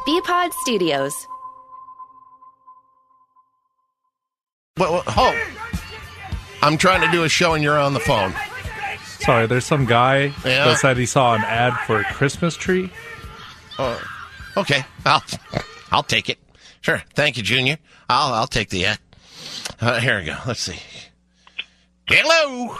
BPod Studios. Oh, I'm trying to do a show and you're on the phone. Sorry, there's some guy that said he saw an ad for a Christmas tree. Okay, I'll take it. Sure, thank you, Junior. I'll take the ad. Here we go. Let's see. Hello.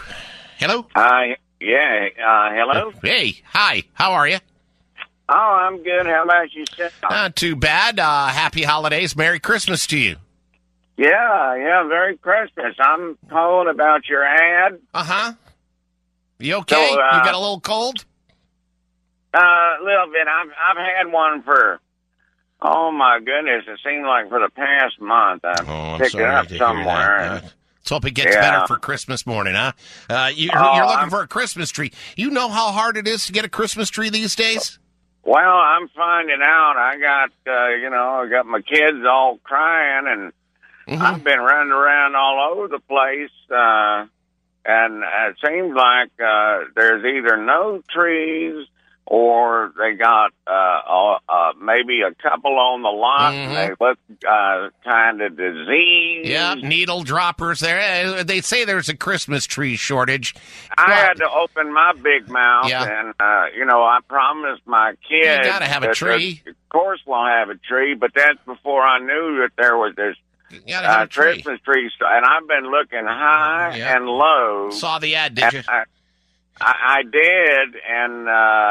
Hello? Hey, hi. How are you? Oh, I'm good. How about yourself? Not too bad. Happy holidays. Merry Christmas to you. Yeah, Merry Christmas. I'm calling about your ad. Uh-huh. You okay? So, You got a little cold? A little bit. I've had one for, oh my goodness, it seemed like for the past month. I picked it up somewhere. Let's hope it gets better for Christmas morning, huh? You're looking for a Christmas tree. You know how hard it is to get a Christmas tree these days? Well, I'm finding out. I got my kids all crying, and I've been running around all over the place, and it seems like there's either no trees or they got maybe a couple on the lot, and they look kind of diseased. Yeah, needle droppers there. They say there's a Christmas tree shortage. I had to open my big mouth, and, I promised my kids. You got to have a tree. Of course we'll have a tree, but that's before I knew that there was this Christmas tree. And I've been looking high and low. Saw the ad, did you? I did, and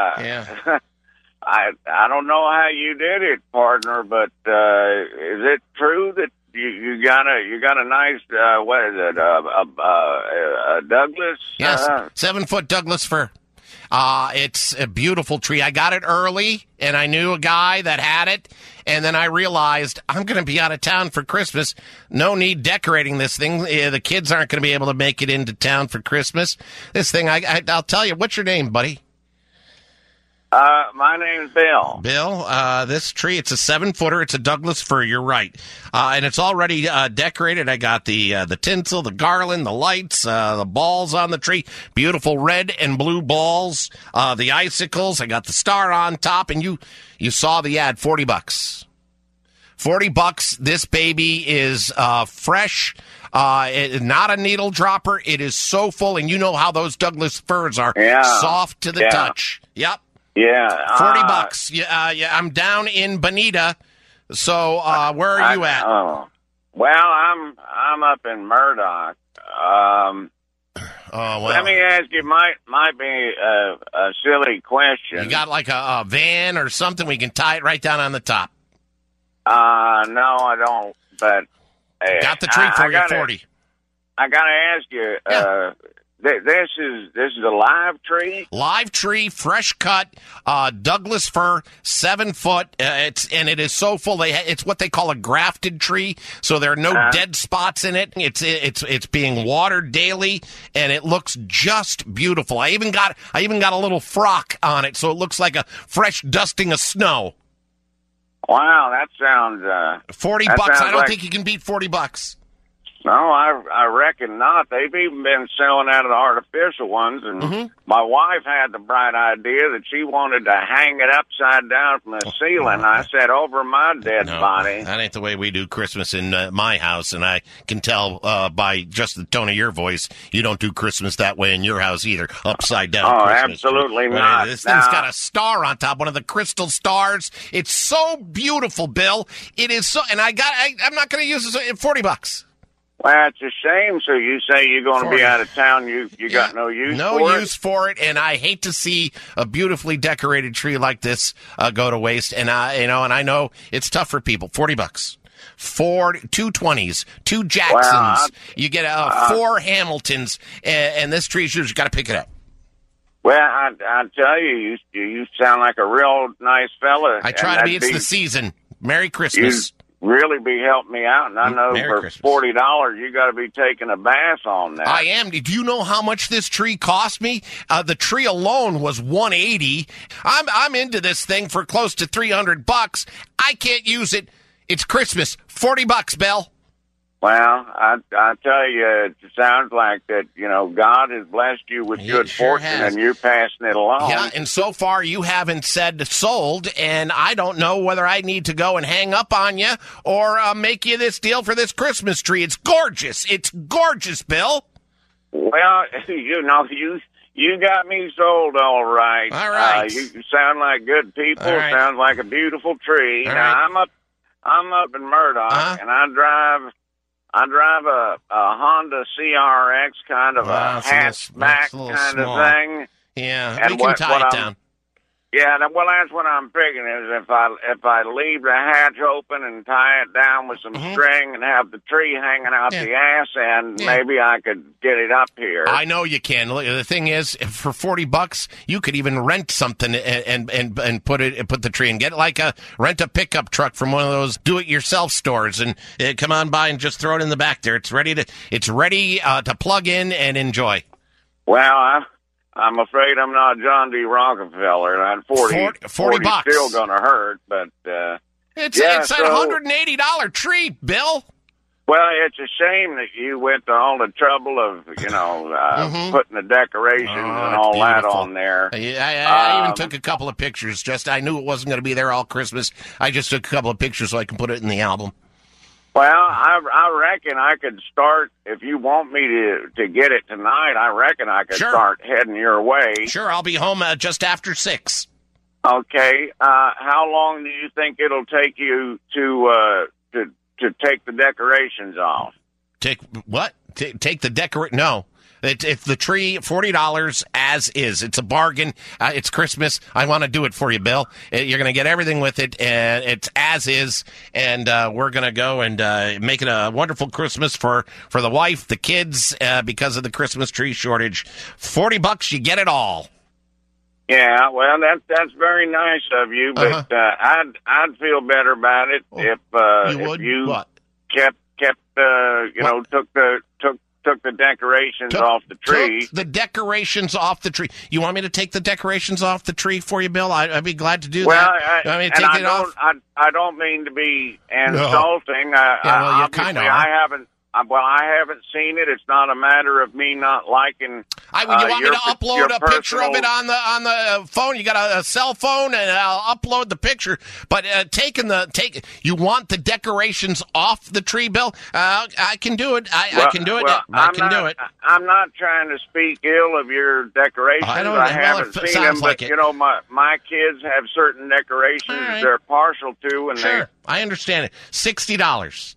I don't know how you did it, partner, but is it true that you got a nice what is it, a Douglas? Yes, 7-foot Douglas fir. It's a beautiful tree. I got it early, and I knew a guy that had it, and then I realized I'm going to be out of town for Christmas. No need decorating this thing. The kids aren't going to be able to make it into town for Christmas. This thing, I'll tell you. What's your name, buddy? My name's Bill. Bill, this tree, it's a 7-footer. It's a Douglas fir. You're right. And it's already decorated. I got the tinsel, the garland, the lights, the balls on the tree. Beautiful red and blue balls. The icicles. I got the star on top. And you saw the ad, $40. $40. This baby is fresh. Not a needle dropper. It is so full. And you know how those Douglas firs are. Soft to the touch. Yep. Yeah, $40. Yeah, I'm down in Bonita. So, where are you at? Well, I'm up in Murdoch. Let me ask you, might be a silly question. You got like a van or something? We can tie it right down on the top. No, I don't. But got the tree for you, $40. I got to ask you. This is a live tree? Live tree, fresh cut, Douglas fir, 7-foot. It is so full. It's what they call a grafted tree, so there are no dead spots in it. It's being watered daily, and it looks just beautiful. I even got a little frock on it, so it looks like a fresh dusting of snow. Wow, that sounds $40. I don't think you can beat $40. No, I reckon not. They've even been selling out of the artificial ones, and my wife had the bright idea that she wanted to hang it upside down from the ceiling. I said, over my dead body. That ain't the way we do Christmas in my house, and I can tell by just the tone of your voice, you don't do Christmas that way in your house either, upside down. Oh, Christmas. Absolutely not. This thing's got a star on top, one of the crystal stars. It's so beautiful, Bill. It is so, and I'm not going to use this at $40. Well, it's a shame. So you say you're going to be out of town. You got no use for it? No use for it, and I hate to see a beautifully decorated tree like this go to waste. And I know it's tough for people. $40. 2 20s, 2 Jacksons. Well, you get 4 Hamiltons, and this tree's yours. You got to pick it up. Well, I tell you, you sound like a real nice fella. I try to be. It's the season. Merry Christmas. Really be helping me out, and I know Merry for $40 you got to be taking a bath on that. I am. Do you know how much this tree cost me? The tree alone was $180. I'm into this thing for close to $300. I can't use it. It's Christmas. $40, Bill. Well, I tell you, it sounds like that, God has blessed you with good fortune, and you're passing it along. Yeah, and so far you haven't said sold, and I don't know whether I need to go and hang up on you or make you this deal for this Christmas tree. It's gorgeous. It's gorgeous, Bill. Well, you got me sold all right. All right. You sound like good people. All right. Sounds like a beautiful tree. All Now, right. I'm up in Murdoch, and I drive a Honda CRX, kind of a hatchback kind of thing. Yeah, and we can tie it down. Yeah, well, that's what I'm figuring is if I leave the hatch open and tie it down with some string and have the tree hanging out the ass end, maybe I could get it up here. I know you can. Look, the thing is, for $40, you could even rent something and put the tree in. Rent a pickup truck from one of those do-it-yourself stores and come on by and just throw it in the back there. It's ready to plug in and enjoy. Well, I'm afraid I'm not John D. Rockefeller, and $40 still going to hurt, but it's a $180 tree, Bill. Well, it's a shame that you went to all the trouble of, putting the decorations and all that on there. I even took a couple of pictures. I knew it wasn't going to be there all Christmas. I just took a couple of pictures so I can put it in the album. Well, I reckon I could start, if you want me to get it tonight, I reckon I could start heading your way. Sure, I'll be home just after 6. Okay. How long do you think it'll take you to take the decorations off? Take what? Take the decorate? No. It's the tree, $40 as is. It's a bargain. It's Christmas. I want to do it for you, Bill. You're going to get everything with it, and it's as is. And we're going to go and make it a wonderful Christmas for the wife, the kids, because of the Christmas tree shortage. $40, you get it all. Yeah, well, that's very nice of you, but I'd feel better about it if you kept took the decorations off the tree. Took the decorations off the tree. You want me to take the decorations off the tree for you, Bill? I'd be glad to do that. I don't mean to be insulting. You kind of are. I haven't seen it. It's not a matter of me not liking. You want me to upload a picture of it on the phone? You got a cell phone, and I'll upload the picture. But you want the decorations off the tree, Bill? I can do it. I can do it. I can do it. I'm not trying to speak ill of your decorations. I haven't seen them, but my kids have certain decorations they're partial to, and I understand it. $60.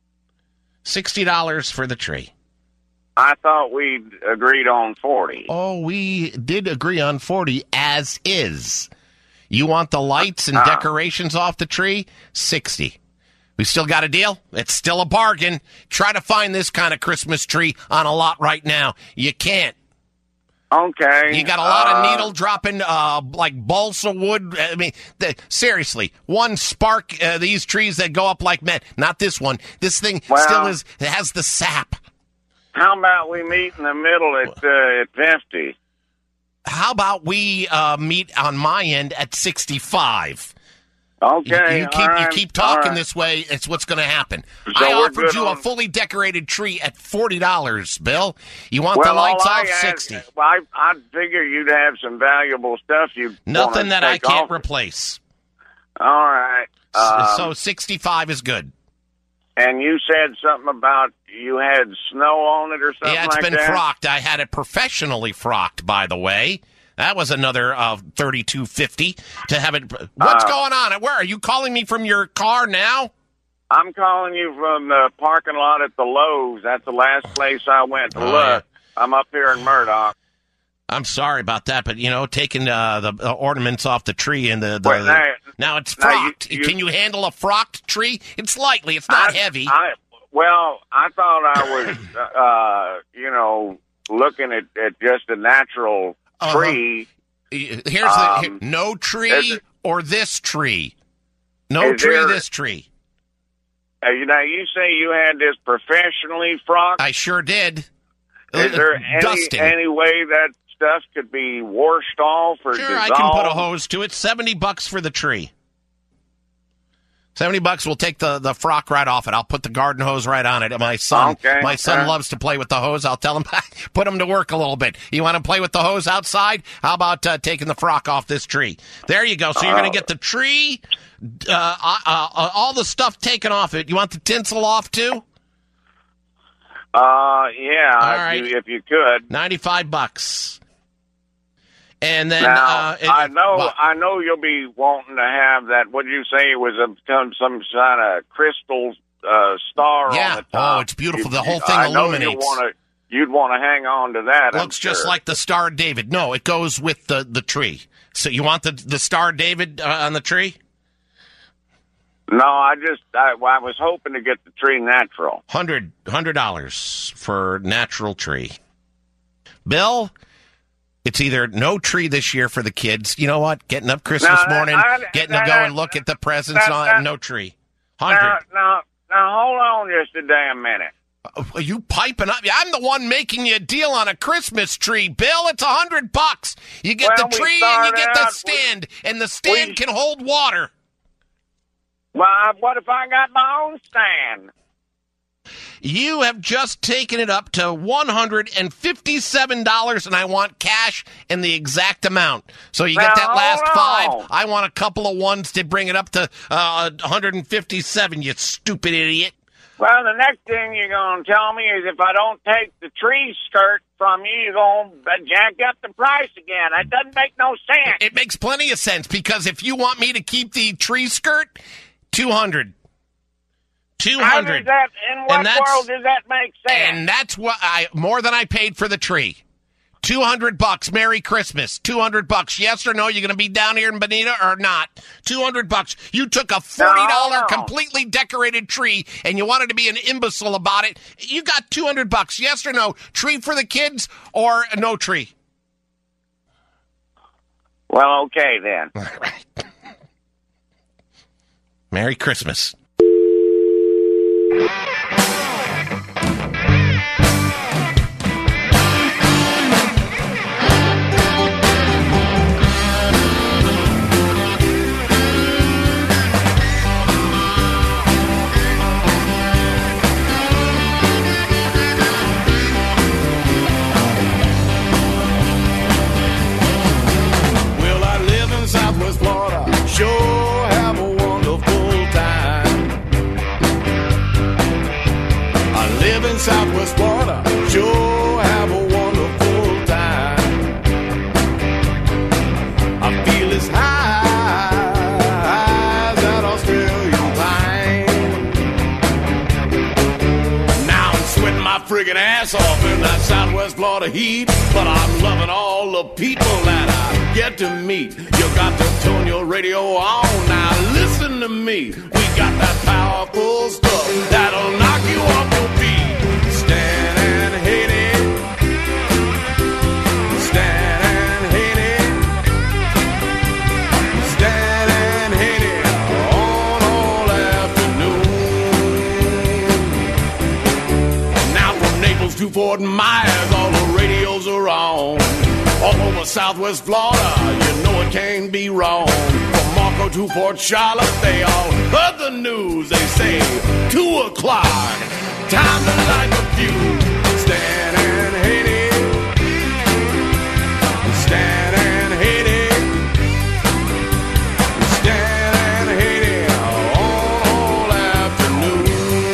$60 for the tree. I thought we'd agreed on 40. Oh, we did agree on 40 as is. You want the lights and decorations off the tree? 60. We still got a deal? It's still a bargain. Try to find this kind of Christmas tree on a lot right now. You can't. Okay. You got a lot of needle dropping, like balsa wood. I mean, seriously, one spark, these trees that go up like men. Not this one. This thing it has the sap. How about we meet in the middle at 50? How about we meet on my end at 65? Okay. You keep talking this way, it's what's going to happen. So I offered you a fully decorated tree at $40, Bill. You want the lights off? 60. I figure you'd have some valuable stuff. Nothing that I can't replace. All right. So 65 is good. And you said something about you had snow on it or something like that? Yeah, it's been frocked. I had it professionally frocked, by the way. That was another $32.50 to have it. What's going on? Where are you calling me from your car now? I'm calling you from the parking lot at the Lowe's. That's the last place I went to look. Yeah. I'm up here in Murdoch. I'm sorry about that, but taking the ornaments off the tree and now it's frocked. Can you handle a frocked tree? It's lightly. It's not heavy. I thought I was, looking at just a natural tree. Here's no tree or this tree. No tree, this tree. Now, you say you had this professionally frocked? I sure did. Is there any way that stuff could be washed off or dissolved? I can put a hose to it. $70 for the tree. $70, we'll take the frock right off it. I'll put the garden hose right on it. My son loves to play with the hose. I'll tell him, put him to work a little bit. You want to play with the hose outside? How about taking the frock off this tree? There you go. So you're going to get the tree, all the stuff taken off it. You want the tinsel off too? Yeah. All right. If you could. $95. And then now, I know you'll be wanting to have that. What did you say? It was some kind of crystal star on the top. Oh, it's beautiful. The whole thing illuminates. You'd want to hang on to that. Looks just like the Star of David. No, it goes with the tree. So you want the Star of David on the tree? No, I was hoping to get the tree natural. $100 for natural tree. Bill, it's either no tree this year for the kids. You know what? Getting up Christmas morning, getting to go and look at the presents, no tree. 100. Now, hold on just a damn minute. Are you piping up? I'm the one making you a deal on a Christmas tree, Bill. It's $100. You get the tree and you get the stand, and the stand can hold water. Well, what if I got my own stand? You have just taken it up to $157, and I want cash in the exact amount. So you get that last $5. I want a couple of ones to bring it up to $157, you stupid idiot. Well, the next thing you're going to tell me is if I don't take the tree skirt from you, you're going to jack up the price again. That doesn't make no sense. It makes plenty of sense, because if you want me to keep the tree skirt, $200. How does that, in what world does that make sense? And that's what more than I paid for the tree. $200. Merry Christmas. $200. Yes or no? You're going to be down here in Bonita or not? $200. You took a $40 completely decorated tree and you wanted to be an imbecile about it. You got $200. Yes or no? Tree for the kids or no tree? Well, okay then. All right. Merry Christmas. Well, I live in Southwest Florida. Sure have a wonderful time. I live in Southwest Florida. Sure have a wonderful time. I feel as high as that Australian pine. Now I'm sweating my friggin' ass off in that Southwest Florida heat, but I'm loving all the people that I get to meet. You got to turn your radio on now. Listen to me. We got that powerful stuff that'll knock you off your feet. Stand and hit it. Stand and hit it. Stand and hit it on all afternoon. Now from Naples to Fort Myers, all the radios are on. All over Southwest Florida, you know it can't be wrong. From Marco to Port Charlotte, they all heard the news. They say 2 o'clock, time to light the fuse. Stand and hit it. Stand and hit it. Stand and hit it all afternoon.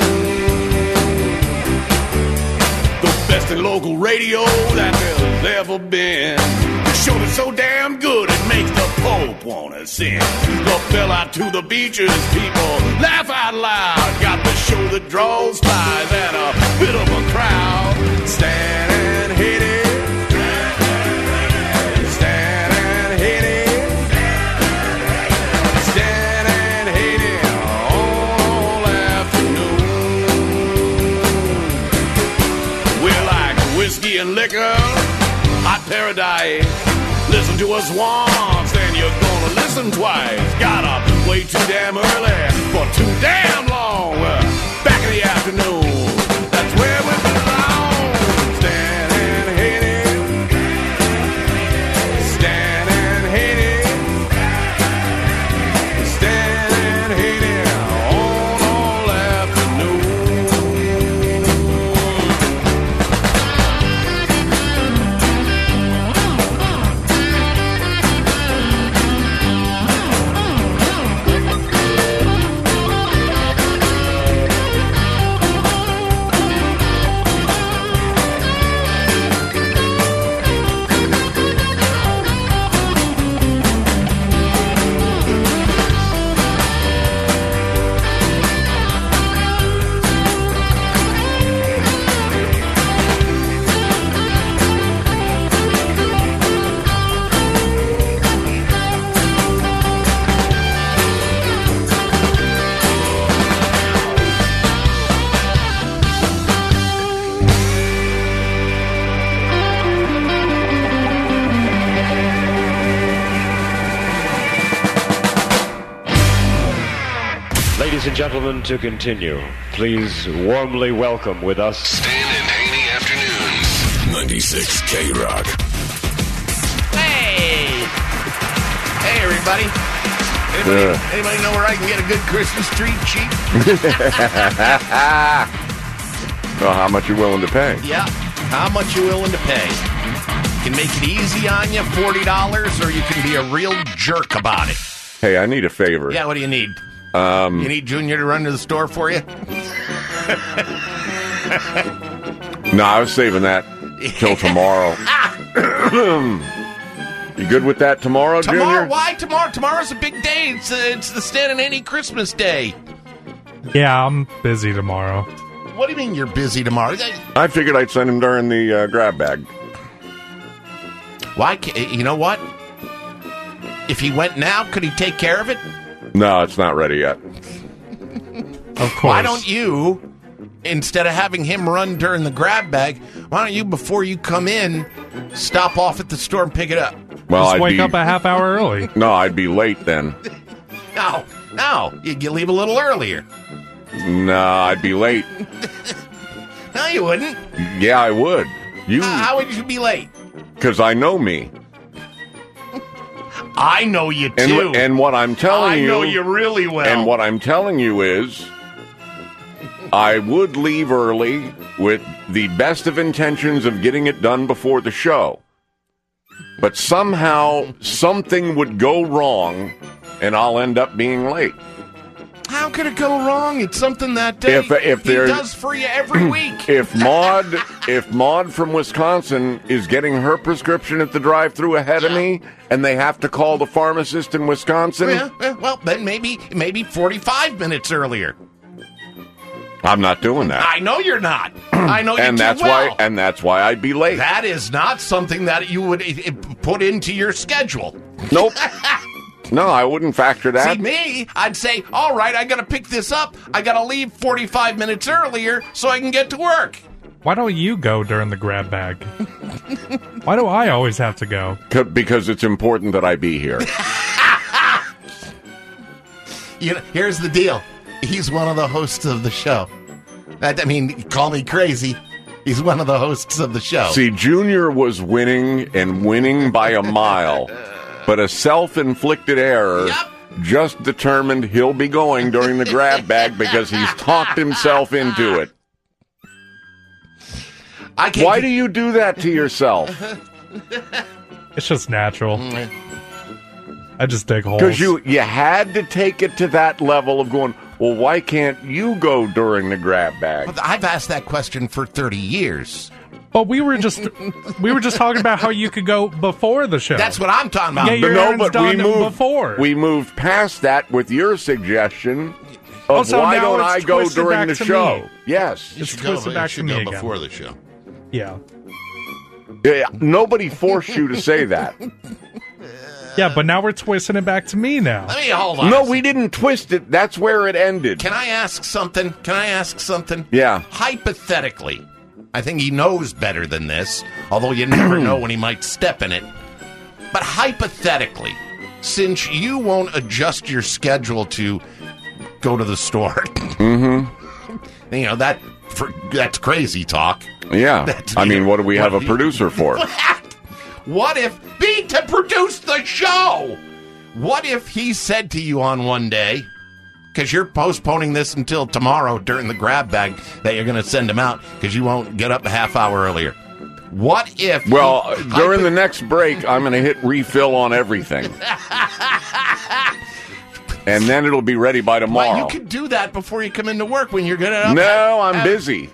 The best in local radio that there's ever been. The show is so damn good it makes the Pope wanna sing. Look, fell out to the beaches, people laugh out loud. Got the show that draws flies and a bit of a crowd. Stand and hit it. Stand and hit it. Stand and hit it all afternoon. We're like whiskey and liquor, hot paradise. Listen to us once, then you're gonna listen twice. Got up way too damn early for too damn long. Back in the afternoon, that's where we belong. Stand and hit it. Stand and hit it. Stand and hit it Ladies and gentlemen, to continue, please warmly welcome with us Stan and Haney Afternoons. 96 K-Rock. Hey! Hey, everybody. Anybody know where I can get a good Christmas tree cheap? Well, how much you willing to pay? Yeah. How much you willing to pay? You can make it easy on you, $40, or you can be a real jerk about it. Hey, I need a favor. Yeah, what do you need? You need Junior to run to the store for you? No, I was saving that till tomorrow. You good with that tomorrow, Tomorrow? Junior? Why tomorrow? Tomorrow's a big day. It's the Stan and Annie Christmas Day. Yeah, I'm busy tomorrow. What do you mean you're busy tomorrow? I figured I'd send him during the grab bag. Why? You know what? If he went now, could he take care of it? No, it's not ready yet. Of course. Why don't you, instead of having him run during the grab bag, why don't you, before you come in, stop off at the store and pick it up? Well, Just wake up a half hour early. No, I'd be late then. No, you leave a little earlier. No, I'd be late. No, you wouldn't. Yeah, I would. How would you be late? Because I know me. I know you too. And what I'm telling you... I know you really well. And what I'm telling you is, I would leave early with the best of intentions of getting it done before the show. But somehow, something would go wrong, and I'll end up being late. How could it go wrong? It's something that he does for you every week. If Maud from Wisconsin is getting her prescription at the drive-thru ahead of me, and they have to call the pharmacist in Wisconsin, well, then maybe 45 minutes earlier. I'm not doing that. I know you're not. I know you and too that's well. And that's why I'd be late. That is not something that you would put into your schedule. Nope. No, I wouldn't factor that. See, me, I'd say, all right, I got to pick this up. I got to leave 45 minutes earlier so I can get to work. Why don't you go during the grab bag? Why do I always have to go? Because it's important that I be here. Here's the deal. He's one of the hosts of the show. Call me crazy. He's one of the hosts of the show. See, Junior was winning and winning by a mile. But a self-inflicted error just determined he'll be going during the grab bag because he's talked himself into it. Why do you do that to yourself? It's just natural. I just dig holes. Because you had to take it to that level of going, well, why can't you go during the grab bag? I've asked that question for 30 years. But we were just talking about how you could go before the show. That's what I'm talking about. Yeah, your errand's done before. We moved past that with your suggestion of why don't I go during the show? Me. Yes. It's twisted back to me again. Before the show. Yeah. Nobody forced you to say that. Yeah, but now we're twisting it back to me now. Let me hold on. No, we didn't twist it. That's where it ended. Can I ask something? Yeah. Hypothetically, I think he knows better than this, although you never know when he might step in it. But hypothetically, since you won't adjust your schedule to go to the store, that's crazy talk. Yeah. What do we have a producer for? What if to produce the show? What if he said to you on one day, because you're postponing this until tomorrow during the grab bag that you're going to send him out because you won't get up a half hour earlier. What if... Well, during the next break, I'm going to hit refill on everything. And then it'll be ready by tomorrow. Well, you could do that before you come into work when you're going to... No, I'm busy.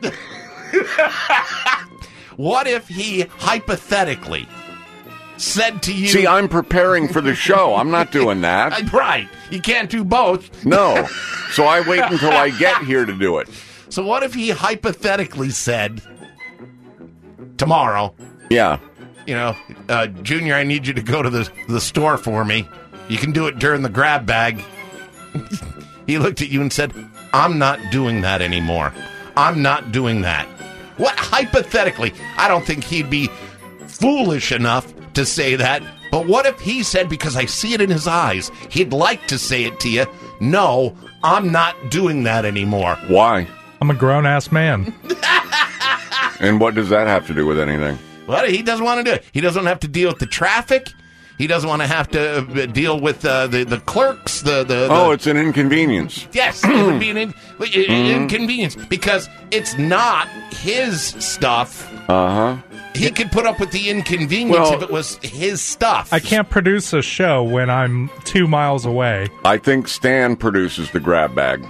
What if he hypothetically said to you... See, I'm preparing for the show. I'm not doing that. Right. You can't do both. No. So I wait until I get here to do it. So what if he hypothetically said tomorrow... Yeah. Junior, I need you to go to the store for me. You can do it during the grab bag. He looked at you and said, I'm not doing that anymore. I'm not doing that. What, hypothetically, I don't think he'd be foolish enough to say that, but what if he said, because I see it in his eyes, he'd like to say it to you no, I'm not doing that anymore. Why? I'm a grown-ass man. And what does that have to do with anything? Well, he doesn't want to do it. He doesn't have to deal with the traffic. He doesn't want to have to deal with the clerks. Oh, it's an inconvenience. Yes, it would be an inconvenience because it's not his stuff. Uh-huh. He could put up with the inconvenience if it was his stuff. I can't produce a show when I'm 2 miles away. I think Stan produces the grab bag.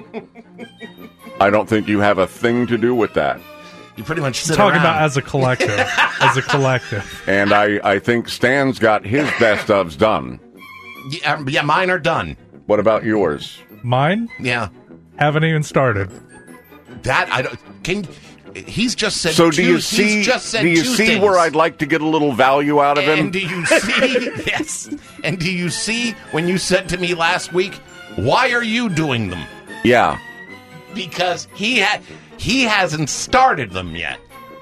I don't think you have a thing to do with that. You pretty much sit Talking around. about as a collective. As a collective. And I think Stan's got his best ofs done. Yeah, mine are done. What about yours? Mine? Yeah. Haven't even started. That, I don't... He's just said So two, do you see things. where I'd like to get a little value out of him? And do you see... Yes. And do you see when you said to me last week, why are you doing them? Yeah. Because he hasn't started them yet.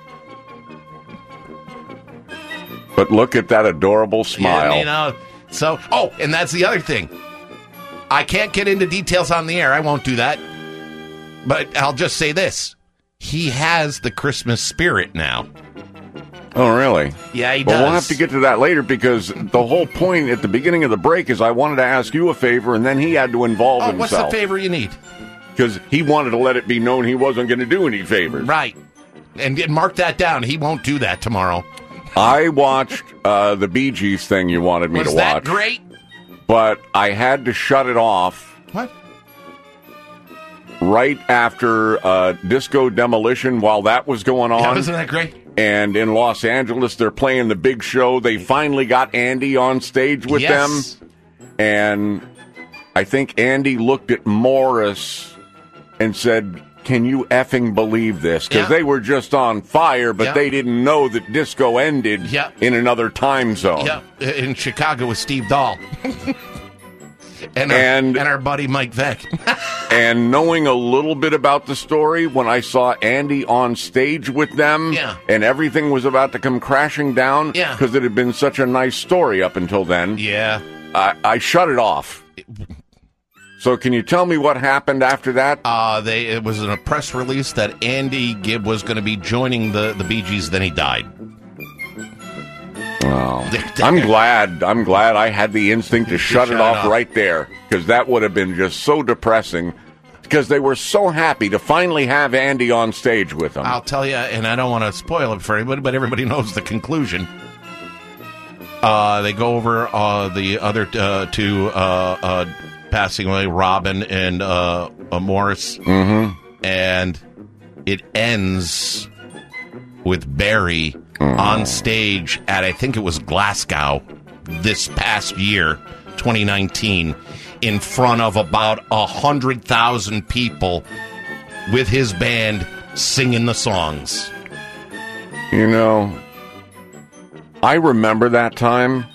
But look at that adorable smile. Yeah, so, and that's the other thing. I can't get into details on the air. I won't do that. But I'll just say this. He has the Christmas spirit now. Oh, really? Yeah, he does. Well, we'll have to get to that later because the whole point at the beginning of the break is I wanted to ask you a favor, and then he had to involve himself. What's the favor you need? Because he wanted to let it be known he wasn't going to do any favors. Right. And mark that down. He won't do that tomorrow. I watched the Bee Gees thing you wanted me to watch. Was that great? But I had to shut it off. What? Right after Disco Demolition, while that was going on. Yeah, wasn't that great? And in Los Angeles, they're playing the big show. They finally got Andy on stage with them. And I think Andy looked at Morris and said, can you effing believe this? Because they were just on fire, but they didn't know that disco ended in another time zone. Yeah, in Chicago with Steve Dahl. and our buddy Mike Veck. And knowing a little bit about the story, when I saw Andy on stage with them, and everything was about to come crashing down, because it had been such a nice story up until then, I shut it off. So can you tell me what happened after that? It was in a press release that Andy Gibb was going to be joining the Bee Gees, then he died. Oh, I'm glad I had the instinct to shut it off right there, because that would have been just so depressing, because they were so happy to finally have Andy on stage with them. I'll tell you, and I don't want to spoil it for anybody, but everybody knows the conclusion. They go over the other two passing away, Robin and Morris, and it ends with Barry on stage at, I think it was Glasgow this past year, 2019, in front of about 100,000 people with his band singing the songs. You know, I remember that time.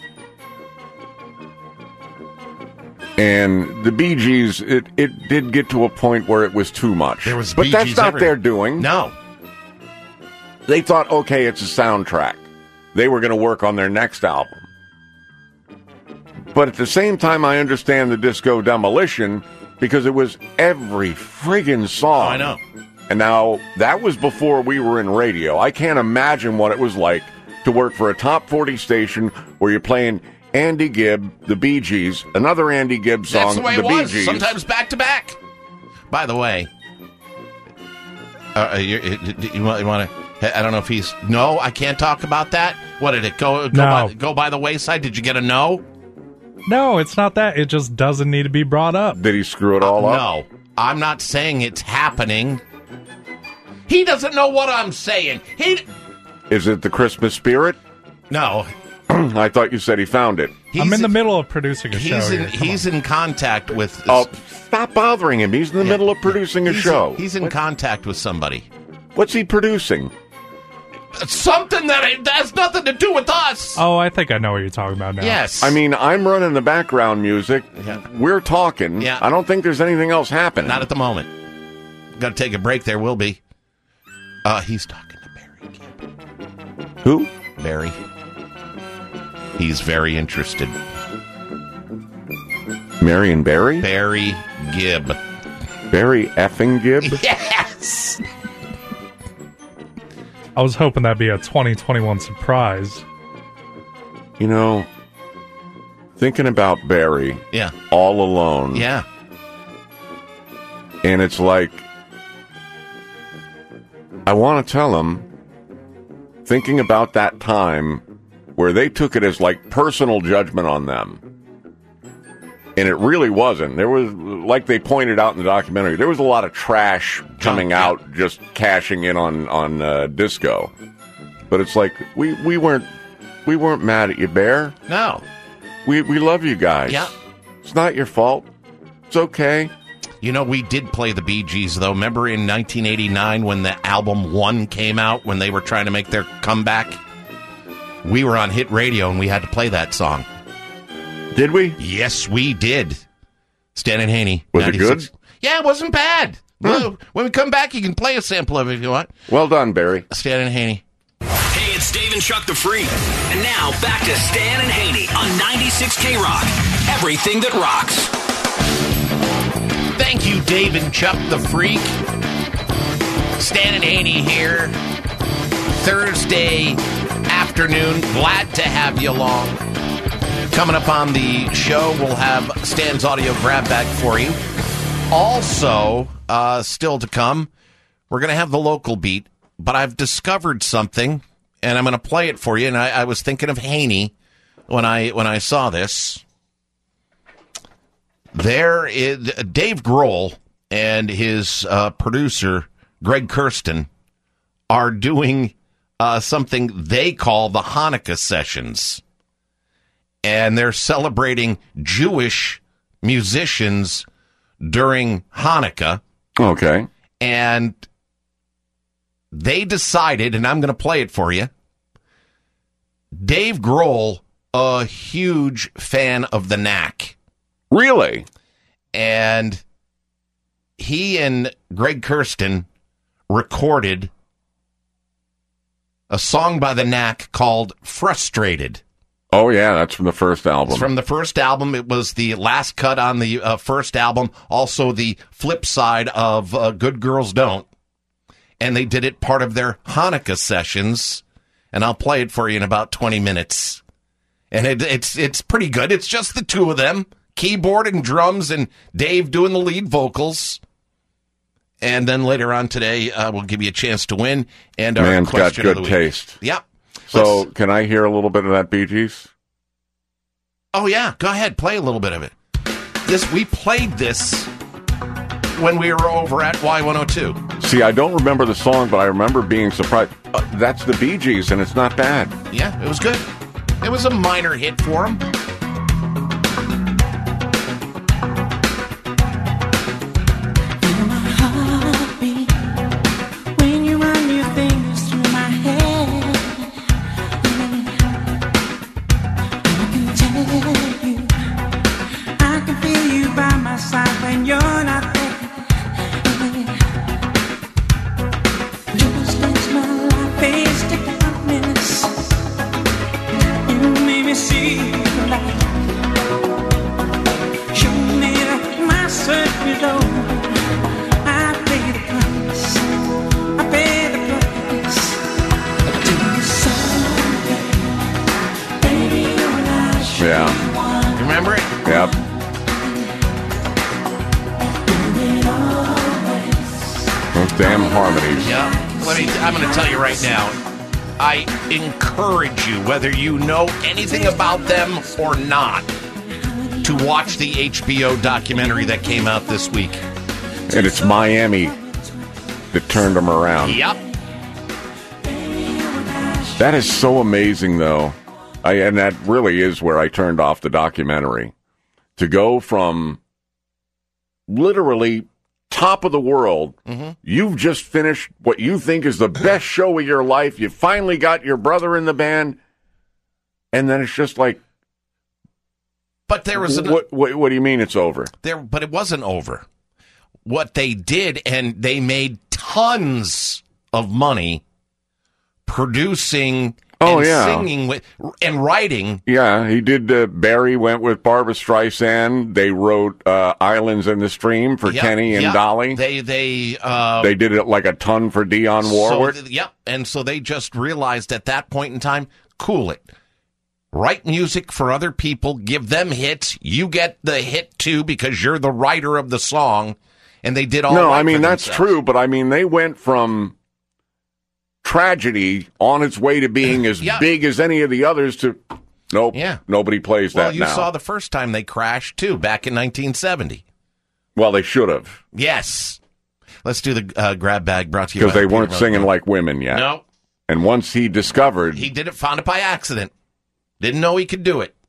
And the Bee Gees, it did get to a point where it was too much. But that's not their doing. No. They thought, okay, it's a soundtrack. They were going to work on their next album. But at the same time, I understand the Disco Demolition because it was every friggin' song. Oh, I know. And now, that was before we were in radio. I can't imagine what it was like to work for a top 40 station where you're playing Andy Gibb, the Bee Gees, another Andy Gibb song, That's the way the it Bee was. Gees. Sometimes back to back. By the way, you want to? I don't know if he's. No, I can't talk about that. What did it go by the wayside? Did you get a no? No, it's not that. It just doesn't need to be brought up. Did he screw it all up? No, I'm not saying it's happening. He doesn't know what I'm saying. Is it the Christmas spirit? No. I thought you said he found it. I'm in the middle of producing a show. He's in contact with... stop bothering him. He's in the middle of producing a show. He's in contact with somebody. What's he producing? Something that has nothing to do with us. Oh, I think I know what you're talking about now. Yes. I mean, I'm running the background music. Yeah. We're talking. Yeah. I don't think there's anything else happening. Not at the moment. Got to take a break. There will be. He's talking to Barry Gibb. Who? Barry. He's very interested. Marion Barry? Barry Gibb. Barry effing Gibb? Yes! I was hoping that'd be a 2021 surprise. You know, thinking about Barry. Yeah. All Alone. Yeah. And it's like, I want to tell him, thinking about that time where they took it as like personal judgment on them. And it really wasn't. There was, like they pointed out in the documentary, there was a lot of trash coming out just cashing in on disco. But it's like, we weren't mad at you, Bear. No. We love you guys. Yeah. It's not your fault. It's okay. You know, we did play the Bee Gees, though. Remember in 1989 when the album One came out, when they were trying to make their comeback? We were on hit radio, and we had to play that song. Did we? Yes, we did. Stan and Haney. Was it good? Yeah, it wasn't bad. Well, when we come back, you can play a sample of it if you want. Well done, Barry. Stan and Haney. Hey, it's Dave and Chuck the Freak. And now, back to Stan and Haney on 96 K-Rock. Everything that rocks. Thank you, Dave and Chuck the Freak. Stan and Haney here. Thursday afternoon. Glad to have you along. Coming up on the show, we'll have Stan's audio grab bag for you. Also, still to come, we're going to have the local beat, but I've discovered something, and I'm going to play it for you. And I was thinking of Haney when I saw this. There is Dave Grohl and his producer Greg Kurstin are doing something they call the Hanukkah sessions, and they're celebrating Jewish musicians during Hanukkah. Okay. And they decided, and I'm going to play it for you, Dave Grohl, a huge fan of the Knack. Really? And he and Greg Kurstin recorded a song by the Knack called Frustrated. Oh, yeah, that's from the first album. It's from the first album. It was the last cut on the first album, also the flip side of Good Girls Don't. And they did it part of their Hanukkah sessions, and I'll play it for you in about 20 minutes. And it's pretty good. It's just the two of them, keyboard and drums, and Dave doing the lead vocals. And then later on today, we'll give you a chance to win. And our Man's got question of good the week. taste. Yep. So, can I hear a little bit of that Bee Gees? Oh, yeah. Go ahead. Play a little bit of it. We played this when we were over at Y102. See, I don't remember the song, but I remember being surprised. That's the Bee Gees, and it's not bad. Yeah, it was good. It was a minor hit for him. Yeah. Remember it? Yep. Those damn harmonies. Yeah. I'm going to tell you right now, I encourage you, whether you know anything about them or not, to watch the HBO documentary that came out this week. And it's Miami that turned them around. Yep. That is so amazing, though. And that really is where I turned off the documentary. To go from literally top of the world, you've just finished what you think is the best show of your life. You finally got your brother in the band. And then it's just like... But there was... What do you mean it's over? But it wasn't over. What they did, and they made tons of money producing Oh, and yeah. singing and writing. Yeah, he did. Barry went with Barbra Streisand. They wrote "Islands in the Stream" for Kenny and Dolly. They did it like a ton for Dionne Warwick. And so they just realized at that point in time, cool it. Write music for other people, give them hits. You get the hit too because you're the writer of the song. And they did all. No, right I mean for that's themselves. true, but I mean they went from Tragedy on its way to being as big as any of the others to nope. Yeah. Nobody plays that now. Well, you saw the first time they crashed too, back in 1970. Well, they should have. Yes. Let's do the grab bag brought to you because by they Peter weren't Road. singing like women yet. No. And once he discovered, He did it, found it by accident. Didn't know he could do it.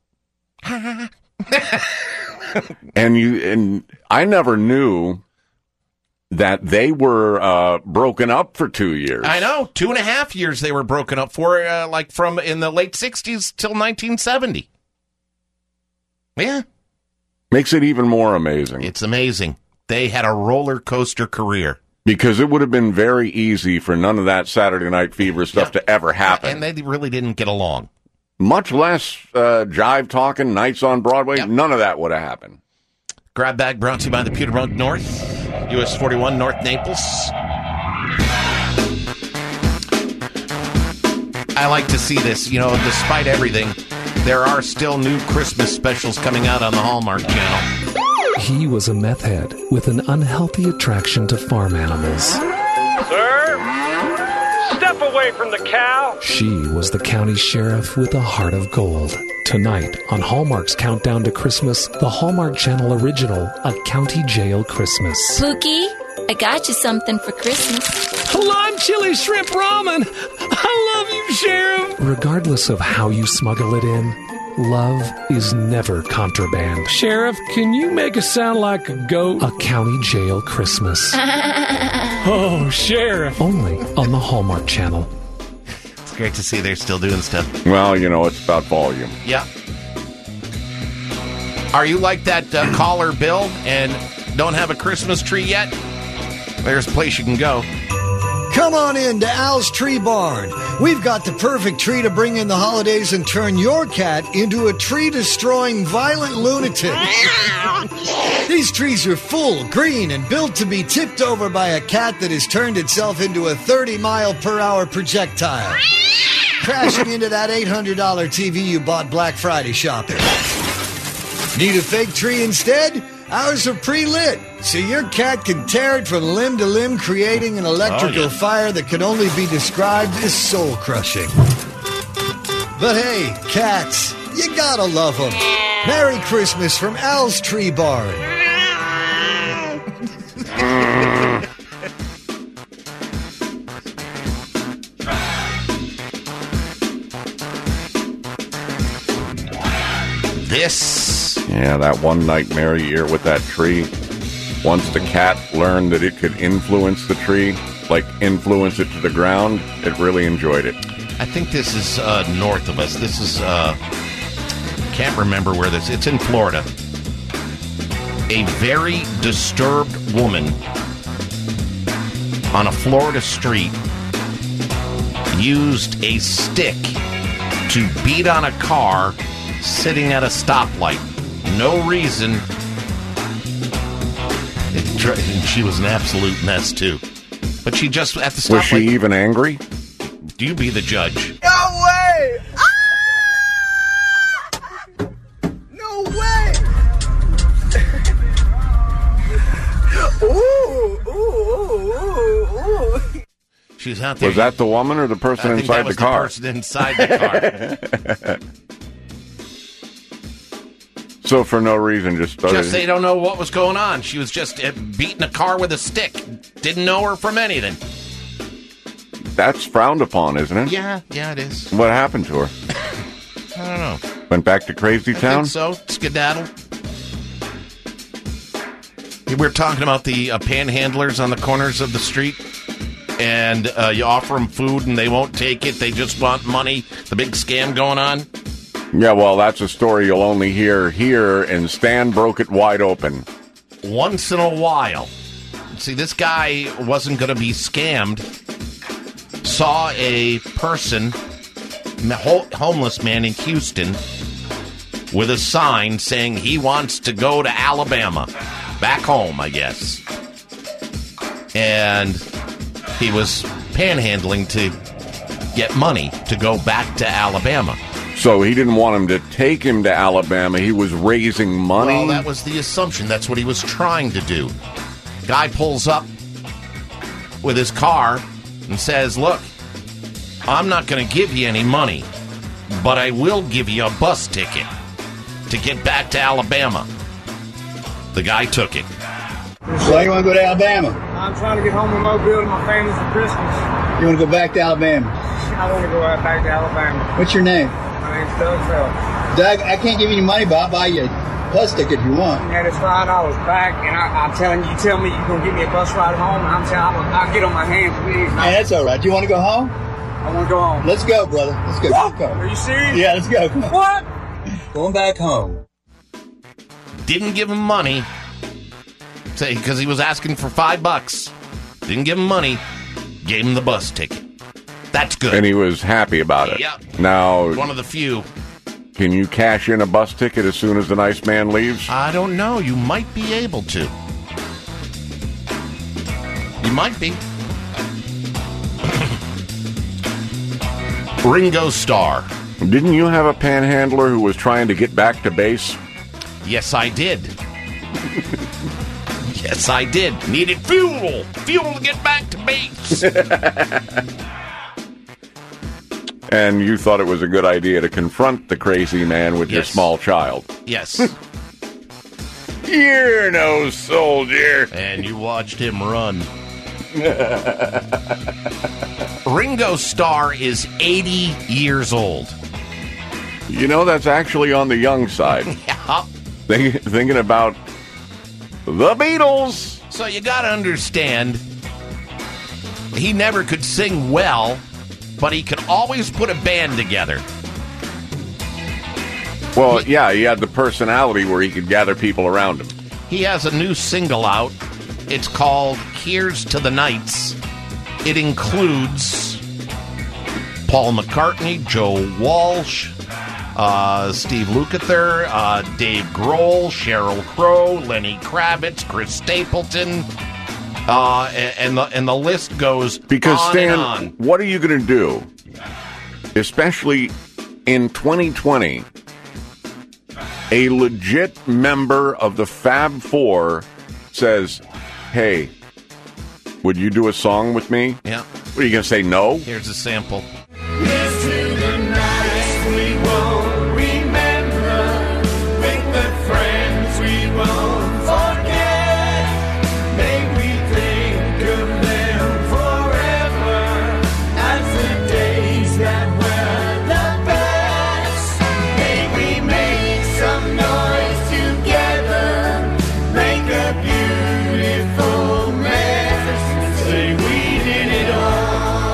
and I never knew that they were broken up for 2 years. I know. 2.5 years they were broken up for, like from in the late 60s till 1970. Yeah. Makes it even more amazing. It's amazing. They had a roller coaster career. Because it would have been very easy for none of that Saturday Night Fever stuff to ever happen. And they really didn't get along. Much less jive talking, nights on Broadway. None of that would have happened. Grab bag brought to you by the Pewter Mug North, US 41 North Naples. I like to see this. You know, despite everything, there are still new Christmas specials coming out on the Hallmark Channel. He was a meth head with an unhealthy attraction to farm animals. Sir, step away from the cow. She was the county sheriff with a heart of gold. Tonight, on Hallmark's Countdown to Christmas, the Hallmark Channel original, A County Jail Christmas. Pookie, I got you something for Christmas. Lime chili shrimp ramen. I love you, Sheriff. Regardless of how you smuggle it in, love is never contraband. Sheriff, can you make us sound like a goat? A County Jail Christmas. Oh, Sheriff. Only on the Hallmark Channel. It's great to see they're still doing stuff. Well, you know, it's about volume. Yeah. Are you like that caller, Bill, and don't have a Christmas tree yet? There's a place you can go. Come on in to Al's Tree Barn. We've got the perfect tree to bring in the holidays and turn your cat into a tree-destroying violent lunatic. These trees are full, green, and built to be tipped over by a cat that has turned itself into a 30-mile-per-hour projectile, crashing into that $800 TV you bought Black Friday shopping. Need a fake tree instead? Ours are pre-lit, so your cat can tear it from limb to limb, creating an electrical fire that can only be described as soul-crushing. But hey, cats, you gotta love them. Merry Christmas from Al's Tree Barn. Yeah, that one nightmare year with that tree. Once the cat learned that it could influence the tree, like influence it to the ground, it really enjoyed it. I think this is north of us. This is, can't remember where this, it's in Florida. A very disturbed woman on a Florida street used a stick to beat on a car sitting at a stoplight. No reason. And she was an absolute mess, too. But she just, at the stoplight... Was she even angry? You be the judge. No way! Ah! No way! Ooh. She's out there. Was that the woman or the person inside the car? The person inside the car. So for no reason, just they don't know what was going on. She was just beating a car with a stick. Didn't know her from anything. That's frowned upon, isn't it? Yeah, it is. What happened to her? I don't know. Went back to Crazy Town? I think so. Skedaddle. We're talking about the panhandlers on the corners of the street. And you offer them food and they won't take it. They just want money. The big scam going on. Yeah, well, that's a story you'll only hear here, and Stan broke it wide open. Once in a while. See, this guy wasn't going to be scammed. Saw a person homeless man in Houston with a sign saying he wants to go to Alabama. Back home, I guess. And he was panhandling to get money to go back to Alabama. So he didn't want him to take him to Alabama. He was raising money. Well, that was the assumption. That's what he was trying to do. Guy pulls up with his car and says, look, I'm not going to give you any money, but I will give you a bus ticket to get back to Alabama. The guy took it. Why you want to go to Alabama? I'm trying to get home with Mobile to my family for Christmas. You want to go back to Alabama? I want to go right back to Alabama. What's your name? My name's Doug Phelps. Doug, I can't give you any money, but I'll buy you a bus ticket if you want. Yeah, it's $5 back, and I'm telling you, tell me you're going to give me a bus ride home, and I'll get on my hands, please. Man, that's all right. Do you want to go home? I want to go home. Let's go, brother. Let's go. What? Are you serious? Yeah, let's go. Come on. What? Going back home. Didn't give him money, because he was asking for $5. Didn't give him money, gave him the bus ticket. That's good. And he was happy about it. Yep. Now, one of the few. Can you cash in a bus ticket as soon as the nice man leaves? I don't know. You might be able to. You might be. Ringo Starr. Didn't you have a panhandler who was trying to get back to base? Yes, I did. Yes, I did. Needed fuel. Fuel to get back to base. And you thought it was a good idea to confront the crazy man with your small child. Yes. You're no soldier. And you watched him run. Ringo Starr is 80 years old. You know, that's actually on the young side. Yeah. Thinking about the Beatles. So you got to understand, he never could sing well, but he could always put a band together. Well, yeah, he had the personality where he could gather people around him. He has a new single out. It's called Here's to the Nights. It includes Paul McCartney, Joe Walsh, Steve Lukather, Dave Grohl, Sheryl Crow, Lenny Kravitz, Chris Stapleton, and the list goes because on Stan, and on. What are you going to do, especially in 2020? A legit member of the Fab Four says, "Hey, would you do a song with me?" Yeah. What are you going to say? No. Here's a sample. Here's to the nights we won't remember, with the friends we won't forget. May we think of them forever as the days that were the best. May we make some noise together, make a beautiful mess, say we did it all.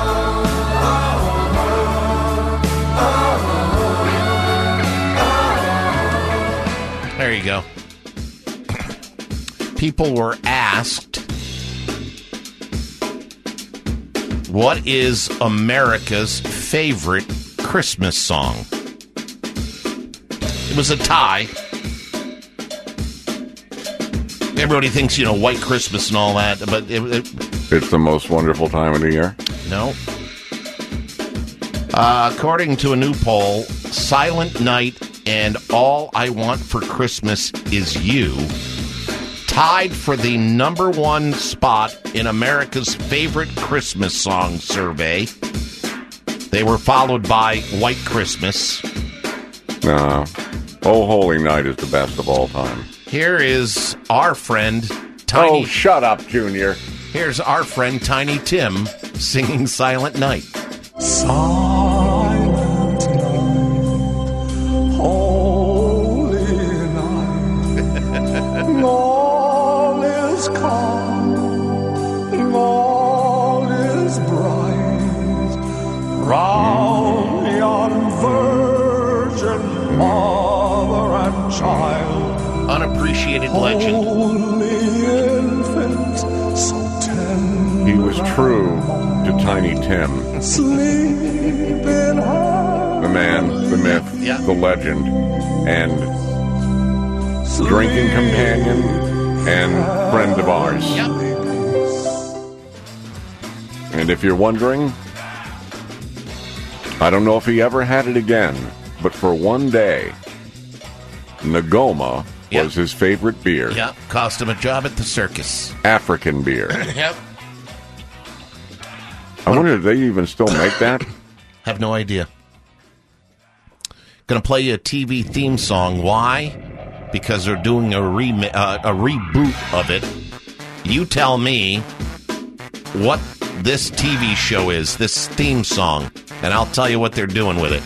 There you go. People were asked, what is America's favorite Christmas song? It was a tie. Everybody thinks, White Christmas and all that, but it's the most wonderful time of the year. No. According to a new poll, Silent Night and All I Want for Christmas Is You tied for the number one spot in America's favorite Christmas song survey. They were followed by White Christmas. Oh, Holy Night is the best of all time. Here is our friend, Tiny... Oh, shut up, Junior. Here's our friend, Tiny Tim, singing Silent Night. Silent night, holy night, all is calm, all is bright, round the virgin mother and child, unappreciated legend. Holy infant, so tender. He was true to Tiny Tim. Sleep in her man, the myth, the legend, and drinking companion and friend of ours. Yep. And if you're wondering, I don't know if he ever had it again, but for one day, Ngoma was his favorite beer. Yep, cost him a job at the circus. African beer. Yep. I wonder if they even still make that? Have no idea. Going to play you a TV theme song. Why? Because they're doing a reboot of it. You tell me what this TV show is, this theme song, and I'll tell you what they're doing with it.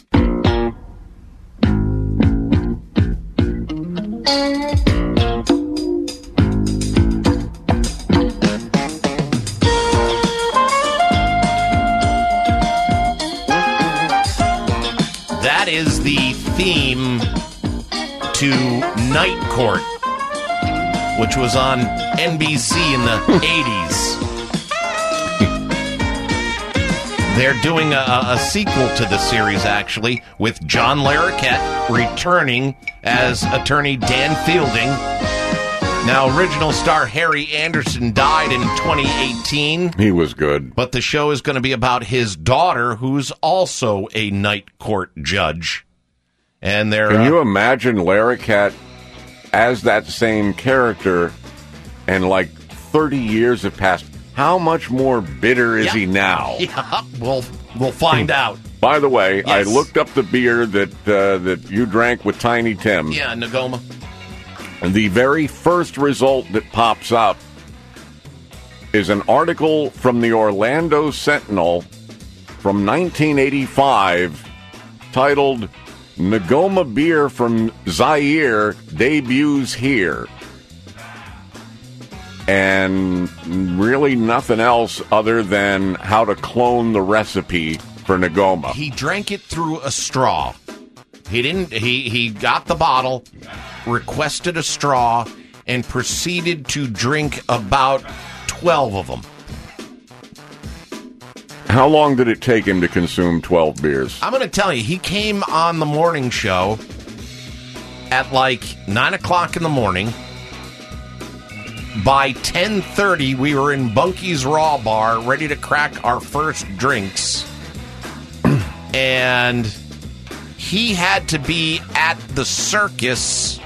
That is the theme to Night Court, which was on NBC in the 80s. They're doing a sequel to the series, actually, with John Larroquette returning as attorney Dan Fielding. Now, original star Harry Anderson died in 2018. He was good. But the show is going to be about his daughter, who's also a night court judge. And they're... Can you imagine Larroquette as that same character, and like 30 years have passed? How much more bitter is he now? Yeah, we'll find out. By the way, I looked up the beer that you drank with Tiny Tim. Yeah, Ngoma. And the very first result that pops up is an article from the Orlando Sentinel from 1985 titled Ngoma Beer from Zaire Debuts Here. And really nothing else other than how to clone the recipe for Ngoma. He drank it through a straw. He got the bottle, requested a straw, and proceeded to drink about 12 of them. How long did it take him to consume 12 beers? I'm going to tell you, he came on the morning show at like 9 o'clock in the morning. By 10:30, we were in Bunky's Raw Bar, ready to crack our first drinks. And he had to be at the circus.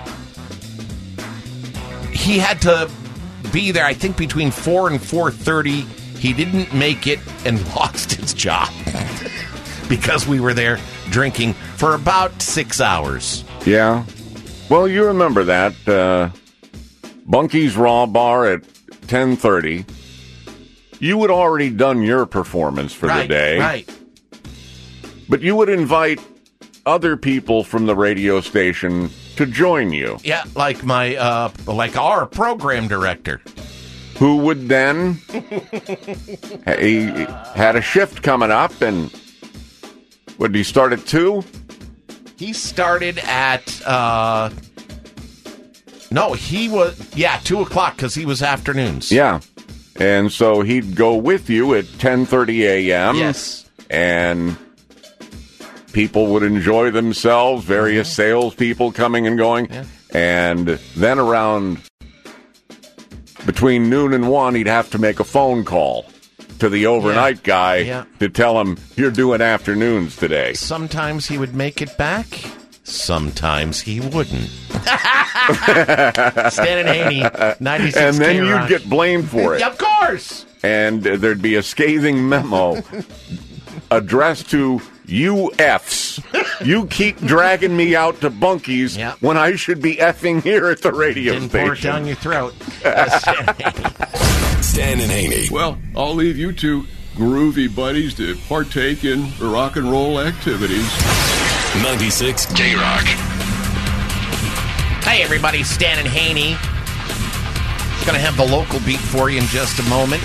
He had to be there, I think, between 4 and 4:30. He didn't make it and lost his job because we were there drinking for about 6 hours. Yeah. Well, you remember that. Bunky's Raw Bar at 10:30. You had already done your performance for the day. Right. But you would invite other people from the radio station to join you. Yeah, like our program director. Who would then... he had a shift coming up, and... Did he start at 2? He started at... No, he was, 2 o'clock, because he was afternoons. Yeah. And so he'd go with you at 10:30 a.m. Yes. And people would enjoy themselves, various salespeople coming and going. Yeah. And then around between noon and 1, he'd have to make a phone call to the overnight guy to tell him, you're doing afternoons today. Sometimes he would make it back. Sometimes he wouldn't. Stan and Haney, 96 And then K-Rock. you'd get blamed for it. Of course. And there'd be a scathing memo addressed to you Fs. You keep dragging me out to Bunky's when I should be effing here at the radio Didn't station. pour it down your throat. Stan and Haney. Well, I'll leave you two groovy buddies to partake in rock and roll activities. 96 K-Rock. Hey, everybody, Stan and Haney. Going to have the local beat for you in just a moment.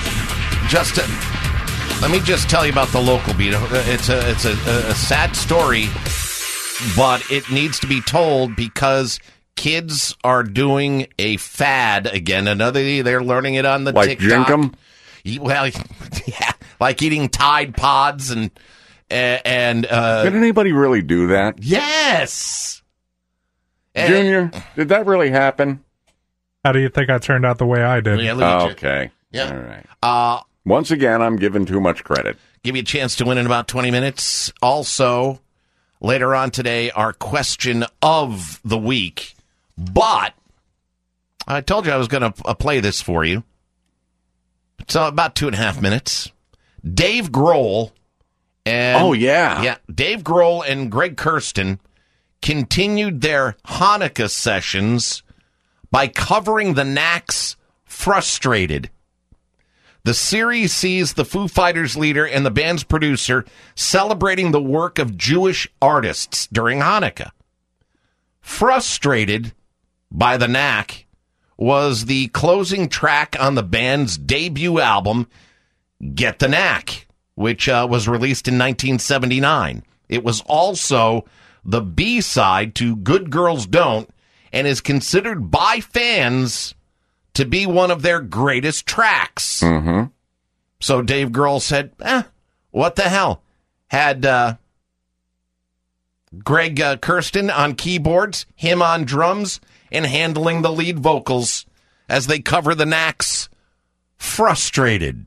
Let me just tell you about the local beat. It's a sad story, but it needs to be told because kids are doing a fad again. They're learning it on the like TikTok. Jinkum? Well, yeah, like eating Tide Pods and And did anybody really do that? Yes. Junior, did that really happen? How do you think I turned out the way I did? Yeah, look at you. Okay. Yeah. All right. Once again, I'm giving too much credit. Give you a chance to win in about 20 minutes. Also, later on today, our question of the week. But I told you I was going to play this for you. It's about 2.5 minutes. Dave Grohl and Dave Grohl and Greg Kurstin continued their Hanukkah sessions by covering the Knack's Frustrated. The series sees the Foo Fighters leader and the band's producer celebrating the work of Jewish artists during Hanukkah. Frustrated by the Knack was the closing track on the band's debut album, Get the Knack, which was released in 1979. It was also the B-side to Good Girls Don't and is considered by fans to be one of their greatest tracks. Mm-hmm. So Dave Grohl said, what the hell? Had Greg Kurstin on keyboards, him on drums, and handling the lead vocals as they cover the Knack's Frustrated.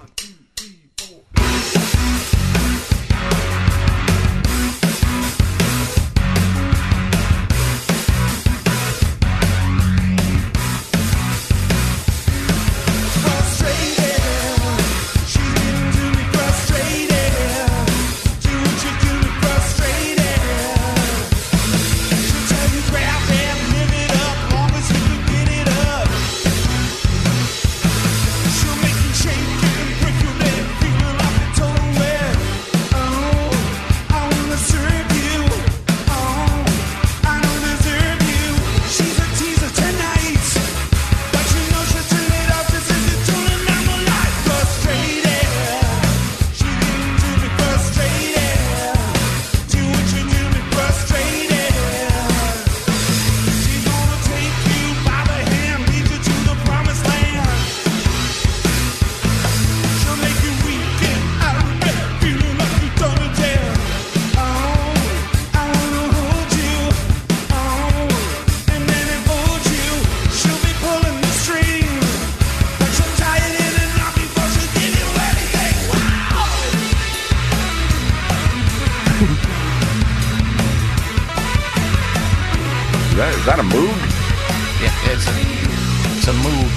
Is that a moog? Yeah, it's a moog.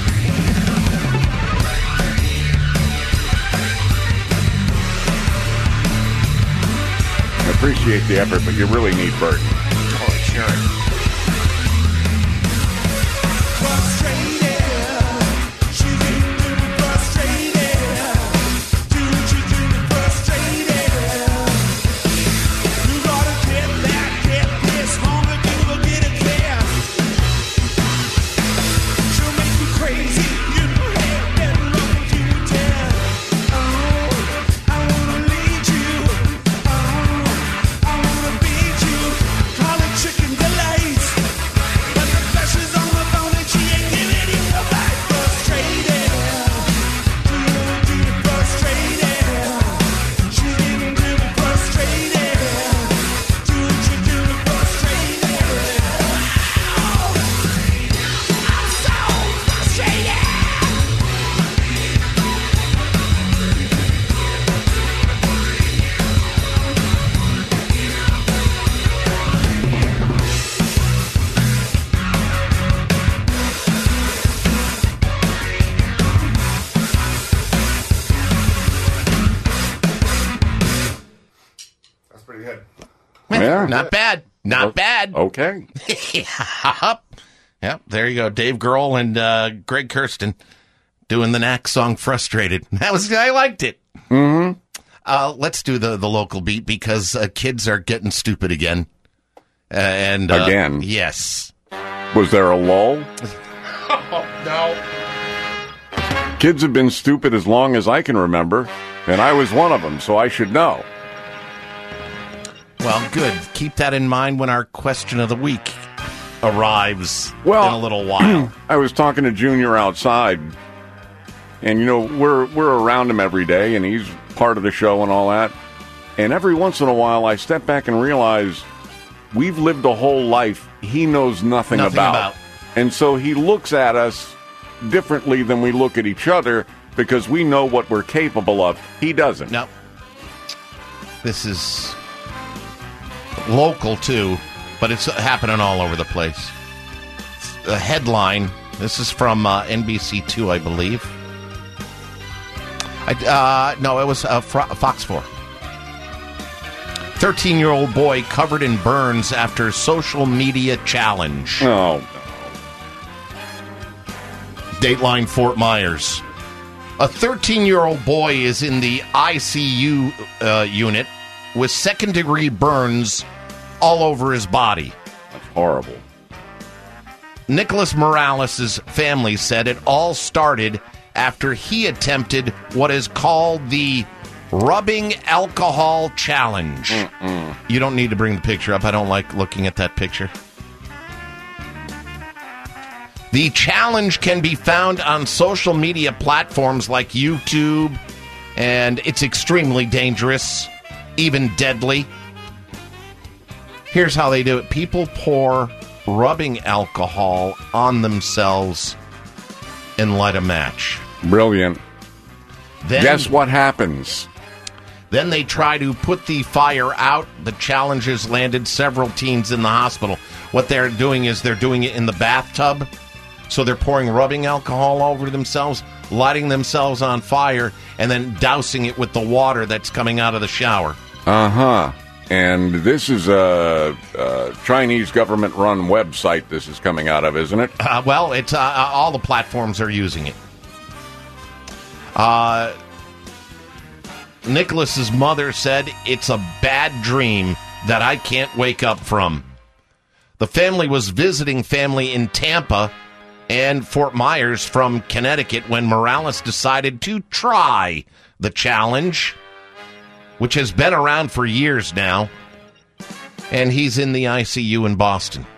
I appreciate the effort, but you really need Bert. Oh, sure. Yeah. Not bad. Not bad. Okay. Yep, there you go. Dave Grohl and Greg Kurstin doing the Knack song Frustrated. I liked it. Mm-hmm. Let's do the local beat because kids are getting stupid again. Again? Yes. Was there a lull? No. Kids have been stupid as long as I can remember, and I was one of them, so I should know. Well, good. Keep that in mind when our question of the week arrives in a little while. I was talking to Junior outside, and we're around him every day, and he's part of the show and all that. And every once in a while, I step back and realize we've lived a whole life he knows nothing about. And so he looks at us differently than we look at each other because we know what we're capable of. He doesn't. No. This is local, too, but it's happening all over the place. The headline, this is from NBC2, I believe. No, it was Fox 4. 13-year-old boy covered in burns after social media challenge. Oh, no. Dateline Fort Myers. A 13-year-old boy is in the ICU unit with second-degree burns all over his body. That's horrible. Nicholas Morales' family said it all started after he attempted what is called the rubbing alcohol challenge. You don't need to bring the picture up. I don't like looking at that picture. The challenge can be found on social media platforms like YouTube, and it's extremely dangerous, even deadly. Here's how they do it. People pour rubbing alcohol on themselves and light a match. Brilliant. Then, guess what happens? Then they try to put the fire out. The challenge has landed several teens in the hospital. What they're doing is they're doing it in the bathtub. So they're pouring rubbing alcohol over themselves, lighting themselves on fire, and then dousing it with the water that's coming out of the shower. Uh-huh. And this is a Chinese government-run website this is coming out of, isn't it? Well, it's all the platforms are using it. Nicholas's mother said, "It's a bad dream that I can't wake up from." The family was visiting family in Tampa and Fort Myers from Connecticut when Morales decided to try the challenge, which has been around for years now, and he's in the ICU in Boston.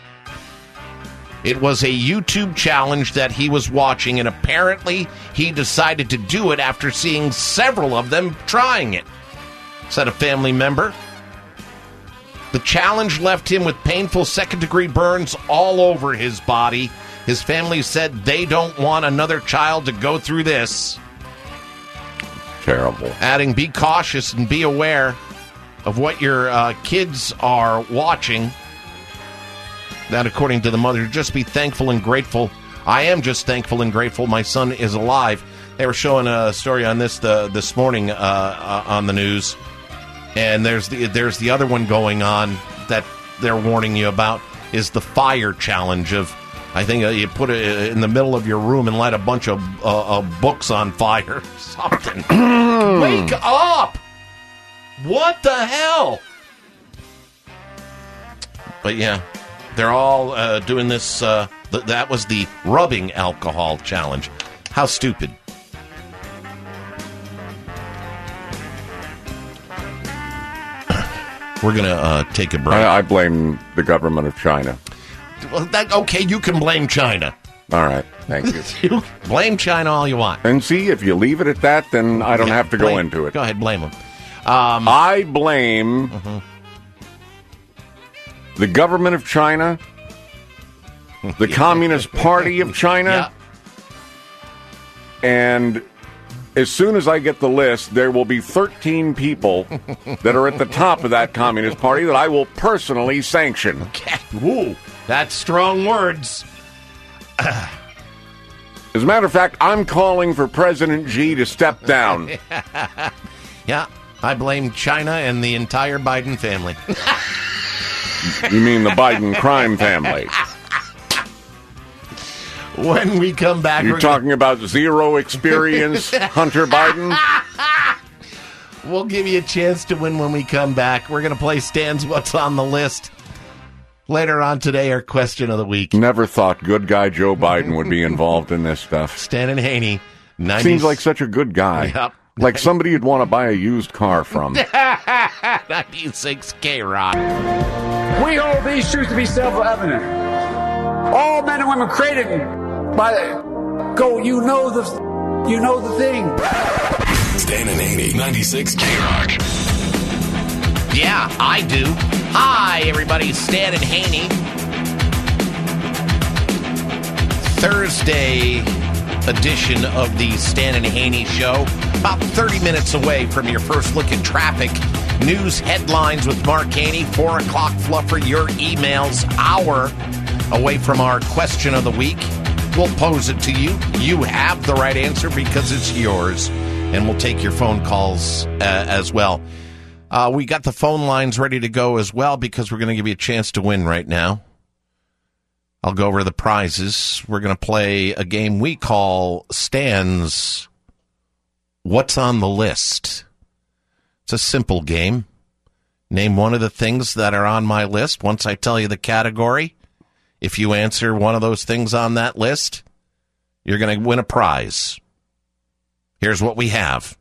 It was a YouTube challenge that he was watching, and apparently he decided to do it after seeing several of them trying it, said a family member. The challenge left him with painful second-degree burns all over his body. His family said they don't want another child to go through this. Terrible. Adding, be cautious and be aware of what your kids are watching. That, according to the mother, just be thankful and grateful. I am just thankful and grateful my son is alive. They were showing a story on this this morning on the news. And there's the other one going on that they're warning you about is the fire challenge of, I think you put it in the middle of your room and light a bunch of books on fire. Something. Wake up! What the hell? But yeah, they're all doing this. That was the rubbing alcohol challenge. How stupid. We're going to take a break. I blame the government of China. Well, okay, you can blame China. All right, thank you. Blame China all you want. And see, if you leave it at that, then I don't have to go into it. Go ahead, blame them. I blame the government of China, the Communist Party of China, and as soon as I get the list, there will be 13 people that are at the top of that Communist Party that I will personally sanction. Okay. Ooh, that's strong words. As a matter of fact, I'm calling for President Xi to step down. Yeah, I blame China and the entire Biden family. You mean the Biden crime family? When we come back... You're talking about zero experience, Hunter Biden? We'll give you a chance to win when we come back. We're going to play Stan's What's on the List. Later on today, our question of the week. Never thought good guy Joe Biden would be involved in this stuff. Stan and Haney. Seems like such a good guy. Yep. Like somebody you'd want to buy a used car from. 96 K-Rock. We hold these truths to be self-evident. All men and women created by you know the thing. Stan and Haney, 96 K-Rock. Yeah, I do. Hi, everybody. Stan and Haney. Thursday edition of the Stan and Haney Show. About 30 minutes away from your first look at traffic. News headlines with Mark Haney. 4 o'clock fluffer. Your emails. Hour away from our question of the week. We'll pose it to you. You have the right answer because it's yours. And we'll take your phone calls as well. We got the phone lines ready to go as well because we're going to give you a chance to win right now. I'll go over the prizes. We're going to play a game we call Stan's What's on the List. It's a simple game. Name one of the things that are on my list. Once I tell you the category, if you answer one of those things on that list, you're going to win a prize. Here's what we have.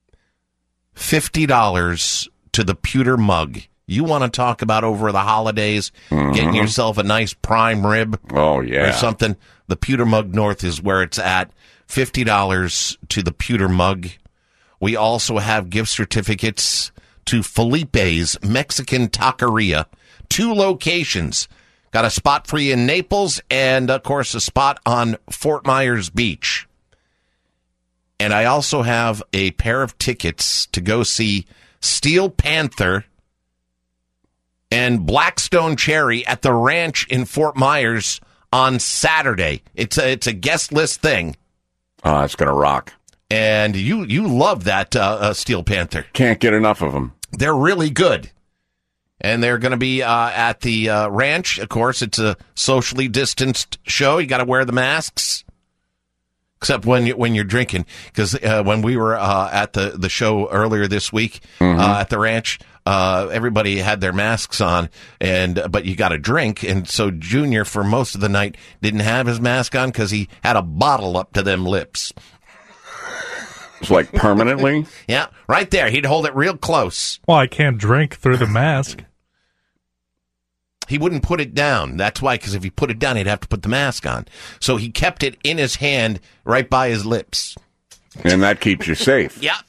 $50 to the pewter mug. You want to talk about over the holidays, getting yourself a nice prime rib or something. The Pewter Mug North is where it's at. $50 to the pewter mug. We also have gift certificates to Felipe's Mexican Taqueria. 2 locations. Got a spot for you in Naples and, of course, a spot on Fort Myers Beach. And I also have a pair of tickets to go see Steel Panther and Blackstone Cherry at the Ranch in Fort Myers on Saturday. It's a guest list thing. Oh, it's going to rock. And you love that Steel Panther. Can't get enough of them. They're really good. And they're going to be at the Ranch. Of course, it's a socially distanced show. You got to wear the masks. Except when you're drinking, because when we were at the show earlier this week at the Ranch, everybody had their masks on, but you got to drink, and so Junior for most of the night didn't have his mask on because he had a bottle up to them lips. It's like permanently? Yeah, right there. He'd hold it real close. Well, I can't drink through the mask. He wouldn't put it down. That's why, because if he put it down, he'd have to put the mask on. So he kept it in his hand right by his lips. And that keeps you safe. Yeah.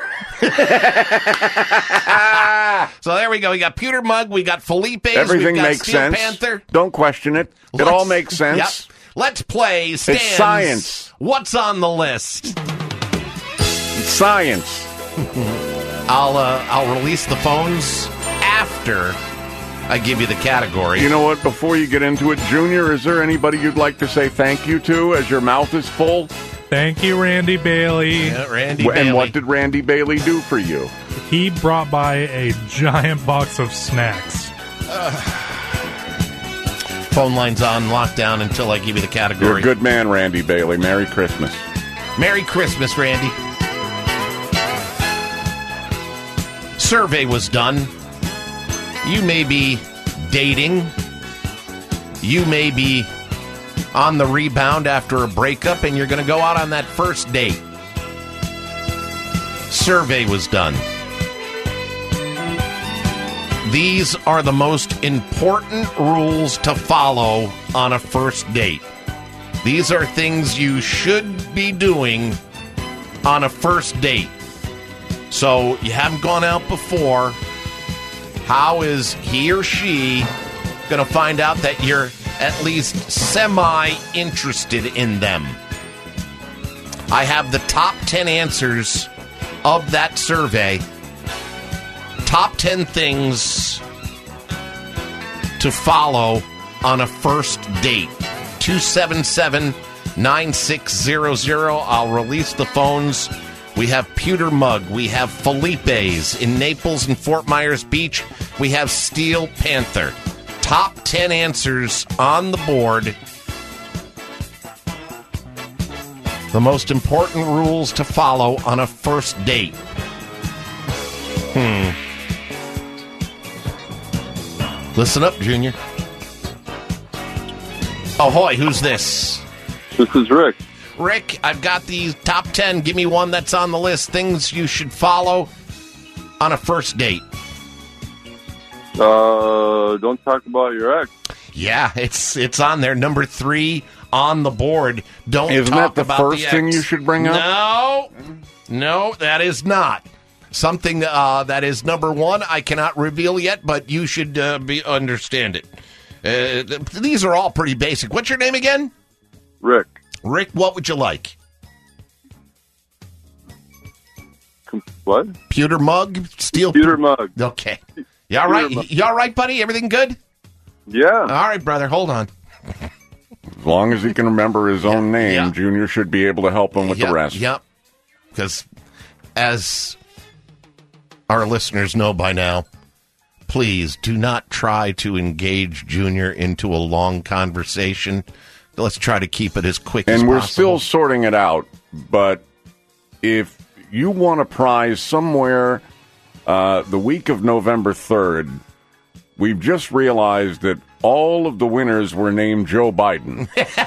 So there we go. We got Pewter Mug. We got Felipe's. Everything got makes Steel sense. Panther. Don't question it. It all makes sense. Yep. Let's play Stan's It's science. What's on the list? It's science. I'll release the phones after I give you the category. You know what? Before you get into it, Junior, is there anybody you'd like to say thank you to as your mouth is full? Thank you, Randy Bailey. Yeah, Randy Bailey. And what did Randy Bailey do for you? He brought by a giant box of snacks. Phone line's on lockdown until I give you the category. You're a good man, Randy Bailey. Merry Christmas. Merry Christmas, Randy. Survey was done. You may be dating. You may be on the rebound after a breakup, and you're going to go out on that first date. Survey was done. These are the most important rules to follow on a first date. These are things you should be doing on a first date. So you haven't gone out before. How is he or she going to find out that you're at least semi-interested in them? I have the top 10 answers of that survey. Top 10 things to follow on a first date. 277-9600. I'll release the phones. We have Pewter Mug. We have Felipe's in Naples and Fort Myers Beach. We have Steel Panther. Top 10 answers on the board. The most important rules to follow on a first date. Listen up, Junior. Ahoy, who's this? This is Rick. Rick, I've got these top 10. Give me one that's on the list. Things you should follow on a first date. Don't talk about your ex. Yeah, it's on there. Number 3 on the board. Don't Isn't talk that the about first the ex. thing you should bring up? No, that is not. something that is number one. I cannot reveal yet, but you should understand it. These are all pretty basic. What's your name again? Rick. Rick, what would you like? What? Pewter mug? Steel pewter mug. Okay. You all right? You all right, buddy? Everything good? Yeah. All right, brother. Hold on. As long as he can remember his own name, Junior should be able to help him with the rest. Yep. Because as our listeners know by now, please do not try to engage Junior into a long conversation. Let's try to keep it as quick as possible. And we're still sorting it out, but if you want a prize somewhere the week of November 3rd, we've just realized that all of the winners were named Joe Biden.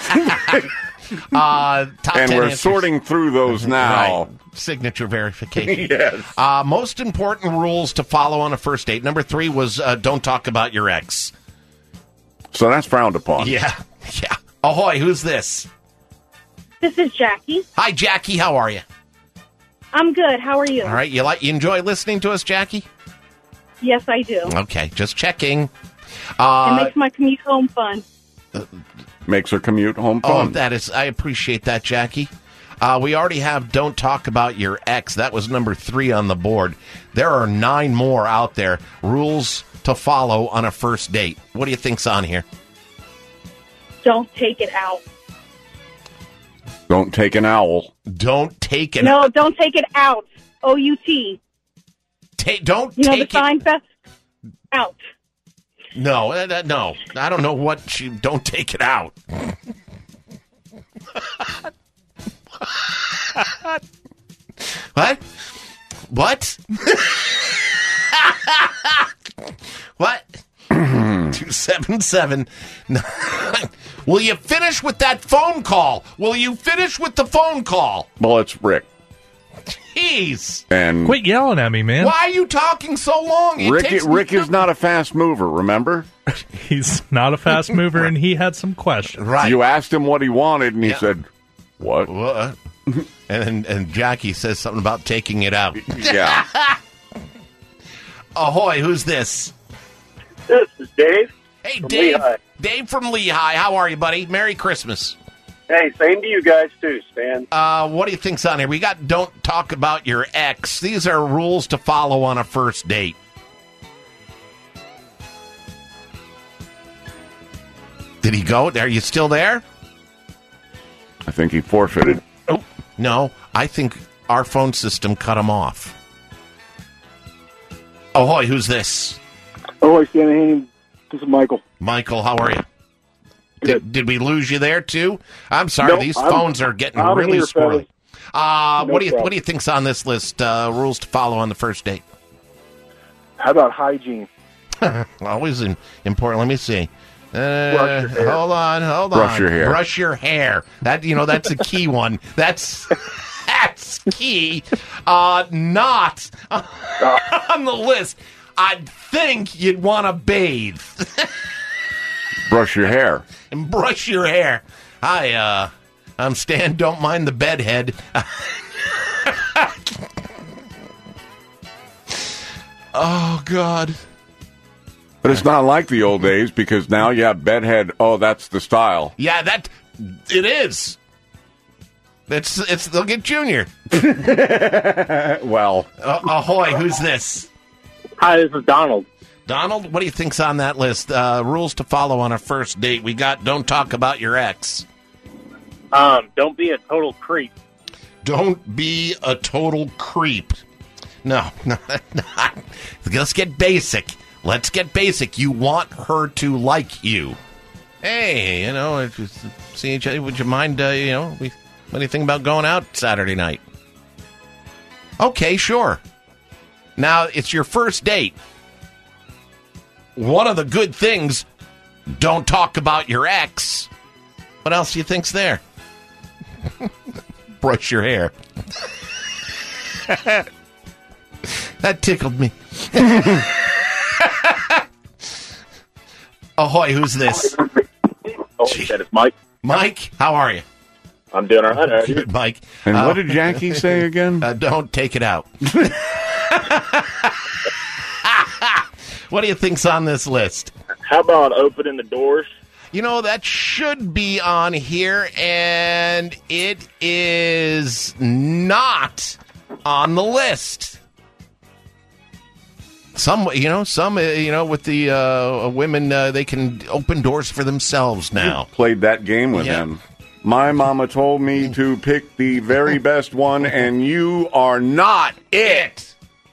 And we're answers. sorting through those now. Right. Signature verification. Yes. Most important rules to follow on a first date. Number 3 was don't talk about your ex. So that's frowned upon. Yeah. Ahoy, who's this? This is Jackie. Hi, Jackie. How are you? I'm good. How are you? All right. You enjoy listening to us, Jackie? Yes, I do. Okay. Just checking. It makes my commute home fun. Makes her commute home fun. I appreciate that, Jackie. We already have Don't Talk About Your Ex. That was number 3 on the board. There are 9 more out there. Rules to follow on a first date. What do you think's on here? Don't take it out. Don't take an owl. Don't take an No, don't take it out. O-U-T. Don't you know take the Seinfeld? Out. No, no. I don't know what don't take it out. What? What? What? 277. Will you finish with that phone call? Will you finish with the phone call? Well, it's Rick. Jeez. And quit yelling at me, man. Why are you talking so long? Rick is not a fast mover, remember? He's not a fast mover, and he had some questions. Right. You asked him what he wanted, and he said, what? And Jackie says something about taking it out. Yeah. Ahoy, who's this? This is Dave. Hey, from Dave. Lehigh. Dave from Lehigh. How are you, buddy? Merry Christmas. Hey, same to you guys, too, Stan. What do you think's on here? We got Don't Talk About Your Ex. These are rules to follow on a first date. Did he go? Are you still there? I think he forfeited. Oh, no. I think our phone system cut him off. Ahoy, who's this? Oh, Stan and Haney. This is Michael. Michael, how are you? Did we lose you there too? I'm sorry, Nope, these phones are getting I'm really here, squirrely. No What do problem. you think's on this list? Rules to follow on the first date. How about hygiene? Always important. Let me see. Brush your hair. Hold on. Brush your hair. Brush your hair. That's a key one. That's key. Not on the list. I'd think you'd want to bathe. Brush your hair. And brush your hair. Hi, I'm Stan. Don't mind the bedhead. Oh, God. But it's not like the old days because now you have bedhead. Oh, that's the style. Yeah, it is. It's they'll get Junior. Well. Ahoy, who's this? Hi, this is Donald. Donald, what do you think's on that list? Rules to follow on a first date. We got Don't Talk About Your Ex. Don't be a total creep. Don't be a total creep. No. Let's get basic. Let's get basic. You want her to like you. Hey, if you see each other, would you mind, what do you think about going out Saturday night? Okay, sure. Now, it's your first date. One of the good things, don't talk about your ex. What else do you think's there? Brush your hair. That tickled me. Ahoy, who's this? Oh, that is Mike. Mike, how are you? I'm doing all right. Good, Mike. And what did Jackie say again? Don't take it out. What do you think's on this list? How about opening the doors? You know, that should be on here, and it is not on the list. Some with the women, they can open doors for themselves now. You played that game with him. My mama told me to pick the very best one, and you are not it.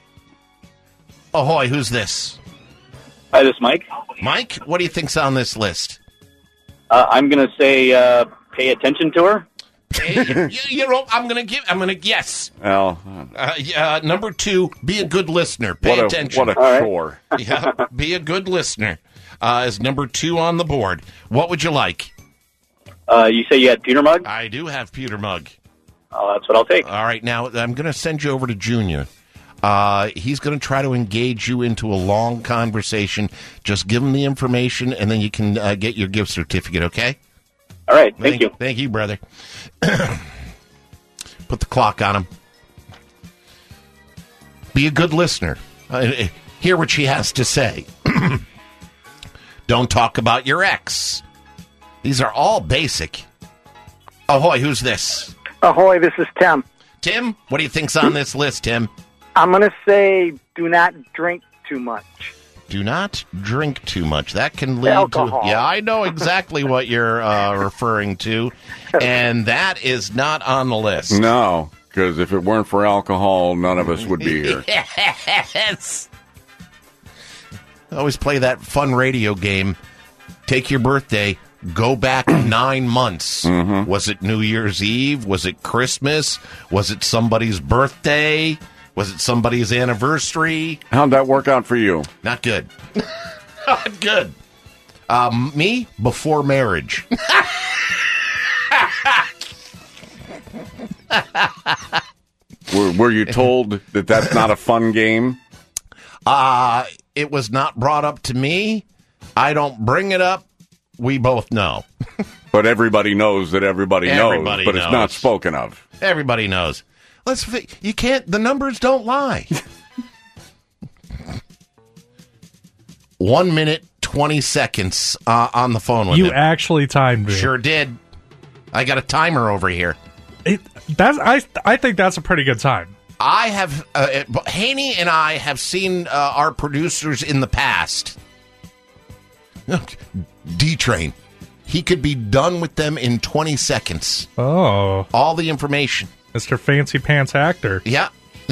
Ahoy, who's this? Hi, this is Mike. Mike, what do you think's on this list? I'm going to say pay attention to her. I'm going to guess. Well, number 2, be a good listener. Pay attention. What a chore. Yeah, be a good listener is number 2 on the board. What would you like? You say you had Peter Mug? I do have Peter Mug. That's what I'll take. All right, now I'm going to send you over to Junior. He's going to try to engage you into a long conversation. Just give him the information, and then you can get your gift certificate, okay? All right, thank you. Thank you, brother. Put the clock on him. Be a good listener. Hear what she has to say. Don't talk about your ex. These are all basic. Ahoy, who's this? Ahoy, this is Tim. Tim, what do you think's on this list, Tim? I'm going to say do not drink too much. Do not drink too much. That can lead alcohol. to... Yeah, I know exactly what you're referring to, and that is not on the list. No, because if it weren't for alcohol, none of us would be here. Yes! I always play that fun radio game. Take your birthday, go back 9 months. Mm-hmm. Was it New Year's Eve? Was it Christmas? Was it somebody's birthday? Was it somebody's anniversary? How'd that work out for you? Not good. Not good. Me, before marriage. Were you told that that's not a fun game? It was not brought up to me. I don't bring it up. We both know. But everybody knows that everybody knows, but it's not spoken of. Everybody knows. You can't, the numbers don't lie. 1 minute, 20 seconds on the phone with him. You actually timed me. Sure did. I got a timer over here. I think that's a pretty good time. I have, Haney and I have seen our producers in the past. D-Train. He could be done with them in 20 seconds. Oh. All the information. Mr. Fancy Pants Actor. Yeah.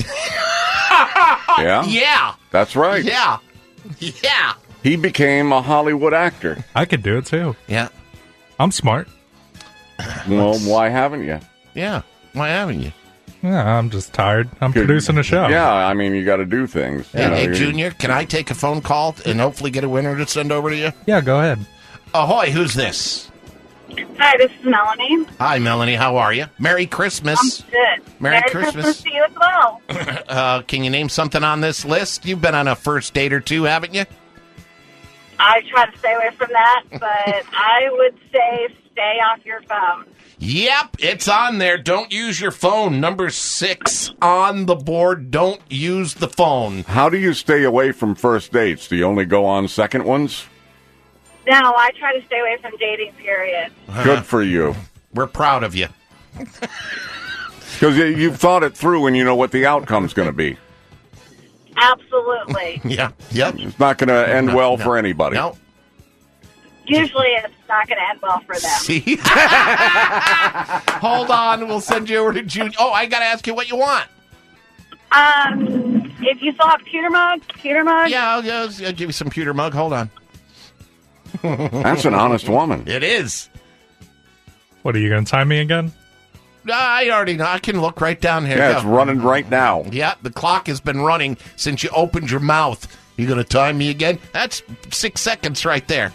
Yeah? Yeah. That's right. Yeah. Yeah. He became a Hollywood actor. I could do it, too. Yeah. I'm smart. Well, why haven't you? Yeah. Why haven't you? Yeah, I'm just tired. I'm producing a show. Yeah, I mean, you got to do things. Hey, Junior, can I take a phone call and hopefully get a winner to send over to you? Yeah, go ahead. Ahoy, who's this? Hi, this is Melanie. Hi, Melanie. How are you? Merry Christmas. I'm good. Merry Christmas. to you as well. Can you name something on this list? You've been on a first date or two, haven't you? I try to stay away from that, but I would say stay off your phone. Yep, it's on there. Don't use your phone. Number 6 on the board. Don't use the phone. How do you stay away from first dates? Do you only go on second ones? No, I try to stay away from dating, period. Good for you. We're proud of you. Because you've thought it through and you know what the outcome's going to be. Absolutely. Yeah. Yep. It's not going to end well for anybody. No. Usually it's not going to end well for them. See? Hold on. We'll send you over to June. Oh, I got to ask you what you want. If you still have Peter Mug. Yeah, I'll give you some Peter Mug. Hold on. That's an honest woman. It is. What, are you going to time me again? I already know. I can look right down here. Yeah, it's running right now. Yeah, the clock has been running since you opened your mouth. You going to time me again? That's 6 seconds right there.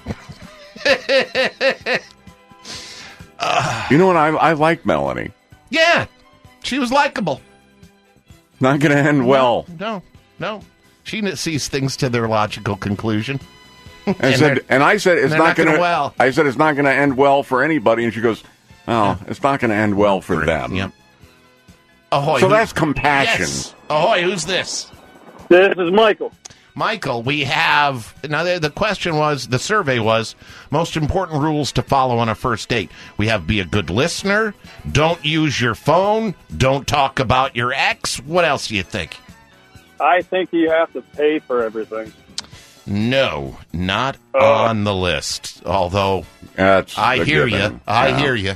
You know what? I like Melanie. Yeah, she was likable. Not going to end well. No. She sees things to their logical conclusion. I said it's not going to. Well. I said it's not going to end well for anybody, and she goes, "Oh, it's not going to end well for them." Yep. Ahoy. So that's compassion. Yes. Ahoy, who's this? This is Michael. Michael, we have... Now, the question was, the survey was, most important rules to follow on a first date. We have be a good listener, don't use your phone, don't talk about your ex. What else do you think? I think you have to pay for everything. No, not on the list. Although, I hear you. I hear you.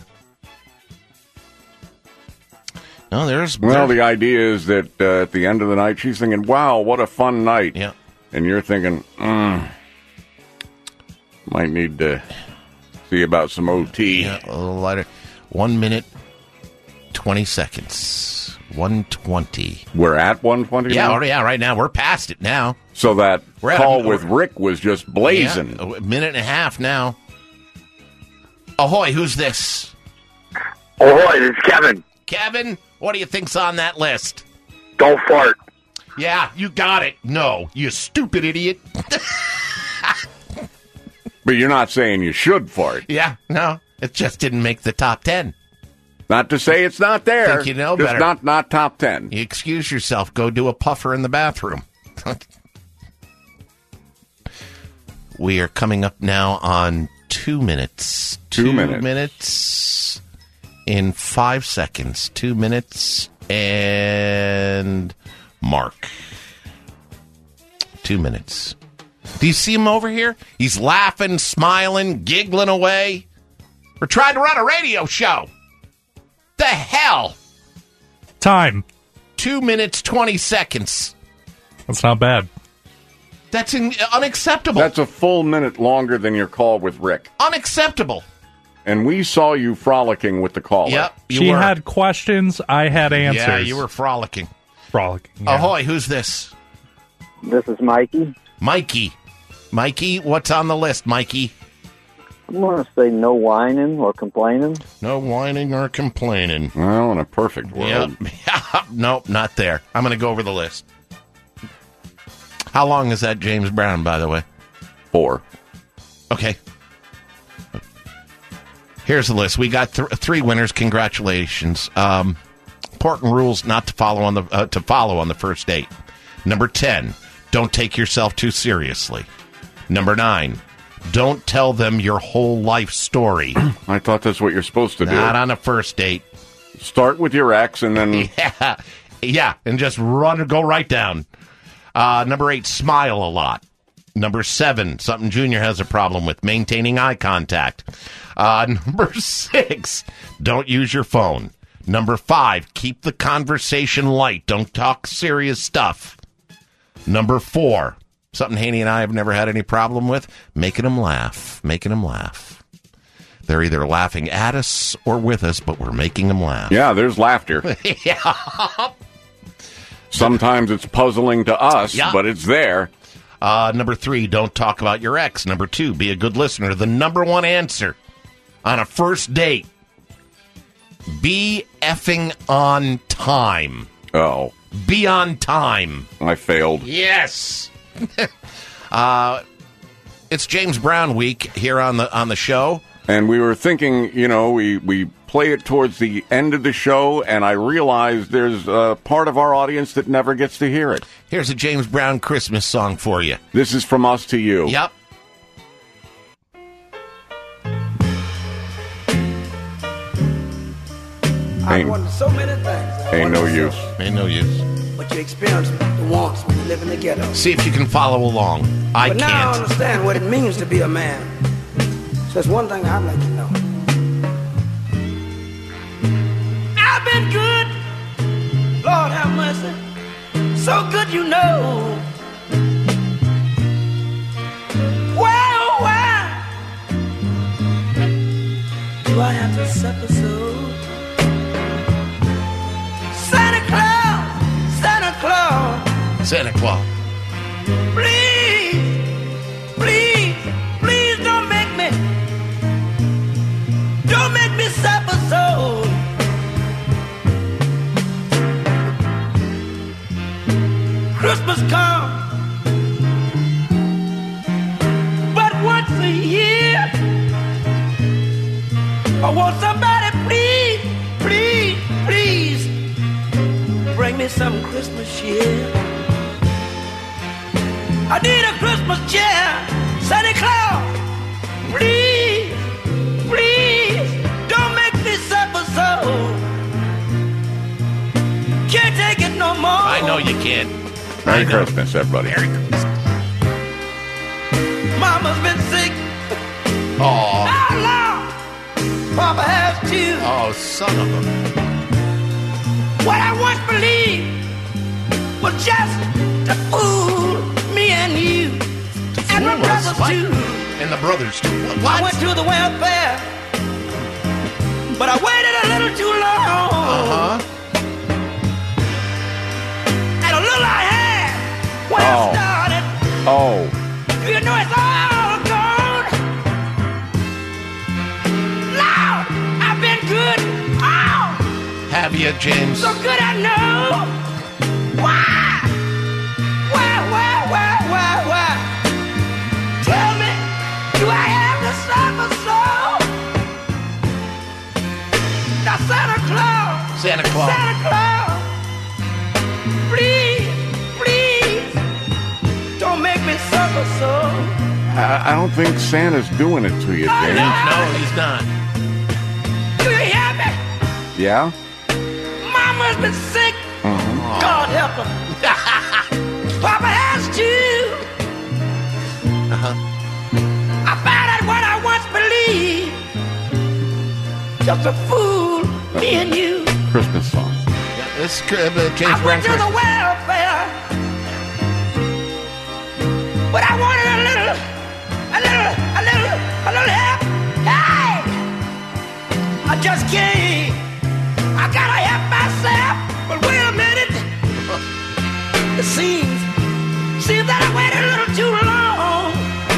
No, Well, the idea is that at the end of the night, she's thinking, wow, what a fun night. Yeah. And you're thinking, might need to see about some OT. Yeah, a little lighter. 1 minute, 20 seconds. 1:20. We're at 1:20 now? Yeah, right now. We're past it now. So that call with Rick was just blazing. Yeah, a minute and a half now. Ahoy, who's this? Ahoy, it's Kevin. Kevin, what do you think's on that list? Don't fart. Yeah, you got it. No, you stupid idiot. But you're not saying you should fart. Yeah, no. It just didn't make the top 10. Not to say it's not there. Think you know just better. Not top 10. You excuse yourself. Go do a puffer in the bathroom. We are coming up now on 2 minutes. 2 minutes. 2 minutes in 5 seconds. 2 minutes and mark. 2 minutes. Do you see him over here? He's laughing, smiling, giggling away. We're trying to run a radio show. The hell? Time. 2 minutes, 20 seconds. That's not bad. That's unacceptable. That's a full minute longer than your call with Rick. Unacceptable. And we saw you frolicking with the caller. Yep. She had questions. I had answers. Yeah, you were frolicking. Frolicking. Yeah. Ahoy, who's this? This is Mikey. Mikey, what's on the list, Mikey? I'm going to say no whining or complaining. No whining or complaining. Well, in a perfect world. Yep. Nope, not there. I'm going to go over the list. How long is that James Brown, by the way? 4. Okay. Here's the list. We got 3 winners. Congratulations. Important rules not to follow on the first date. Number 10, don't take yourself too seriously. Number 9, don't tell them your whole life story. I thought that's what you're supposed to do. Not on a first date. Start with your ex and then... Yeah, and just go right down. Number 8, smile a lot. Number 7, something Junior has a problem with, maintaining eye contact. Number 6, don't use your phone. Number 5, keep the conversation light. Don't talk serious stuff. Number 4, something Haney and I have never had any problem with, making them laugh. They're either laughing at us or with us, but we're making them laugh. Yeah, there's laughter. Yeah. Sometimes it's puzzling to us, Yeah. but it's there. Number 3, don't talk about your ex. Number 2, be a good listener. The number 1 answer on a first date, be effing on time. Oh. Be on time. I failed. Yes. It's James Brown week here on the show. And we were thinking, we play it towards the end of the show, and I realized there's a part of our audience that never gets to hear it. Here's a James Brown Christmas song for you. This is from us to you. Yep. I've wanted so many things. Ain't no use. Ain't no use. But you experience the wants when you live in the ghetto. See if you can follow along. I but now I can't. understand what it means to be a man. So there's one thing I'd like to know. I've been good. Lord have mercy. So good you know. Why, oh why do I have to suffer so? Santa Claus. Please don't make me suffer so. Christmas comes, but once a year. I want somebody, please me some Christmas cheer. I need a Christmas cheer. Santa Claus, please, please, don't make me suffer so. Can't take it no more. I know you can't. Merry Christmas, everybody. Merry Christmas. Mama's been sick. Oh. Oh, Lord. Papa has too. Oh, son of a... What I once believed was just to fool me and you. And my brothers too. And the brothers too. What? I went to the welfare, but I waited a little too long. Uh-huh. And a little I had when I started. Oh. Do you know it's all gone? Lord, I've been good. Oh, Have you, James? so good I know. Why? Why? Tell me, do I have to suffer so? Now Santa Claus. Santa Claus. Santa Claus. Please, please, don't make me suffer so. I don't think Santa's doing it to you, James. No, he's not. Do you hear me? Yeah? Mama's been sick. Mhm. God help her. Papa has too. Uh-huh. I found out what I once believed. Just to fool me and you. Christmas song. Yeah, this James I Brown went to the Christmas. welfare, but I wanted a little help. Hey, I just can't. I gotta help myself. But wait a minute. It seems that I waited a little too long.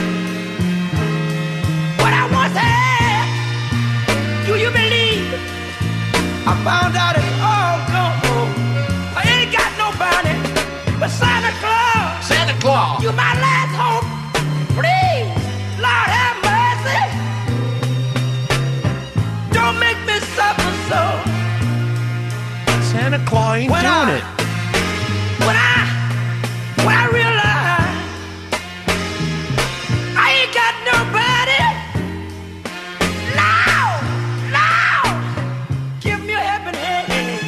What I once had, do you believe? I found out it's all gone. I ain't got nobody but Santa Claus. Santa Claus. You my last hope. Please, Lord have mercy. Don't make me suffer so. Santa Claus ain't doing it. When I realize I ain't got nobody. Now, give me a helping hand.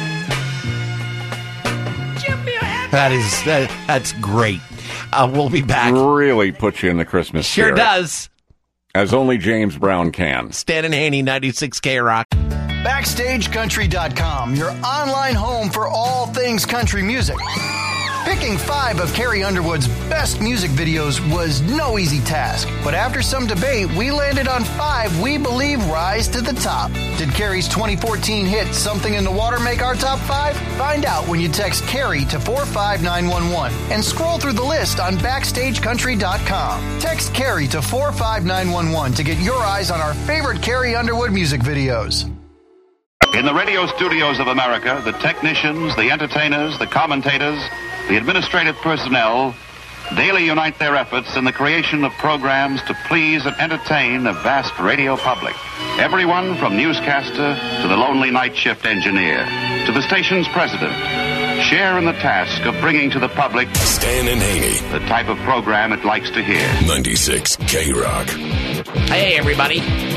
Give me a helping hand. That's great. We'll be back. Really puts you in the Christmas Sure spirit. does. As only James Brown can. Stan and Haney, 96 K-Rock. BackstageCountry.com, your online home for all things country music. Picking 5 of Carrie Underwood's best music videos was no easy task, but after some debate, we landed on 5 we believe rise to the top. Did Carrie's 2014 hit Something in the Water make our top 5? Find out when you text Carrie to 45911 and scroll through the list on BackstageCountry.com. Text Carrie to 45911 to get your eyes on our favorite Carrie Underwood music videos. In the radio studios of America, the technicians, the entertainers, the commentators, the administrative personnel daily unite their efforts in the creation of programs to please and entertain a vast radio public. Everyone from newscaster to the lonely night shift engineer to the station's president share in the task of bringing to the public Stan and Haney, the type of program it likes to hear. 96 K-Rock. Hey, everybody.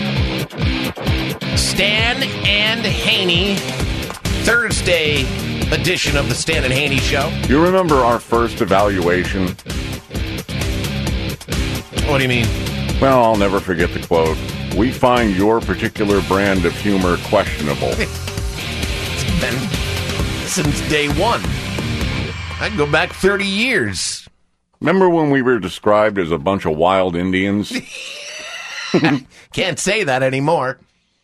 Stan and Haney, Thursday edition of the Stan and Haney Show. You remember our first evaluation? What do you mean? Well, I'll never forget the quote. We find your particular brand of humor questionable. It's been since day one. I can go back 30 years. Remember when we were described as a bunch of wild Indians? Can't say that anymore.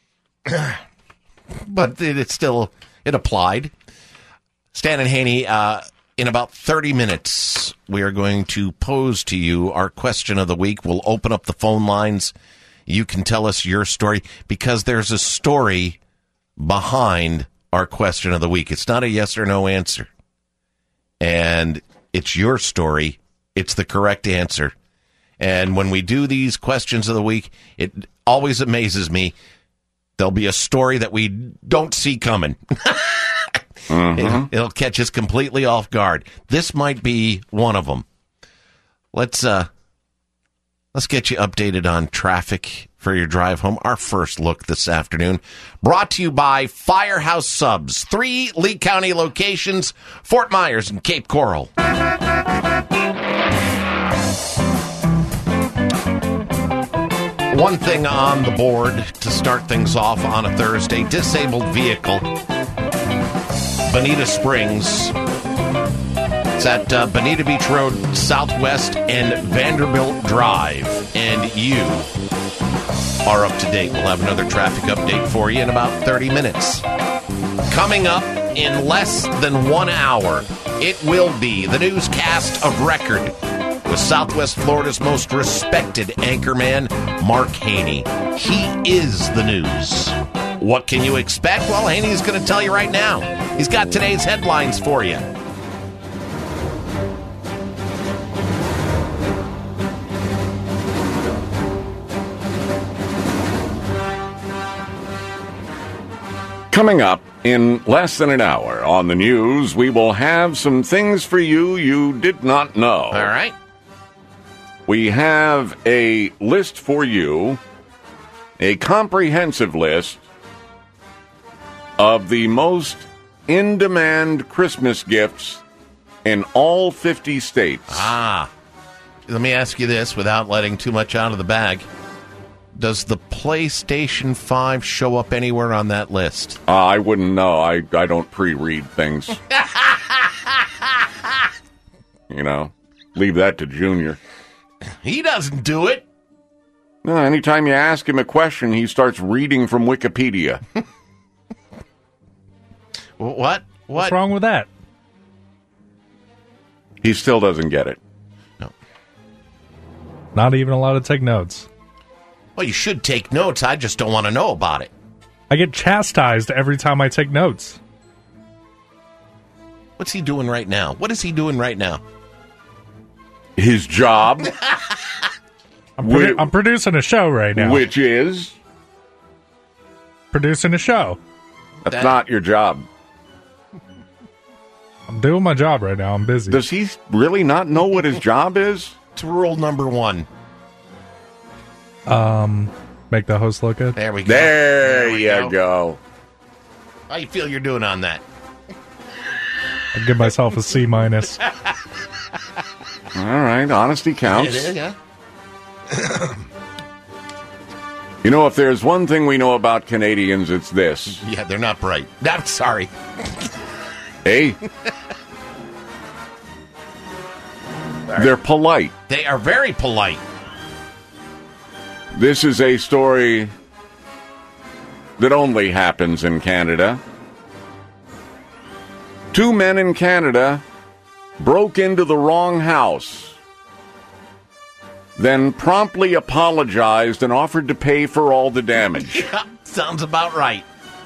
But it applied. Stan and Haney, in about 30 minutes, we are going to pose to you our question of the week. We'll open up the phone lines. You can tell us your story, because there's a story behind our question of the week. It's not a yes or no answer. And it's your story. It's the correct answer. And when we do these questions of the week, it always amazes me. There'll be a story that we don't see coming. It'll catch us completely off guard. This might be one of them. Let's get you updated on traffic for your drive home. Our first look this afternoon, brought to you by Firehouse Subs. 3 Lee County locations, Fort Myers and Cape Coral. One thing on the board to start things off on a Thursday, disabled vehicle, Bonita Springs. It's at Bonita Beach Road Southwest and Vanderbilt Drive. And you are up to date. We'll have another traffic update for you in about 30 minutes. Coming up in less than 1 hour, it will be the newscast of record with Southwest Florida's most respected anchorman, Mark Haney. He is the news. What can you expect? Well, Haney's going to tell you right now. He's got today's headlines for you. Coming up in less than an hour on the news, we will have some things for you did not know. All right. We have a list for you, a comprehensive list of the most in-demand Christmas gifts in all 50 states. Let me ask you this without letting too much out of the bag. Does the PlayStation 5 show up anywhere on that list? I wouldn't know. I don't pre-read things. Leave that to Junior. He doesn't do it. No, anytime you ask him a question, he starts reading from Wikipedia. What? What's wrong with that? He still doesn't get it. No. Not even allowed to take notes. Well, you should take notes. I just don't want to know about it. I get chastised every time I take notes. What's he doing right now? What is he doing right now? His job. I'm producing a show right now. Which is? Producing a show. That's not your job. I'm doing my job right now. I'm busy. Does he really not know what his job is? It's rule number 1. Make the host look good. There we go. There you go. How you feel you're doing on that? I'd give myself a C-. All right, honesty counts. It is, yeah. If there's one thing we know about Canadians, it's this. Yeah, they're not bright. I'm sorry. Hey. They're polite. They are very polite. This is a story that only happens in Canada. 2 men in Canada broke into the wrong house, then promptly apologized and offered to pay for all the damage. Yeah, sounds about right.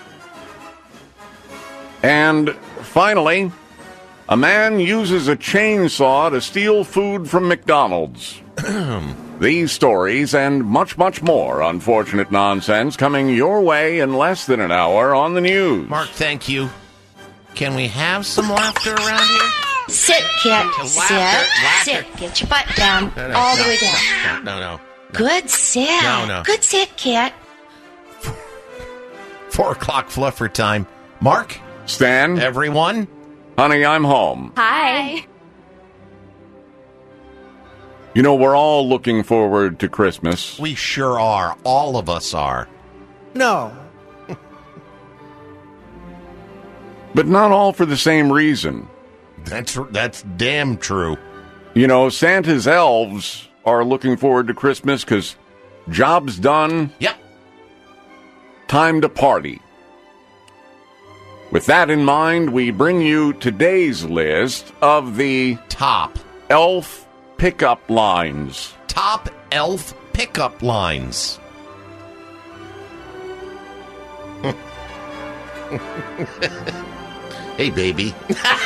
And finally, a man uses a chainsaw to steal food from McDonald's. These stories and much, much more unfortunate nonsense coming your way in less than an hour on the news. Mark, thank you. Can we have some laughter around here? Sit, kid. Laughter. Sit. Get your butt down. All the way down. No. Good sit. No. Good sit, kid. 4 o'clock fluffer time. Mark? Stan? Everyone? Honey, I'm home. Hi. We're all looking forward to Christmas. We sure are. All of us are. No. But not all for the same reason. That's damn true. Santa's elves are looking forward to Christmas because job's done. Yep. Time to party. With that in mind, we bring you today's list of the top elf pickup lines. Top elf pickup lines. Hey, baby.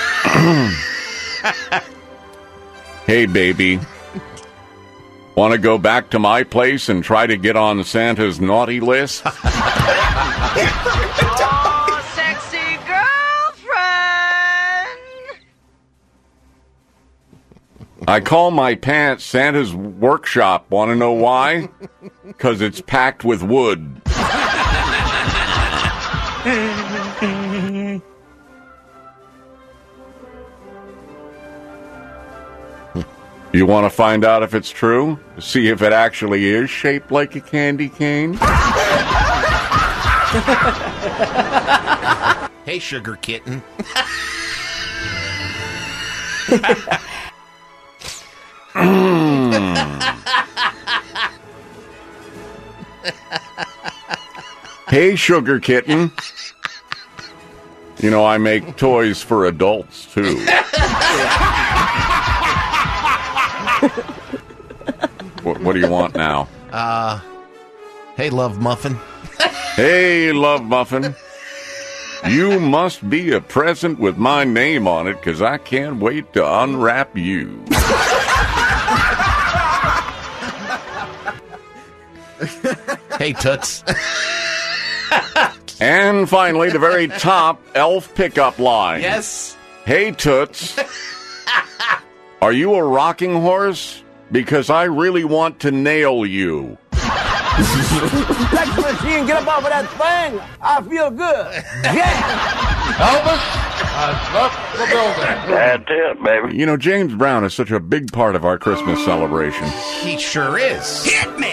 Hey, baby. Want to go back to my place and try to get on Santa's naughty list? Oh, sexy girlfriend! I call my pants Santa's workshop. Want to know why? Because it's packed with wood. You want to find out if it's true? See if it actually is shaped like a candy cane? Hey, sugar kitten. Hey, sugar kitten. You know, I make toys for adults, too. What do you want now? Hey, Love Muffin. Hey, Love Muffin. You must be a present with my name on it, because I can't wait to unwrap you. Hey, Toots. And finally, the very top elf pickup line. Yes. Hey, Toots. Are you a rocking horse? Because I really want to nail you. Sex machine, get up off of that thing. I feel good. Yeah. Elvis, I left the building. That's it, baby. You know, James Brown is such a big part of our Christmas celebration. He sure is. Hit me.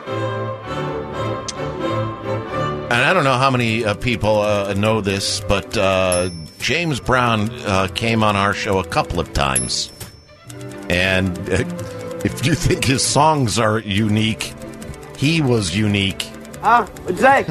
And I don't know how many people know this, but James Brown came on our show a couple of times. And if you think his songs are unique, he was unique. What'd you say?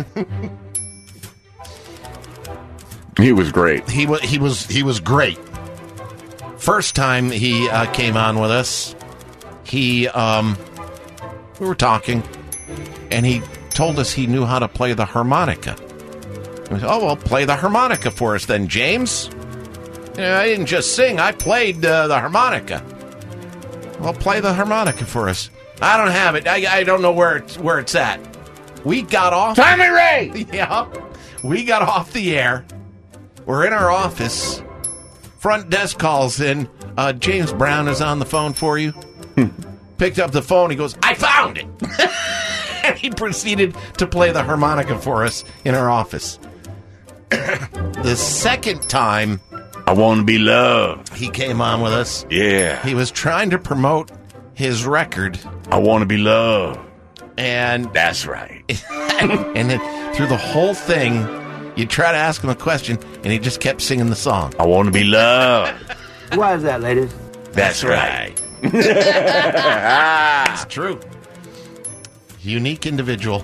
He was great. He was great. First time he came on with us, we were talking, and he told us he knew how to play the harmonica. We said, oh, well, play the harmonica for us then, James. You know, I didn't just sing, I played the harmonica. Well, play the harmonica for us. I don't have it. I don't know where it's at. We got off. Tommy Ray! Yeah. We got off the air. We're in our office. Front desk calls in. James Brown is on the phone for you. Picked up the phone. He goes, I found it. And he proceeded to play the harmonica for us in our office. The second time I want to be loved, he came on with us. Yeah. He was trying to promote his record. I want to be loved. And that's right. And then through the whole thing, you try to ask him a question, and he just kept singing the song. I want to be loved. Why is that, ladies? That's right. It's true. Unique individual.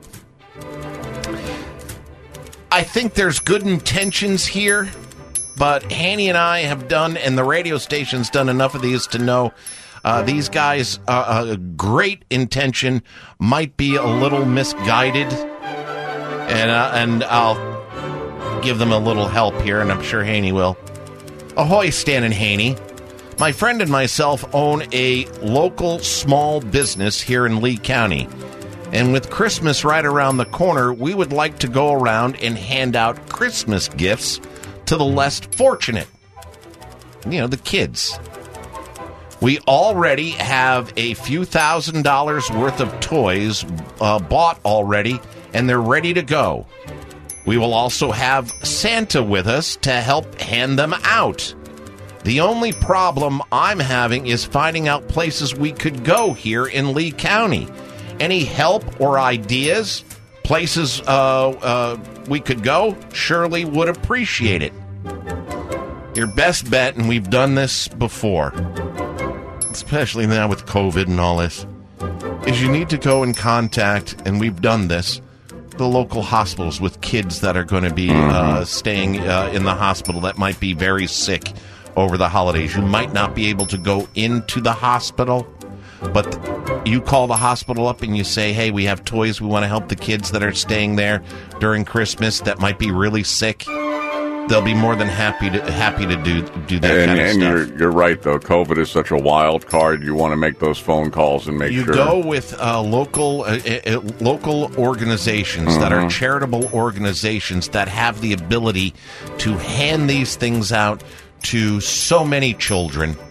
I think there's good intentions here, but Hanny and I have done, and the radio station's done enough of these to know these guys, great intention, might be a little misguided, and I'll give them a little help here, and I'm sure Haney will. Ahoy, Stan and Haney. My friend and myself own a local small business here in Lee County. And with Christmas right around the corner, we would like to go around and hand out Christmas gifts to the less fortunate. You know, the kids. We already have a few $1,000s worth of toys bought already, and they're ready to go. We will also have Santa with us to help hand them out. The only problem I'm having is finding out places we could go here in Lee County. Any help or ideas? Places we could go? Surely would appreciate it. Your best bet, and we've done this before, especially now with COVID and all this, is you need to go and contact, and we've done this, the local hospitals with kids that are going to be staying in the hospital that might be very sick over the holidays. You might not be able to go into the hospital, but you call the hospital up and you say, hey, we have toys. We want to help the kids that are staying there during Christmas that might be really sick. They'll be more than happy to do that kind of stuff. And you're right, though. COVID is such a wild card. You want to make those phone calls and make sure. You go with local organizations that are charitable organizations that have the ability to hand these things out to so many children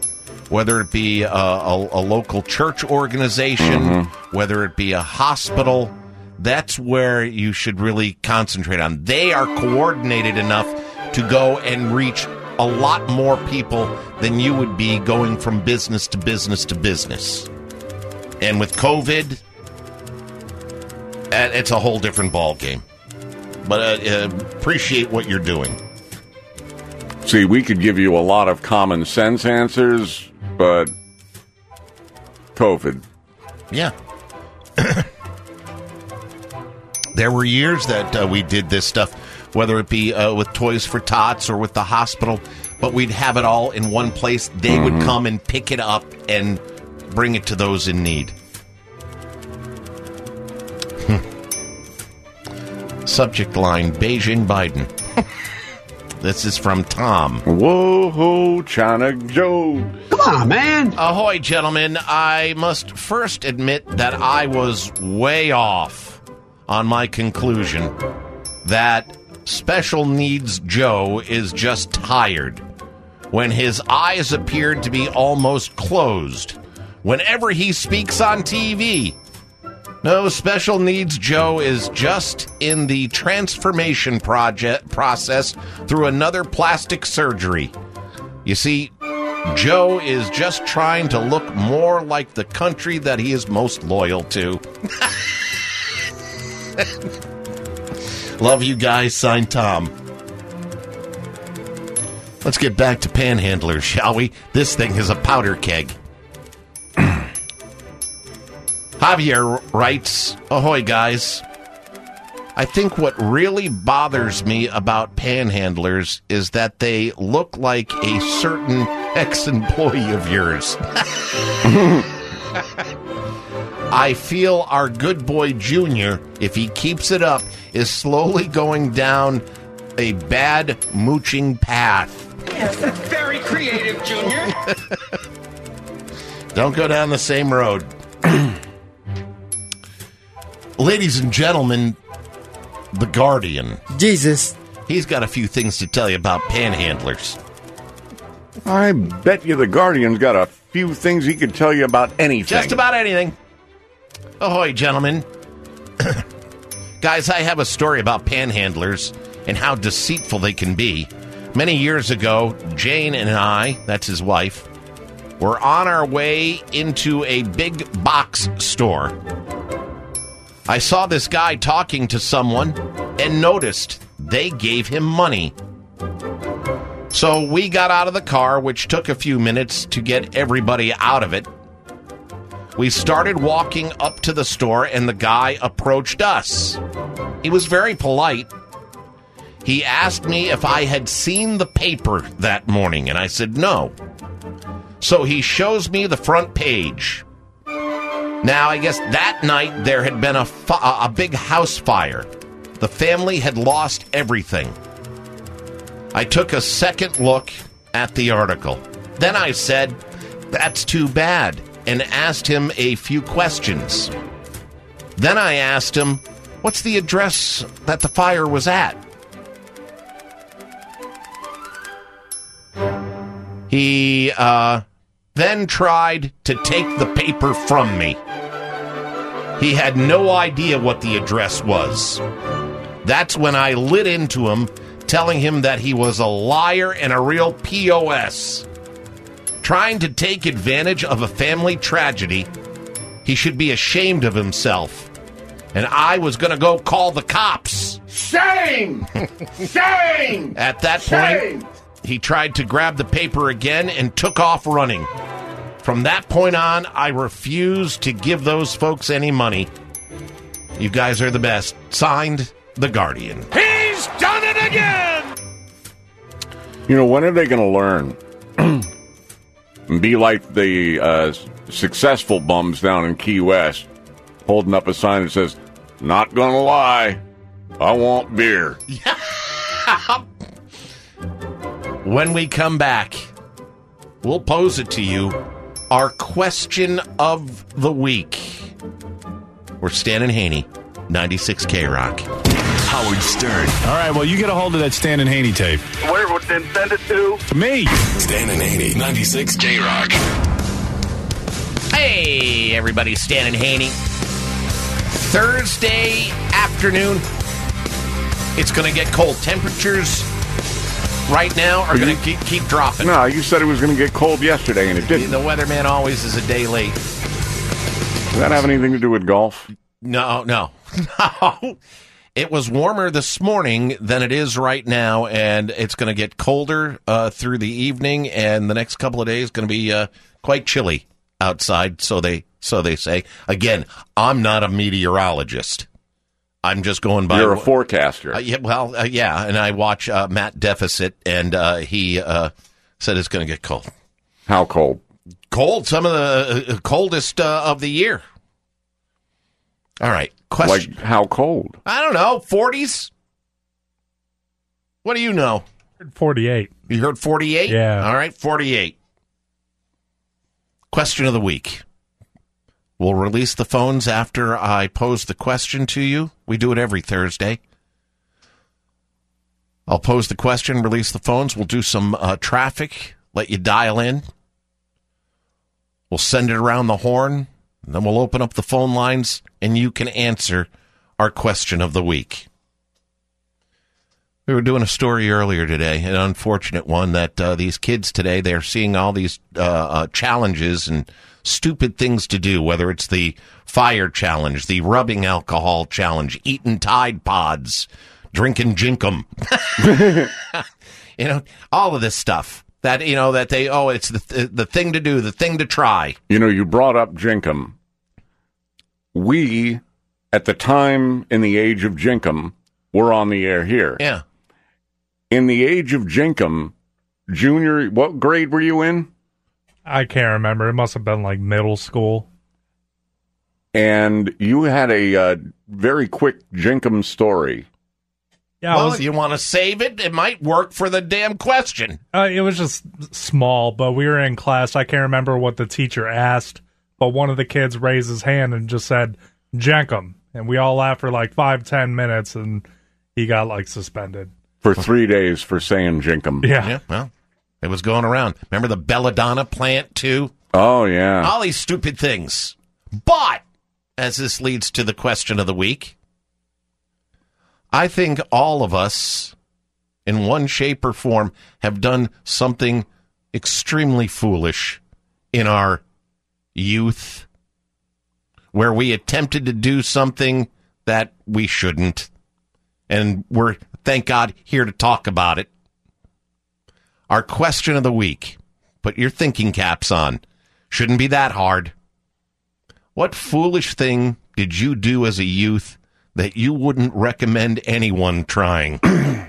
whether it be a local church organization, whether it be a hospital, that's where you should really concentrate on. They are coordinated enough to go and reach a lot more people than you would be going from business to business to business. And with COVID, it's a whole different ballgame. But appreciate what you're doing. See, we could give you a lot of common sense answers, but COVID. Yeah. There were years that we did this stuff, whether it be with Toys for Tots or with the hospital, but we'd have it all in one place. They would come and pick it up and bring it to those in need. Subject line, Beijing Biden. This is from Tom. Whoa, China Joe. Come on, man. Ahoy, gentlemen. I must first admit that I was way off on my conclusion that Special Needs Joe is just tired when his eyes appeared to be almost closed whenever he speaks on TV. No, Special Needs Joe is just in the transformation process through another plastic surgery. You see, Joe is just trying to look more like the country that he is most loyal to. Love you guys, signed Tom. Let's get back to panhandlers, shall we? This thing is a powder keg. Javier writes, ahoy, guys. I think what really bothers me about panhandlers is that they look like a certain ex-employee of yours. I feel our good boy Junior, if he keeps it up, is slowly going down a bad mooching path. Yes, very creative, Junior. Don't go down the same road. Ladies and gentlemen, The Guardian. Jesus. He's got a few things to tell you about panhandlers. I bet you The Guardian's got a few things he could tell you about anything. Just about anything. Ahoy, gentlemen. Guys, I have a story about panhandlers and how deceitful they can be. Many years ago, Jane and I, that's his wife, were on our way into a big box store. I saw this guy talking to someone and noticed they gave him money. So we got out of the car, which took a few minutes to get everybody out of it. We started walking up to the store, and the guy approached us. He was very polite. He asked me if I had seen the paper that morning, and I said no. So he shows me the front page. Now, I guess that night there had been a big house fire. The family had lost everything. I took a second look at the article. Then I said, that's too bad, and asked him a few questions. Then I asked him, what's the address that the fire was at? He then tried to take the paper from me. He had no idea what the address was. That's when I lit into him, telling him that he was a liar and a real POS. Trying to take advantage of a family tragedy, he should be ashamed of himself. And I was going to go call the cops. Shame! Shame! At that point, he tried to grab the paper again and took off running. From that point on, I refused to give those folks any money. You guys are the best. Signed, The Guardian. He's done it again! You know, when are they going to learn? And be like the successful bums down in Key West, holding up a sign that says, not going to lie, I want beer. When we come back, we'll pose it to you. Our question of the week. We're Stan and Haney, 96 K-Rock. Howard Stern. All right, well, you get a hold of that Stan and Haney tape. What then send it to me. Stan and Haney, 96 K-Rock. Hey, everybody, Stan and Haney. Thursday afternoon. It's going to get cold. Temperatures right now are going to keep dropping. No, you said it was going to get cold yesterday, and it didn't. The weatherman always is a day late. Does that have anything to do with golf? No. It was warmer this morning than it is right now, and it's going to get colder through the evening, and the next couple of days is going to be quite chilly outside, so they say. Again, I'm not a meteorologist. I'm just going by... You're a forecaster. Yeah, and I watch Matt Deficit, and he said it's going to get cold. How cold? Cold. Some of the coldest of the year. All right. Question. Like how cold? I don't know. 40s? What do you know? 48. You heard 48? Yeah. All right, 48. Question of the week. We'll release the phones after I pose the question to you. We do it every Thursday. I'll pose the question, release the phones. We'll do some traffic, let you dial in. We'll send it around the horn, and then we'll open up the phone lines, and you can answer our question of the week. We were doing a story earlier today, an unfortunate one, that these kids today, they're seeing all these challenges and stupid things to do, whether it's the fire challenge, the rubbing alcohol challenge, eating Tide Pods, drinking Jinkum. All of this stuff. That, that they, it's the thing to do, the thing to try. You brought up Jinkum. We, at the time in the age of Jinkum, were on the air here. Yeah. In the age of Jinkum, junior, what grade were you in? I can't remember. It must have been like middle school. And you had a very quick Jinkum story. Yeah, you want to save it? It might work for the damn question. It was just small, but we were in class. I can't remember what the teacher asked, but one of the kids raised his hand and just said, Jenkum. And we all laughed for like 5-10 minutes, and he got suspended. For 3 days for saying Jinkum. Yeah. Well, it was going around. Remember the belladonna plant, too? Oh, yeah. All these stupid things. But, as this leads to the question of the week, I think all of us, in one shape or form, have done something extremely foolish in our youth, where we attempted to do something that we shouldn't. And we're, thank God, here to talk about it. Our question of the week. Put your thinking caps on. Shouldn't be that hard. What foolish thing did you do as a youth that you wouldn't recommend anyone trying?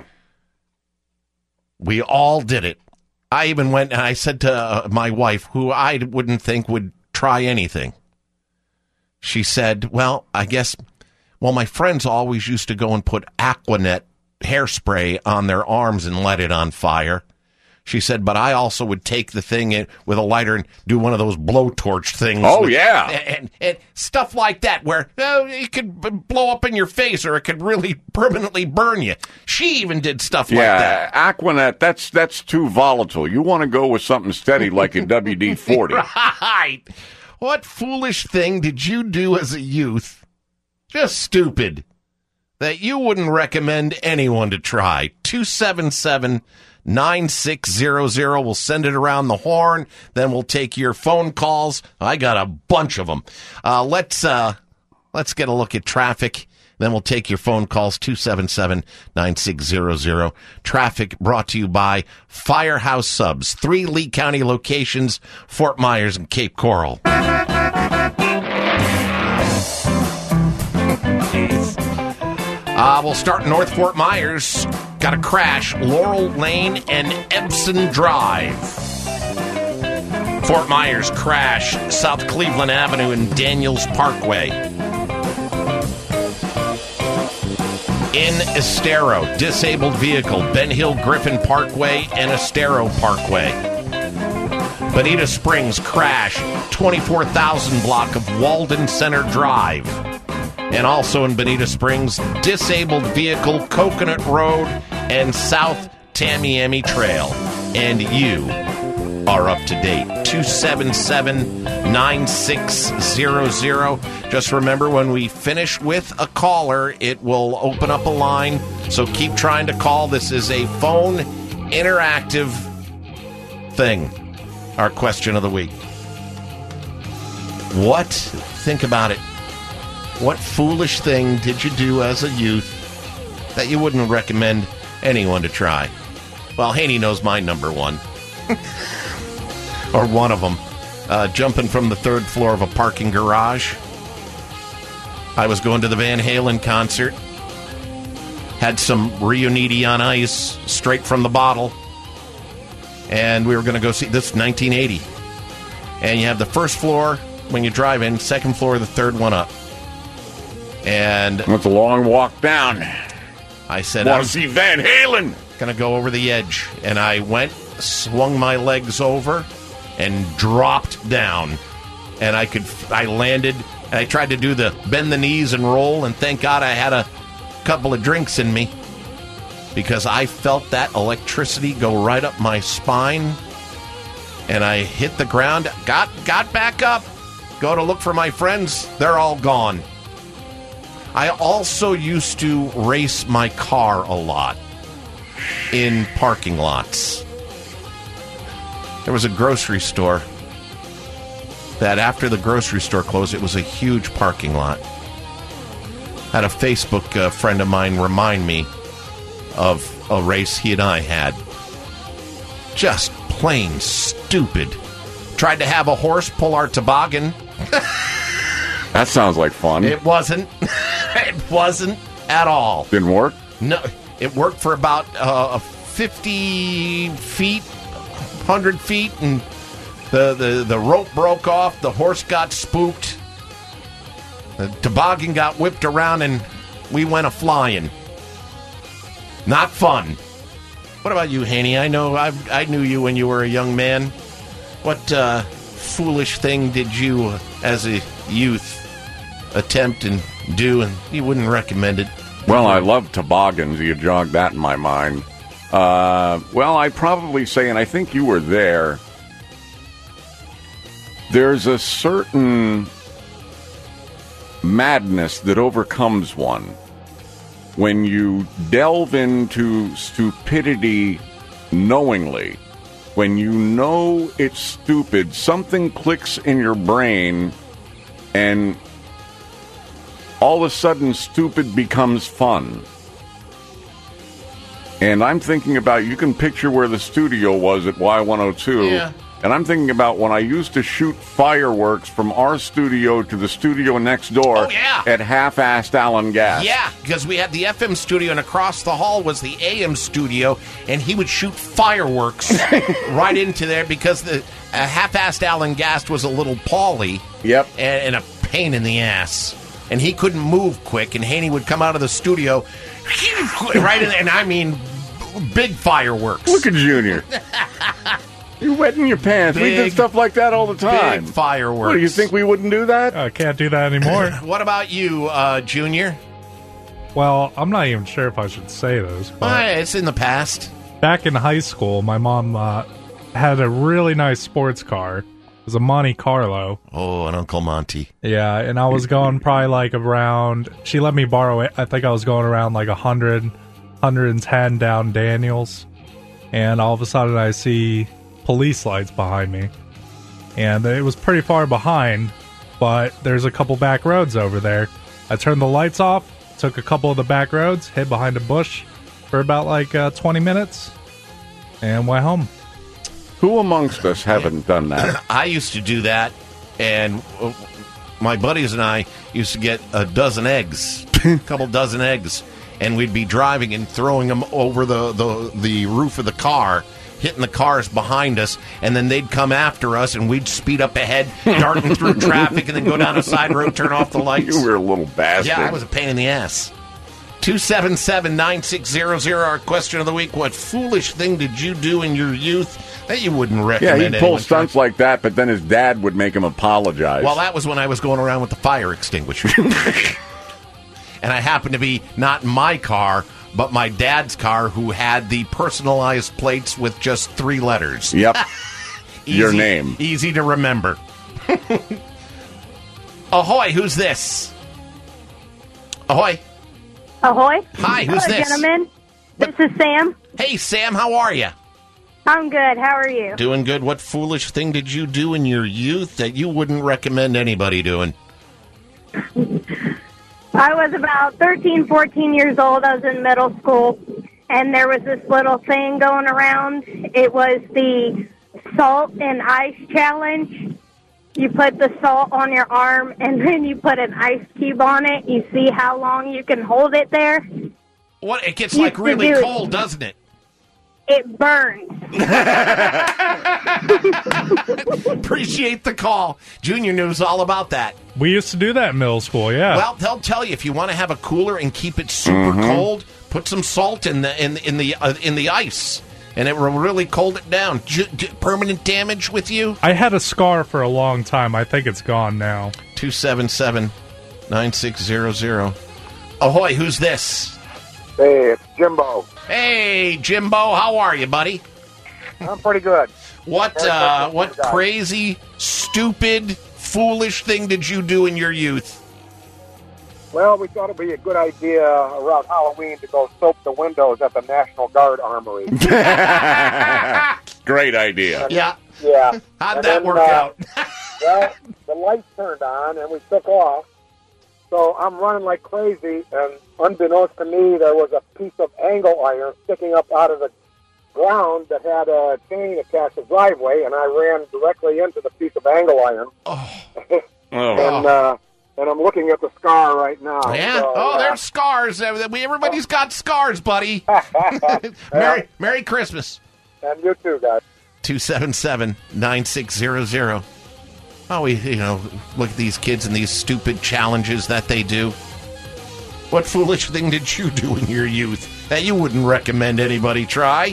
We all did it. I even went and I said to my wife, who I wouldn't think would try anything. She said, well, my friends always used to go and put Aquanet hairspray on their arms and let it on fire. She said, but I also would take the thing with a lighter and do one of those blowtorch things. Oh, yeah. And stuff like that where it could blow up in your face or it could really permanently burn you. She even did stuff like that. Yeah, Aquanet, that's too volatile. You want to go with something steady like a WD-40. Right. What foolish thing did you do as a youth? Just stupid. That you wouldn't recommend anyone to try. 277-9600. We'll send it around the horn. Then we'll take your phone calls. I got a bunch of them. Let's get a look at traffic. Then we'll take your phone calls. 277-9600. Traffic brought to you by Firehouse Subs. 3 Lee County locations, Fort Myers and Cape Coral. We'll start in North Fort Myers. Got a crash, Laurel Lane and Ebson Drive. Fort Myers crash, South Cleveland Avenue and Daniels Parkway. In Estero, disabled vehicle, Ben Hill Griffin Parkway and Estero Parkway. Bonita Springs crash, 24,000 block of Walden Center Drive. And also in Bonita Springs, disabled vehicle, Coconut Road and South Tamiami Trail, and you are up to date. 277-9600. Just remember, when we finish with a caller, it will open up a line, so keep trying to call. This is a phone interactive thing. Our question of the week. Think about it. What foolish thing did you do as a youth that you wouldn't recommend anyone to try? Well, Haney knows my number one. Or one of them. Jumping from the third floor of a parking garage. I was going to the Van Halen concert. Had some Riunite on ice straight from the bottle. And we were going to go see this 1980. And you have the first floor when you drive in, second floor, the third one up. And it's a long walk down. I said, want to see Van Halen. Going to go over the edge. And I went, swung my legs over, and dropped down. And I landed, and I tried to do the bend the knees and roll, and thank God I had a couple of drinks in me, because I felt that electricity go right up my spine, and I hit the ground, got back up, go to look for my friends, they're all gone. I also used to race my car a lot in parking lots. There was a grocery store that after the grocery store closed, it was a huge parking lot. Had a Facebook friend of mine remind me of a race he and I had. Just plain stupid. Tried to have a horse pull our toboggan. That sounds like fun. It wasn't. It wasn't at all. Didn't work? No, it worked for about 50 feet, 100 feet, and the rope broke off, the horse got spooked, the toboggan got whipped around, and we went a-flying. Not fun. What about you, Haney? I know I knew you when you were a young man. What foolish thing did you, as a youth, attempt and do, and you wouldn't recommend it? Well, I love toboggans. You jogged that in my mind. Well, I'd probably say, and I think you were there, there's a certain madness that overcomes one when you delve into stupidity knowingly. When you know it's stupid, something clicks in your brain, and all of a sudden stupid becomes fun. And I'm thinking about, you can picture where the studio was at Y102. Yeah. And I'm thinking about when I used to shoot fireworks from our studio to the studio next door at half-assed Allen Gas. Yeah, because we had the FM studio, and across the hall was the AM studio, and he would shoot fireworks right into there because the half-assed Allen Gas was a little Pauly. Yep. And a pain in the ass. And he couldn't move quick, and Haney would come out of the studio right in there, and I mean big fireworks. Look at Junior. You're wetting your pants. We did stuff like that all the time. Big fireworks. What, do you think we wouldn't do that? I can't do that anymore. What about you, Junior? Well, I'm not even sure if I should say this. But it's in the past. Back in high school, my mom had a really nice sports car. It was a Monte Carlo. Oh, an Uncle Monty. Yeah, and I was going probably like around, she let me borrow it. I think I was going around like 100, 110 down Daniels. And all of a sudden I see police lights behind me, and it was pretty far behind, but there's a couple back roads over there. I turned the lights off, took a couple of the back roads, hid behind a bush for about like 20 minutes, and went home. Who amongst us haven't done that? I used to do that, and my buddies and I used to get a dozen eggs, a couple dozen eggs, and we'd be driving and throwing them over the roof of the car, hitting the cars behind us, and then they'd come after us, and we'd speed up ahead, darting through traffic, and then go down a side road, turn off the lights. You were a little bastard. Yeah, I was a pain in the ass. 277-9600, our question of the week. What foolish thing did you do in your youth that you wouldn't recommend? Yeah, he'd pull stunts like that, but then his dad would make him apologize. Well, that was when I was going around with the fire extinguisher. And I happened to be not in my car, but my dad's car, who had the personalized plates with just 3 letters. Yep. Your name. Easy to remember. Ahoy, who's this? Ahoy. Ahoy. Hi, who's Hello, this? Gentlemen. This is Sam. Hey, Sam, how are you? I'm good. How are you? Doing good. What foolish thing did you do in your youth that you wouldn't recommend anybody doing? I was about 13, 14 years old. I was in middle school, and there was this little thing going around. It was the salt and ice challenge. You put the salt on your arm, and then you put an ice cube on it. You see how long you can hold it there. What? It gets like really cold, doesn't it? It burns. Appreciate the call. Junior knows all about that. We used to do that in middle school, yeah. Well, they'll tell you if you want to have a cooler and keep it super cold, put some salt in the ice, and it will really cool it down. Permanent damage with you? I had a scar for a long time. I think it's gone now. 277-9600. Ahoy, who's this? Hey, it's Jimbo. Hey, Jimbo, how are you, buddy? I'm pretty good. What crazy, stupid, foolish thing did you do in your youth? Well, we thought it'd be a good idea around Halloween to go soap the windows at the National Guard Armory. Great idea. Yeah. Yeah. How'd that work out? Well, the lights turned on, and we took off. So I'm running like crazy, and unbeknownst to me, there was a piece of angle iron sticking up out of the ground that had a chain attached to the driveway, and I ran directly into the piece of angle iron. And I'm looking at the scar right now. Yeah. So, there's scars. Everybody's got scars, buddy. Merry Christmas. And you too, guys. 277-9600. Oh, we look at these kids and these stupid challenges that they do. What foolish thing did you do in your youth that you wouldn't recommend anybody try?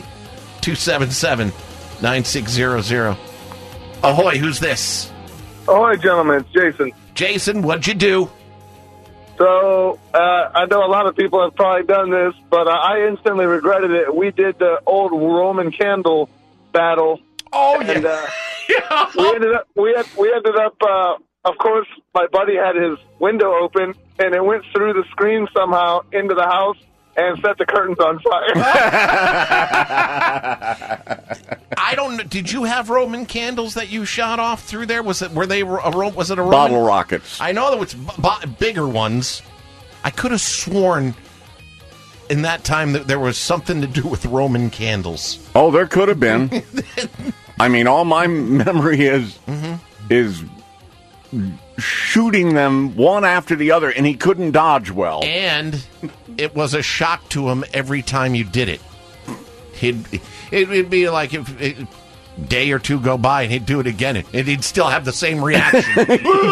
277-9600. Ahoy, who's this? Ahoy, gentlemen. It's Jason. Jason, what'd you do? So, I know a lot of people have probably done this, but I instantly regretted it. We did the old Roman candle battle. Oh, and, yeah. we ended up, of course, my buddy had his window open, and it went through the screen somehow into the house and set the curtains on fire. I don't know. Did you have Roman candles that you shot off through there? Was it a Roman? Bottle rockets. I know there was bigger ones. I could have sworn in that time that there was something to do with Roman candles. Oh, there could have been. I mean, all my memory is shooting them one after the other, and he couldn't dodge well. And it was a shock to him every time you did it. It'd be like if a day or two go by, and he'd do it again, and he'd still have the same reaction.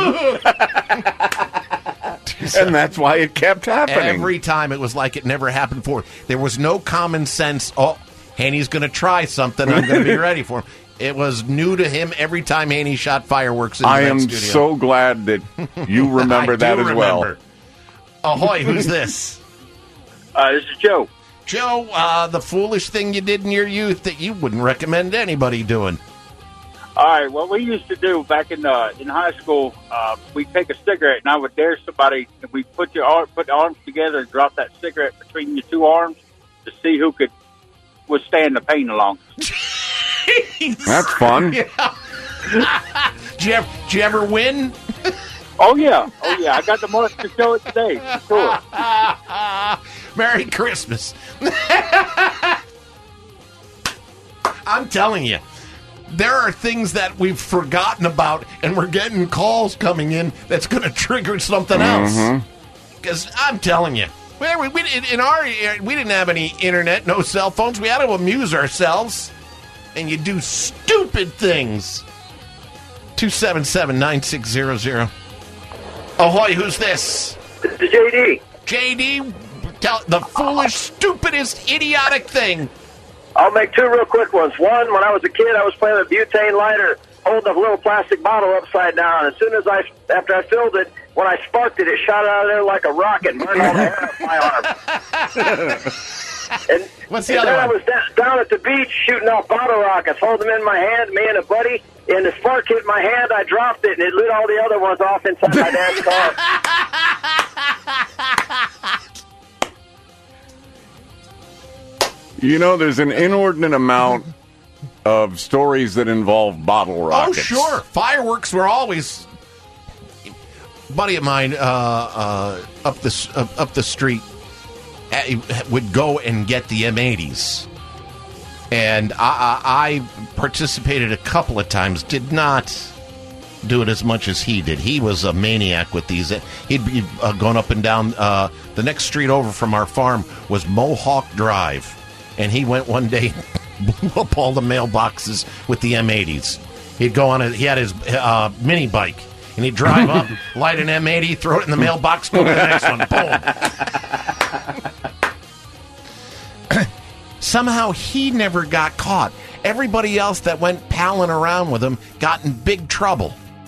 And that's why it kept happening. Every time it was like it never happened before. There was no common sense, Haney's going to try something, I'm going to be ready for him. It was new to him every time Haney shot fireworks in the studio. So glad that you remember that as well. Ahoy, who's this? This is Joe. Joe, the foolish thing you did in your youth that you wouldn't recommend anybody doing. All right, what we used to do back in high school, we'd take a cigarette, and I would dare somebody, if we put the arms together and drop that cigarette between your two arms to see who could withstand the pain the longest. That's fun. Yeah. Did you ever win? Oh, yeah. I got the marks to show it today. Sure. Merry Christmas. I'm telling you, there are things that we've forgotten about, and we're getting calls coming in that's going to trigger something else. Because I'm telling you, we didn't have any internet, no cell phones. We had to amuse ourselves. And you do stupid things. 277-9600. Ahoy, who's this? This is JD. JD, tell the foolish, stupidest, idiotic thing I'll make two real quick ones. One, when I was a kid, I was playing with a butane lighter, holding a little plastic bottle upside down. As soon as after I filled it, when I sparked it, it shot out of there like a rocket and burned all the hair off my arm. And, What's the other then one? I was down at the beach shooting off bottle rockets, holding them in my hand, me and a buddy, and the spark hit my hand, I dropped it, and it lit all the other ones off inside my dad's car. You know, there's an inordinate amount of stories that involve bottle rockets. Oh, sure. Fireworks were always... buddy of mine up the street would go and get the M80s. And I participated a couple of times, did not do it as much as he did. He was a maniac with these. He'd be going up and down. The next street over from our farm was Mohawk Drive. And he went one day, blew up all the mailboxes with the M80s. He'd go on, he had his mini bike. And he'd drive up, light an M80, throw it in the mailbox, go to the next one. Boom. Somehow he never got caught. Everybody else that went palling around with him got in big trouble.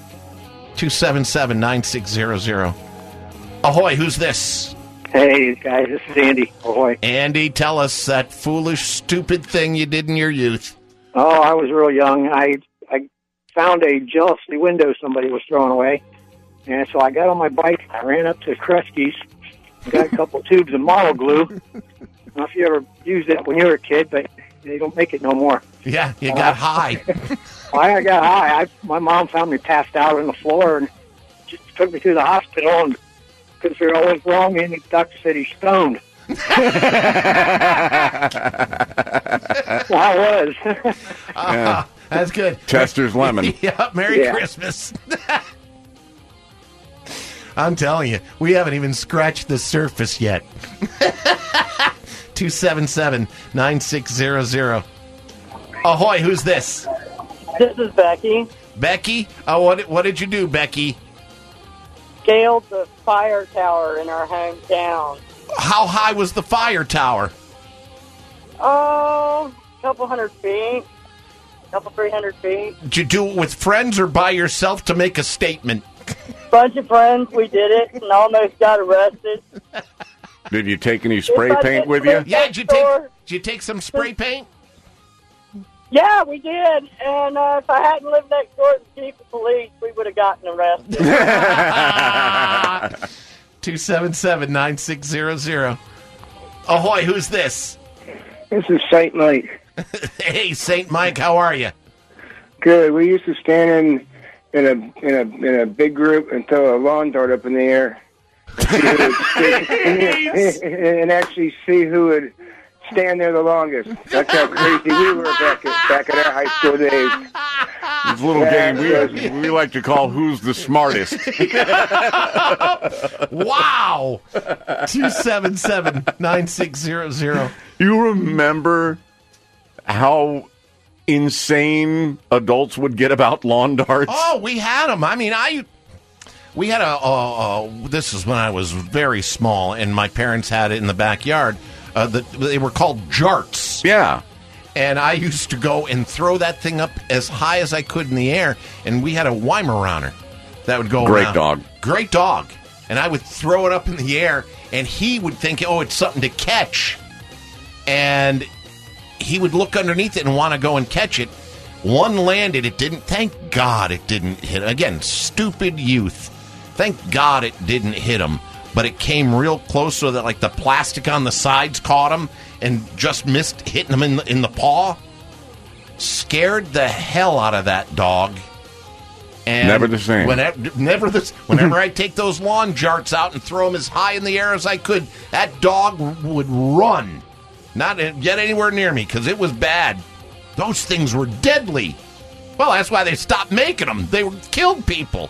277-9600. Ahoy, who's this? Hey, guys, this is Andy. Ahoy. Andy, tell us that foolish, stupid thing you did in your youth. Oh, I was real young. I found a jealousy window somebody was throwing away. And so I got on my bike, I ran up to Kresge's, got a couple tubes of model glue. I don't know if you ever used that when you were a kid, but they don't make it no more. Yeah, you got high. I got high. My mom found me passed out on the floor and just took me to the hospital and couldn't figure out what was wrong. And the doctor said he's stoned. Well, I was. Yeah. That's good. Chester's Lemon. Yeah, Merry Christmas. I'm telling you, we haven't even scratched the surface yet. 277-9600. Ahoy, who's this? This is Becky. Becky? Oh, what did you do, Becky? Scaled the fire tower in our hometown. How high was the fire tower? Oh, a couple 300 feet. Did you do it with friends or by yourself to make a statement? Bunch of friends, we did it and almost got arrested. Did you take any spray paint with you? Yeah, did you take some spray paint? Yeah, we did. And if I hadn't lived next door to the chief of police, we would have gotten arrested. 277-9600. Ahoy, who's this? This is St. Mike. Hey, St. Mike, how are you? Good. We used to stand in a big group and throw a lawn dart up in the air. And actually see who would stand there the longest. That's how crazy we were back in our high school days. This little game we like to call Who's the Smartest. Wow! 277-9600. You remember how insane adults would get about lawn darts? Oh, we had them. I mean, we had this is when I was very small, and my parents had it in the backyard. They were called jarts. Yeah. And I used to go and throw that thing up as high as I could in the air, and we had a Weimaraner that would go around. Great dog. And I would throw it up in the air, and he would think, oh, it's something to catch. And he would look underneath it and want to go and catch it. One landed, it didn't. Thank God it didn't hit. Again, stupid youth. Thank God it didn't hit him. But it came real close so that like the plastic on the sides caught him and just missed hitting him in the paw. Scared the hell out of that dog. And never the same. Whenever I take those lawn jarts out and throw them as high in the air as I could, that dog would run. Not get anywhere near me because it was bad. Those things were deadly. Well, that's why they stopped making them. They killed people.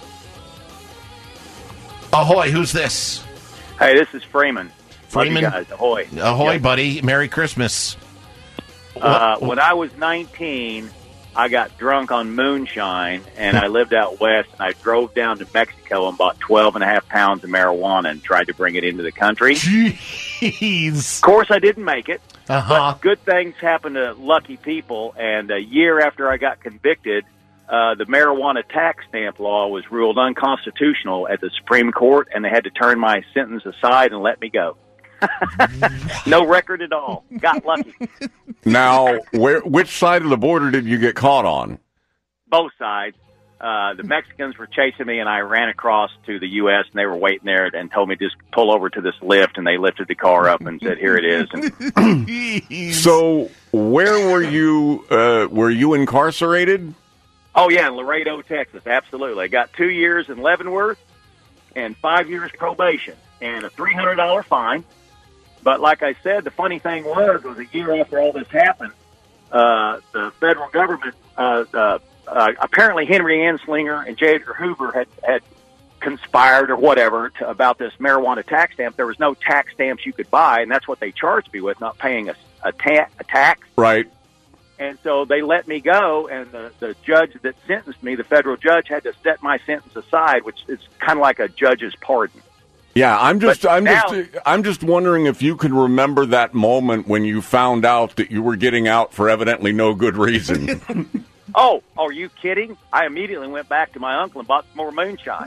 Ahoy, who's this? Hey, this is Freeman. Freeman. Love you guys. Ahoy. Ahoy, yep. Buddy. Merry Christmas. When I was 19, I got drunk on moonshine, and I lived out west, and I drove down to Mexico and bought 12.5 pounds of marijuana and tried to bring it into the country. Jeez. Of course, I didn't make it. But good things happen to lucky people, and a year after I got convicted, the marijuana tax stamp law was ruled unconstitutional at the Supreme Court, and they had to turn my sentence aside and let me go. No record at all. Got lucky. Now, which side of the border did you get caught on? Both sides. The Mexicans were chasing me, and I ran across to the U.S., and they were waiting there and told me just pull over to this lift, and they lifted the car up and said, here it is. And So where were you incarcerated? oh, yeah, in Laredo, Texas. Absolutely. I got 2 years in Leavenworth and 5 years probation and a $300 fine. But like I said, the funny thing was a year after all this happened, the federal government, apparently Henry Anslinger and J. Edgar Hoover had conspired or whatever about this marijuana tax stamp. There was no tax stamps you could buy, and that's what they charged me with, not paying a tax. Right. And so they let me go, and the judge that sentenced me, the federal judge, had to set my sentence aside, which is kind of like a judge's pardon. Yeah, I'm just wondering if you can remember that moment when you found out that you were getting out for evidently no good reason. Oh, are you kidding? I immediately went back to my uncle and bought some more moonshine.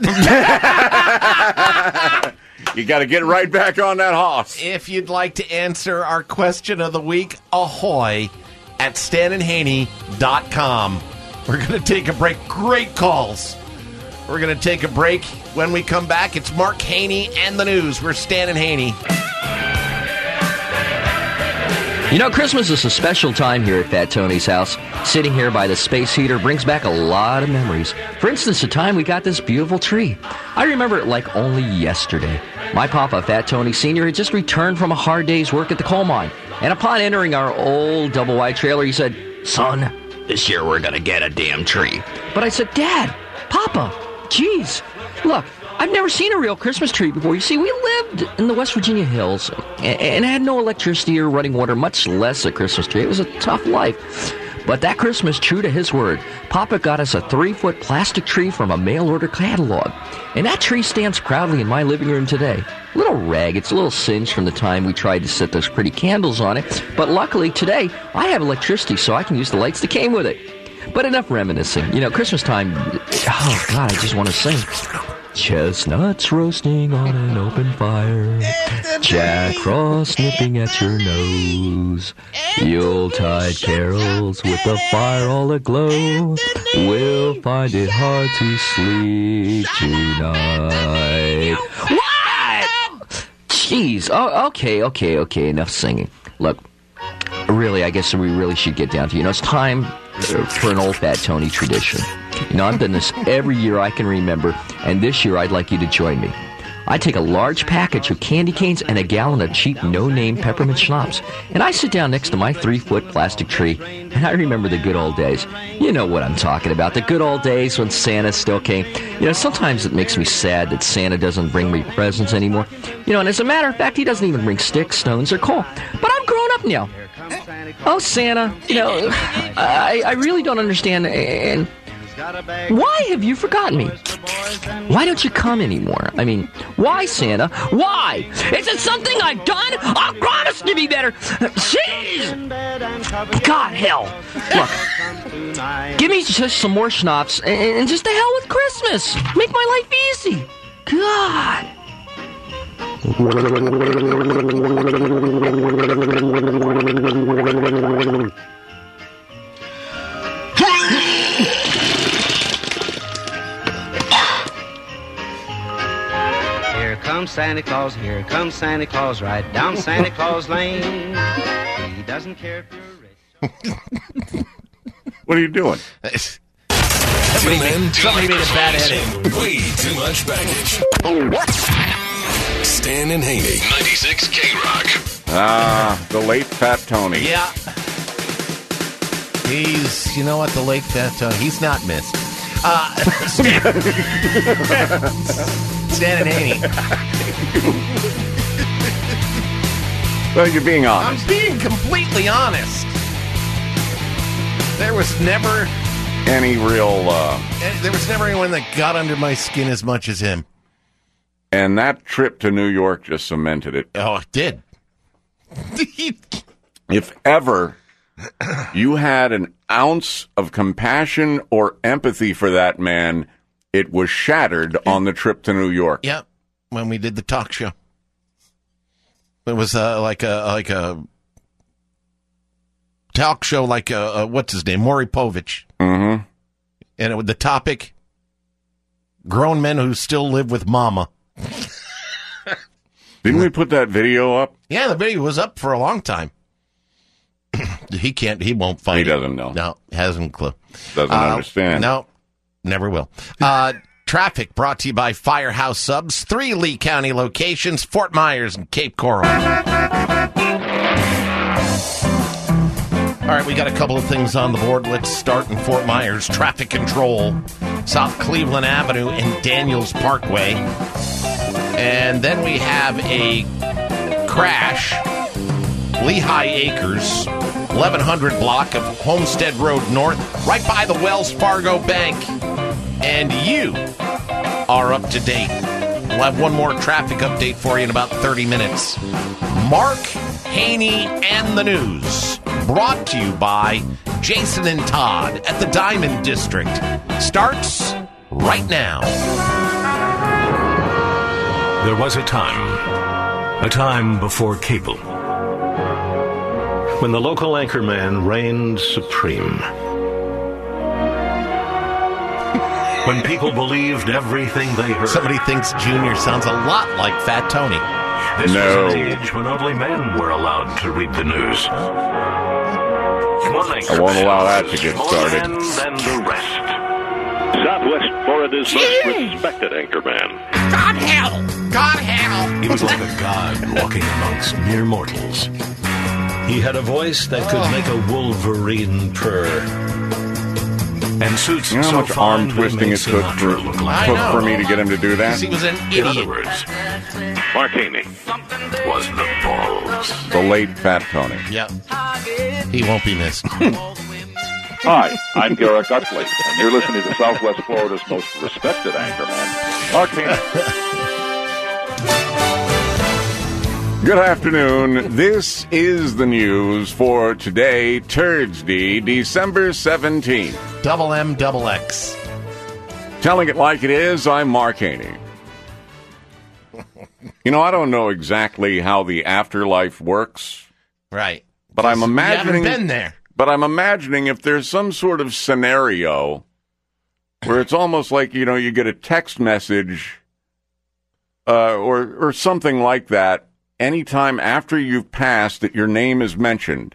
You got to get right back on that hoss. If you'd like to answer our question of the week, ahoy at StanandHaney.com. We're going to take a break. Great calls. We're going to take a break. When we come back, it's Mark Haney and the news. We're Stan and Haney. You know, Christmas is a special time here at Fat Tony's house. Sitting here by the space heater brings back a lot of memories. For instance, the time we got this beautiful tree. I remember it like only yesterday. My papa, Fat Tony Sr., had just returned from a hard day's work at the coal mine. And upon entering our old double-wide trailer, he said, "Son, this year we're going to get a damn tree." But I said, "Dad, Papa, geez, look, I've never seen a real Christmas tree before. You see, we lived in the West Virginia hills and had no electricity or running water, much less a Christmas tree. It was a tough life." But that Christmas, true to his word, Papa got us a 3-foot plastic tree from a mail-order catalog. And that tree stands proudly in my living room today. A little rag, it's a little singed from the time we tried to set those pretty candles on it. But luckily, today, I have electricity, so I can use the lights that came with it. But enough reminiscing. You know, Christmas time, oh, God, I just want to sing. Chestnuts roasting on an open fire, Jack Frost nipping at your nose, Yuletide carols with the fire all aglow, we'll find it hard to sleep tonight. What? Jeez. Oh, okay, enough singing. Look, really, I guess we really should get down to, it's time for an old Fat Tony tradition. I've done this every year I can remember, and this year I'd like you to join me. I take a large package of candy canes and a gallon of cheap, no-name peppermint schnapps, and I sit down next to my 3-foot plastic tree, and I remember the good old days. You know what I'm talking about, the good old days when Santa still came. Sometimes it makes me sad that Santa doesn't bring me presents anymore. And as a matter of fact, he doesn't even bring sticks, stones, or coal. But I'm grown up now. Oh, Santa, I really don't understand, and why have you forgotten me? Why don't you come anymore? I mean, why, Santa? Why? Is it something I've done? I promise to be better. Jeez! God, hell. Look, give me just some more schnapps and just the hell with Christmas. Make my life easy. God. Here comes Santa Claus, here comes Santa Claus, right down Santa Claus Lane. He doesn't care if you're rich. What are you doing? Somebody made a bad edit. Way too much baggage. Stan and Haney, 96 K-Rock. The late Fat Tony. Yeah. He's, you know what, the late Fat Tony, he's not missed. Stan and Haney. Well, you're being honest. I'm being completely honest. There was never any real... there was never anyone that got under my skin as much as him. And that trip to New York just cemented it. Oh, it did. if ever you had an ounce of compassion or empathy for that man, it was shattered on the trip to New York. Yep, when we did the talk show. It was like a talk show, like what's his name, Maury Povich. Mm-hmm. And the topic, grown men who still live with mama. Didn't we put that video up? Yeah, the video was up for a long time. He won't find it. He doesn't know. No, hasn't a clue. Doesn't understand. No, never will. Traffic brought to you by Firehouse Subs. 3 Lee County locations, Fort Myers and Cape Coral. All right, we got a couple of things on the board. Let's start in Fort Myers. Traffic control, South Cleveland Avenue and Daniels Parkway. And then we have a crash, Lehigh Acres, 1100 block of Homestead Road North, right by the Wells Fargo Bank. And you are up to date. We'll have one more traffic update for you in about 30 minutes. Mark Haney and the News, brought to you by Jason and Todd at the Diamond District. Starts right now. There was a time before cable, when the local anchorman reigned supreme. When people believed everything they heard. Somebody thinks Junior sounds a lot like Fat Tony. This was an age when only men were allowed to read the news. I won't allow that to get started. More men than the rest. Southwest Florida's most respected anchorman. God hell! He was like a god walking amongst mere mortals. He had a voice that could make a wolverine purr. And suits you know how so much arm twisting it took for me to get him to do that? He was an idiot. In other words, Mark Haney was the balls. The late Fat Tony. Yep. He won't be missed. Hi, I'm Garrett Gutley, and you're listening to Southwest Florida's most respected anchorman, Mark Haney. Good afternoon. This is the news for today, Thursday, December 17th. Double M, double X. Telling it like it is, I'm Mark Haney. You know, I don't know exactly how the afterlife works. Right. But I'm imagining... You haven't been there. But I'm imagining if there's some sort of scenario where it's almost like, you know, you get a text message or something like that anytime after you've passed that your name is mentioned.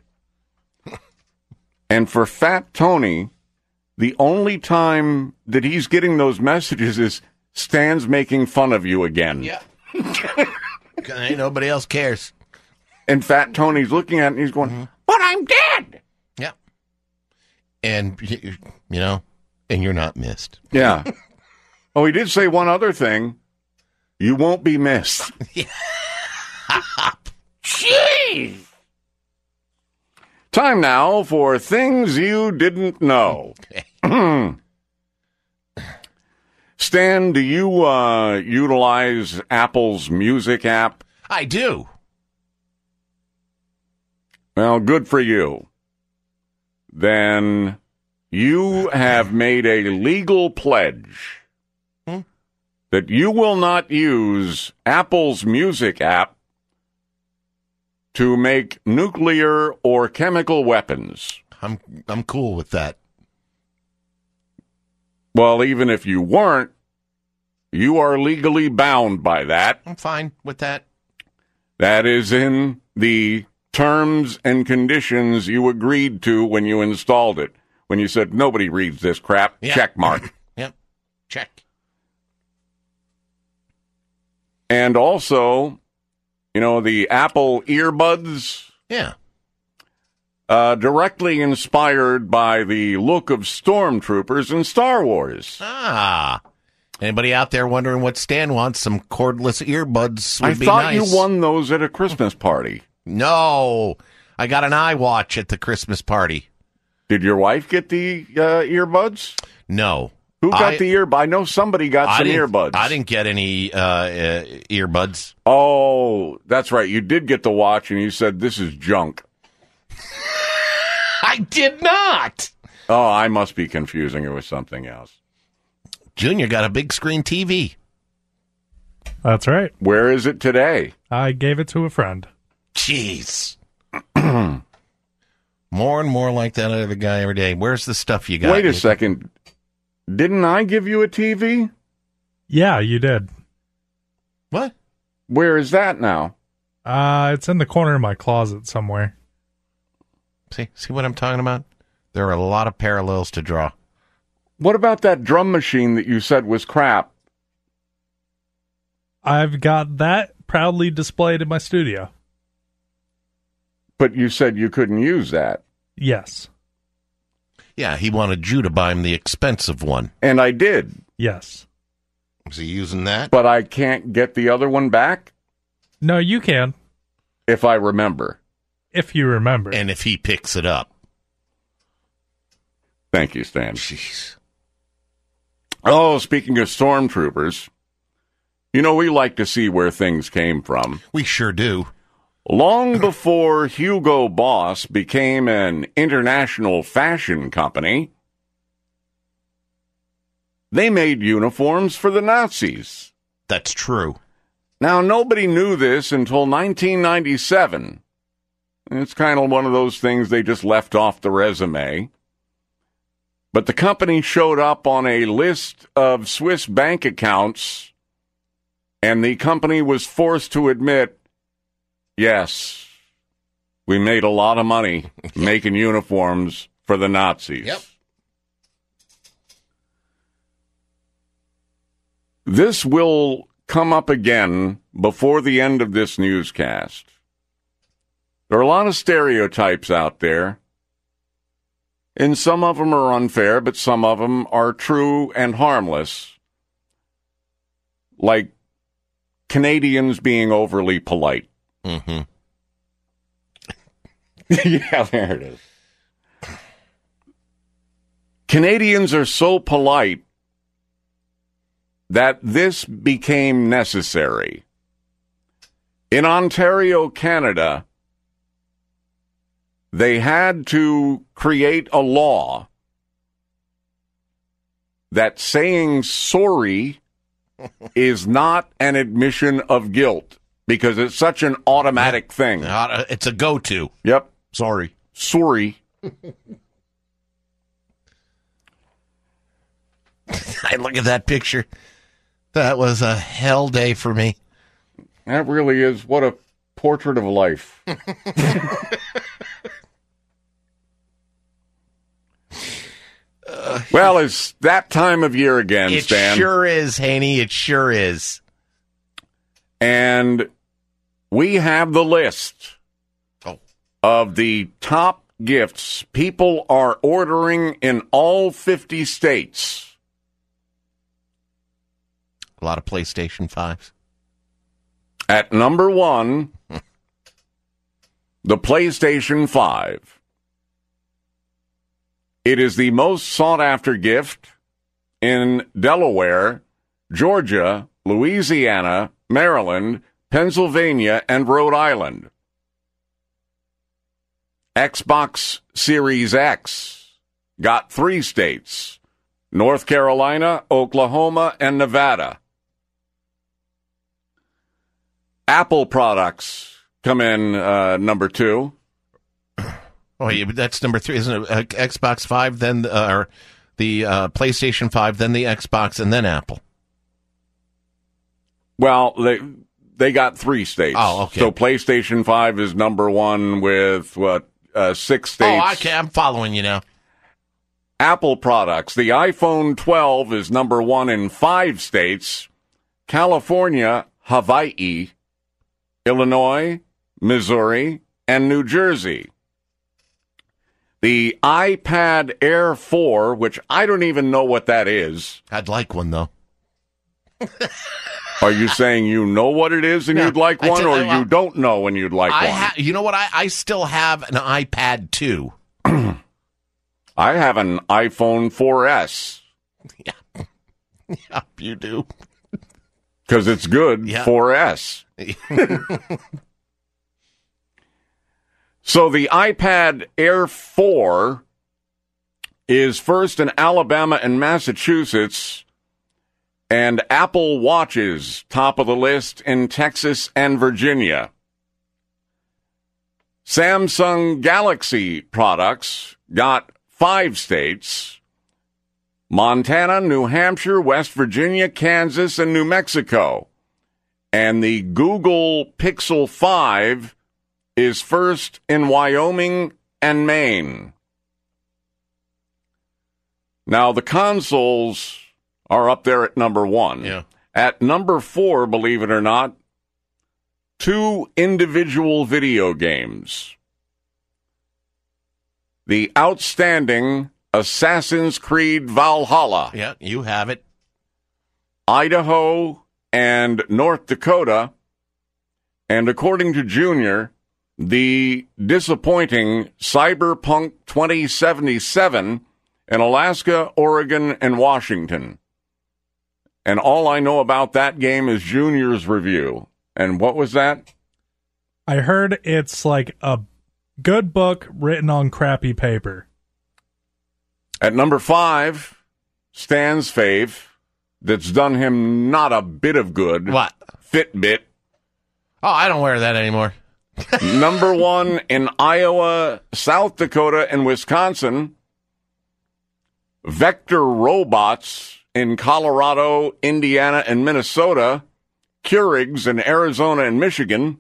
And for Fat Tony, the only time that he's getting those messages is Stan's making fun of you again. Yeah. Ain't nobody else cares. And Fat Tony's looking at it and he's going, but I'm dead. Yeah. And, you know, and you're not missed. Yeah. Oh, he did say one other thing. You won't be missed. Jeez. Time now for things you didn't know. Stan, do you utilize Apple's Music app? I do. Well, good for you. Then you have made a legal pledge that you will not use Apple's Music app to make nuclear or chemical weapons. I'm cool with that. Well, even if you weren't, you are legally bound by that. I'm fine with that. That is in the terms and conditions you agreed to when you installed it. When you said, nobody reads this crap, Yeah. check mark. Yep, check. And also, you know, the Apple earbuds. Yeah. Directly inspired by the look of stormtroopers in Star Wars. Ah. Anybody out there wondering what Stan wants? Some cordless earbuds would be I thought nice. you won those at a Christmas party. No. I got an iWatch at the Christmas party. Did your wife get the earbuds? No. Who got the earbuds? I know somebody got some earbuds. I didn't get any earbuds. Oh, that's right. You did get the watch, and you said, this is junk. I did not. Oh, I must be confusing it with something else. Junior got a big screen TV. That's right. Where is it today? I gave it to a friend. Jeez. More and more like that other guy every day. Where's the stuff you got? Wait a second. Didn't I give you a TV? Yeah, you did. What? Where is that now? It's in the corner of my closet somewhere. See what I'm talking about? There are a lot of parallels to draw. What about that drum machine that you said was crap? I've got that proudly displayed in my studio. But you said you couldn't use that. Yes. Yeah, he wanted you to buy him the expensive one. And I did. Yes. Was he using that? But I can't get the other one back? No, you can. If I remember. If you remember. And if he picks it up. Thank you, Stan. Jeez. Oh, speaking of stormtroopers, you know, we like to see where things came from. We sure do. Long before Hugo Boss became an international fashion company, they made uniforms for the Nazis. That's true. Now, nobody knew this until 1997. It's kind of one of those things they just left off the resume. But the company showed up on a list of Swiss bank accounts, and the company was forced to admit, yes, we made a lot of money making uniforms for the Nazis. Yep. This will come up again before the end of this newscast. There are a lot of stereotypes out there, and some of them are unfair, but some of them are true and harmless, like Canadians being overly polite. Mm-hmm. Yeah, there it is. Canadians are so polite that this became necessary. In Ontario, Canada, they had to create a law that saying sorry is not an admission of guilt because it's such an automatic thing. It's a go-to. Yep. Sorry. Sorry. I look at that picture. That was a hell day for me. That really is. What a portrait of life. Well, it's that time of year again, it Stan. It sure is, Haney. It sure is. And we have the list of the top gifts people are ordering in all 50 states. A lot of PlayStation 5s. At number 1, the PlayStation 5. It is the most sought-after gift in Delaware, Georgia, Louisiana, Maryland, Pennsylvania, and Rhode Island. Xbox Series X got 3 states, North Carolina, Oklahoma, and Nevada. Apple products come in number 2. Oh, yeah, but that's number 3, isn't it? Xbox 5, then or the PlayStation 5, then the Xbox, and then Apple. Well, they got 3 states. Oh, okay. So PlayStation 5 is number 1 with, 6 states. Oh, okay, I'm following you now. Apple products. The iPhone 12 is number 1 in 5 states. California, Hawaii, Illinois, Missouri, and New Jersey. The iPad Air 4, which I don't even know what that is. I'd like one, though. Are you saying you know what it is and you'd like one, or you don't know and you'd like one? You know what? I still have an iPad 2. I have an iPhone 4S. Yeah. Yeah, you do. Because it's good, yeah. 4S. So the iPad Air 4 is first in Alabama and Massachusetts, and Apple Watches top of the list in Texas and Virginia. Samsung Galaxy products got 5 states: Montana, New Hampshire, West Virginia, Kansas, and New Mexico. And the Google Pixel 5 is first in Wyoming and Maine. Now, the consoles are up there at number 1. Yeah. At number 4, believe it or not, 2 individual video games. The outstanding Assassin's Creed Valhalla. Yeah, you have it. Idaho and North Dakota. And according to Junior, the disappointing Cyberpunk 2077 in Alaska, Oregon, and Washington. And all I know about that game is Junior's review. And what was that? I heard it's like a good book written on crappy paper. At number 5, Stan's fave, that's done him not a bit of good. What? Fitbit. Oh, I don't wear that anymore. Number 1 in Iowa, South Dakota, and Wisconsin. Vector Robots in Colorado, Indiana, and Minnesota. Keurigs in Arizona and Michigan.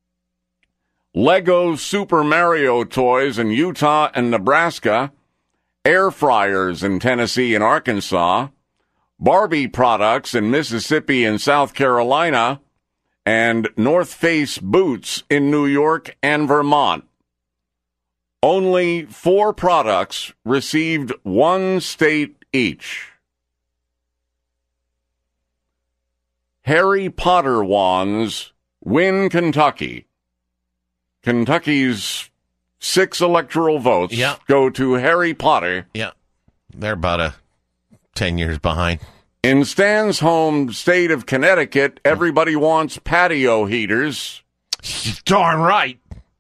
Lego Super Mario toys in Utah and Nebraska. Air fryers in Tennessee and Arkansas. Barbie products in Mississippi and South Carolina. And North Face boots in New York and Vermont. Only 4 products received 1 state each. Harry Potter wands win Kentucky. Kentucky's 6 electoral votes go to Harry Potter. Yeah, they're about 10 years behind. In Stan's home state of Connecticut, everybody wants patio heaters. Darn right.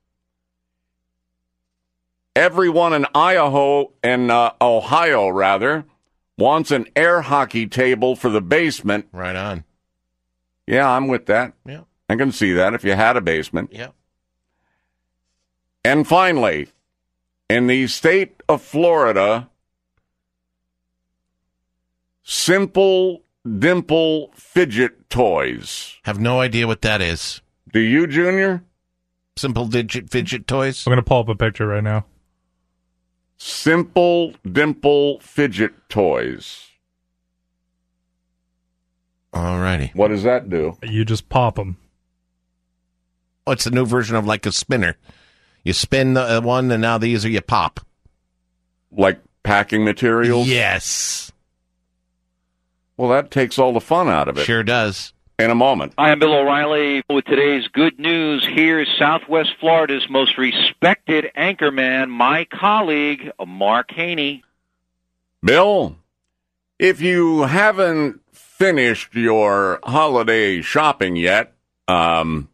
Everyone in Ohio wants an air hockey table for the basement. Right on. Yeah, I'm with that. Yeah. I can see that if you had a basement. Yeah. And finally, in the state of Florida, Simple Dimple fidget toys. Have no idea what that is. Do you, Junior? Simple fidget toys? I'm going to pull up a picture right now. Simple Dimple fidget toys. All righty. What does that do? You just pop them. Oh, it's a new version of like a spinner. You spin the one, and now these are you pop. Like packing materials? Yes. Well, that takes all the fun out of it. Sure does. In a moment. I am Bill O'Reilly with today's good news. Here's Southwest Florida's most respected anchorman, my colleague, Mark Haney. Bill, if you haven't finished your holiday shopping yet, you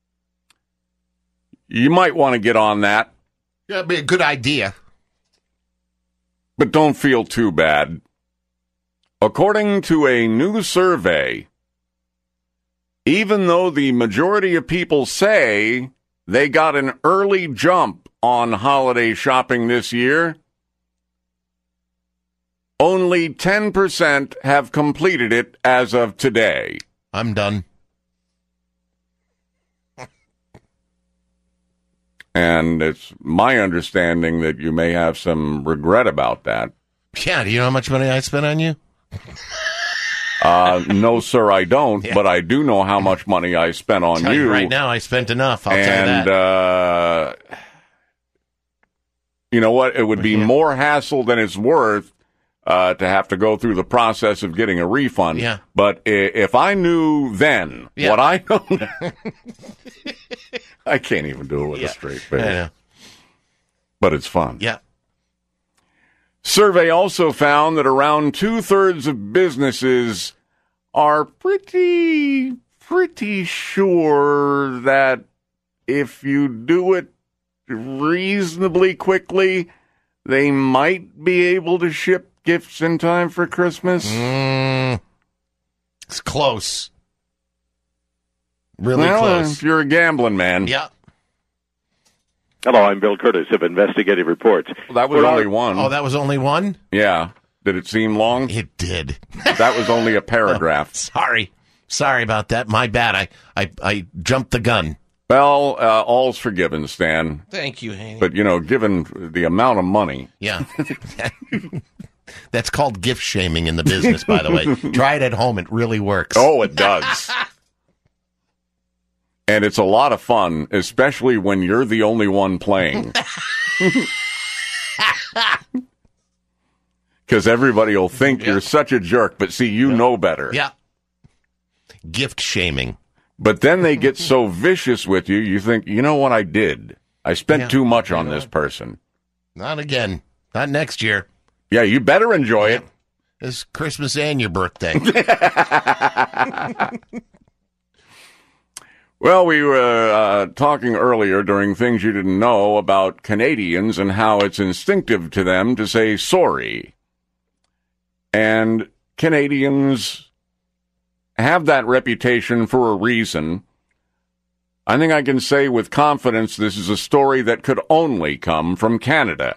might want to get on that. Yeah, it'd be a good idea. But don't feel too bad. According to a new survey, even though the majority of people say they got an early jump on holiday shopping this year, only 10% have completed it as of today. I'm done. And it's my understanding that you may have some regret about that. Yeah, do you know how much money I spent on you? No, sir, I don't. Yeah. But I do know how much money I spent on you. Right now, I spent enough. I'll tell you that. You know what? It would be more hassle than it's worth to have to go through the process of getting a refund. Yeah. But if I knew then what I know now, I can't even do it with a straight face. I know. But it's fun. Yeah. Survey also found that around 2/3 of businesses are pretty sure that if you do it reasonably quickly, they might be able to ship gifts in time for Christmas. It's close. Really well, close. If you're a gambling man. Yeah. Hello, I'm Bill Curtis of Investigative Reports. Well, that was only one. Oh, that was only one? Yeah. Did it seem long? It did. That was only a paragraph. Sorry about that. My bad. I jumped the gun. Well, all's forgiven, Stan. Thank you, Haney. But, given the amount of money. Yeah. That's called gift shaming in the business, by the way. Try it at home. It really works. Oh, it does. And it's a lot of fun, especially when you're the only one playing. Because everybody will think you're such a jerk, but see, you know better. Yeah. Gift shaming. But then they get so vicious with you, you think, you know what I did? I spent too much on this person. Not again. Not next year. Yeah, you better enjoy it. It's Christmas and your birthday. Well, we were talking earlier during Things You Didn't Know about Canadians and how it's instinctive to them to say sorry. And Canadians have that reputation for a reason. I think I can say with confidence this is a story that could only come from Canada.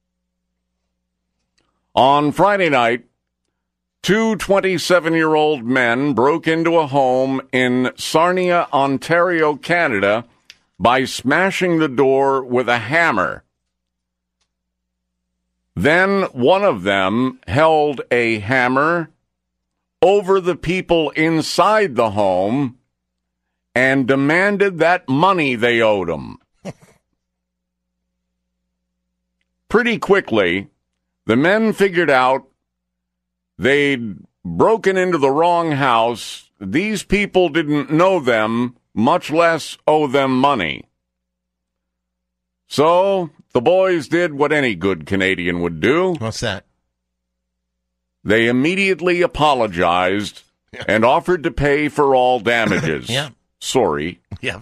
On Friday night, two 27-year-old men broke into a home in Sarnia, Ontario, Canada, by smashing the door with a hammer. Then one of them held a hammer over the people inside the home and demanded that money they owed him. Pretty quickly, the men figured out they'd broken into the wrong house. These people didn't know them, much less owe them money. So the boys did what any good Canadian would do. What's that? They immediately apologized and offered to pay for all damages. Yeah. Sorry. Yeah.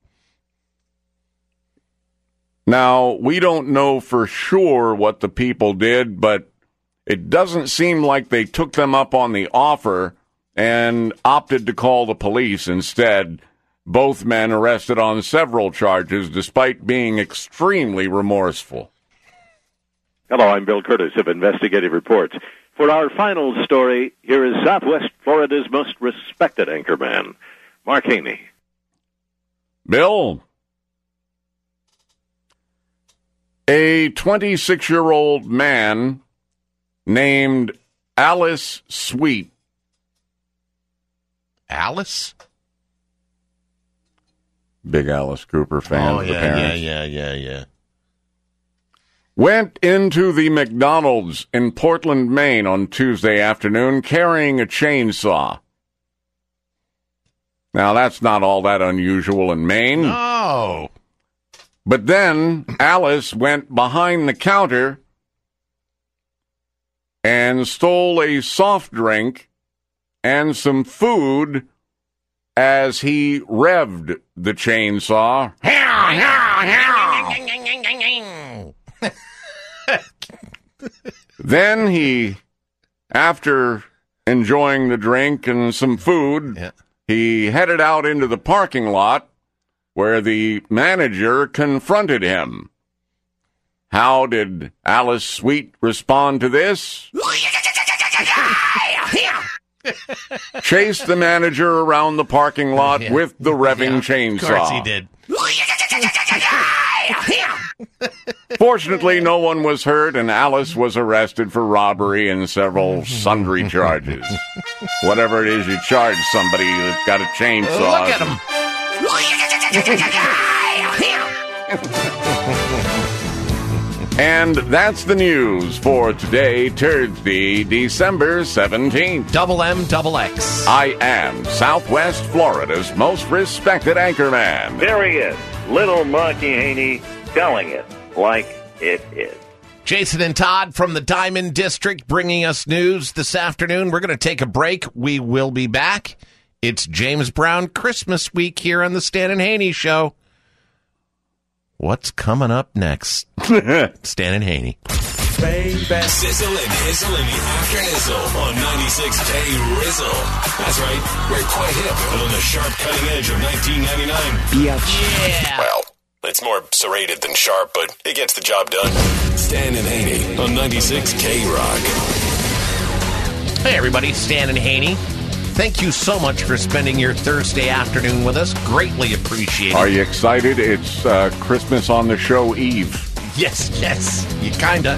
Now, we don't know for sure what the people did, but it doesn't seem like they took them up on the offer and opted to call the police instead. Both men arrested on several charges despite being extremely remorseful. Hello, I'm Bill Curtis of Investigative Reports. For our final story, here is Southwest Florida's most respected anchorman, Mark Haney. Bill, a 26-year-old man named Alice Sweet. Alice? Big Alice Cooper fan. Oh, yeah. Went into the McDonald's in Portland, Maine on Tuesday afternoon carrying a chainsaw. Now, that's not all that unusual in Maine. No. But then Alice went behind the counter and stole a soft drink and some food as he revved the chainsaw. Then he, after enjoying the drink and some food, he headed out into the parking lot where the manager confronted him. How did Alice Sweet respond to this? Chased the manager around the parking lot with the revving chainsaw. Of course he did. Fortunately, no one was hurt, and Alice was arrested for robbery and several sundry charges. Whatever it is you charge somebody that's got a chainsaw. Look at him. And that's the news for today, Thursday, December 17th. Double M, double X. I am Southwest Florida's most respected anchorman. There he is, Little Marky Haney, telling it like it is. Jason and Todd from the Diamond District bringing us news this afternoon. We're going to take a break. We will be back. It's James Brown Christmas week here on the Stan and Haney Show. What's coming up next? Stan and Haney. Sizzle and Hizzle in the After Hizzle on 96K Rizzle. That's right, we're quite hip on the sharp cutting edge of 1999. Yeah. Well, it's more serrated than sharp, but it gets the job done. Stan and Haney on 96K Rock. Hey everybody, Stan and Haney. Thank you so much for spending your Thursday afternoon with us. Greatly appreciated. Are you excited? It's Christmas on the Show Eve. Yes, you kinda.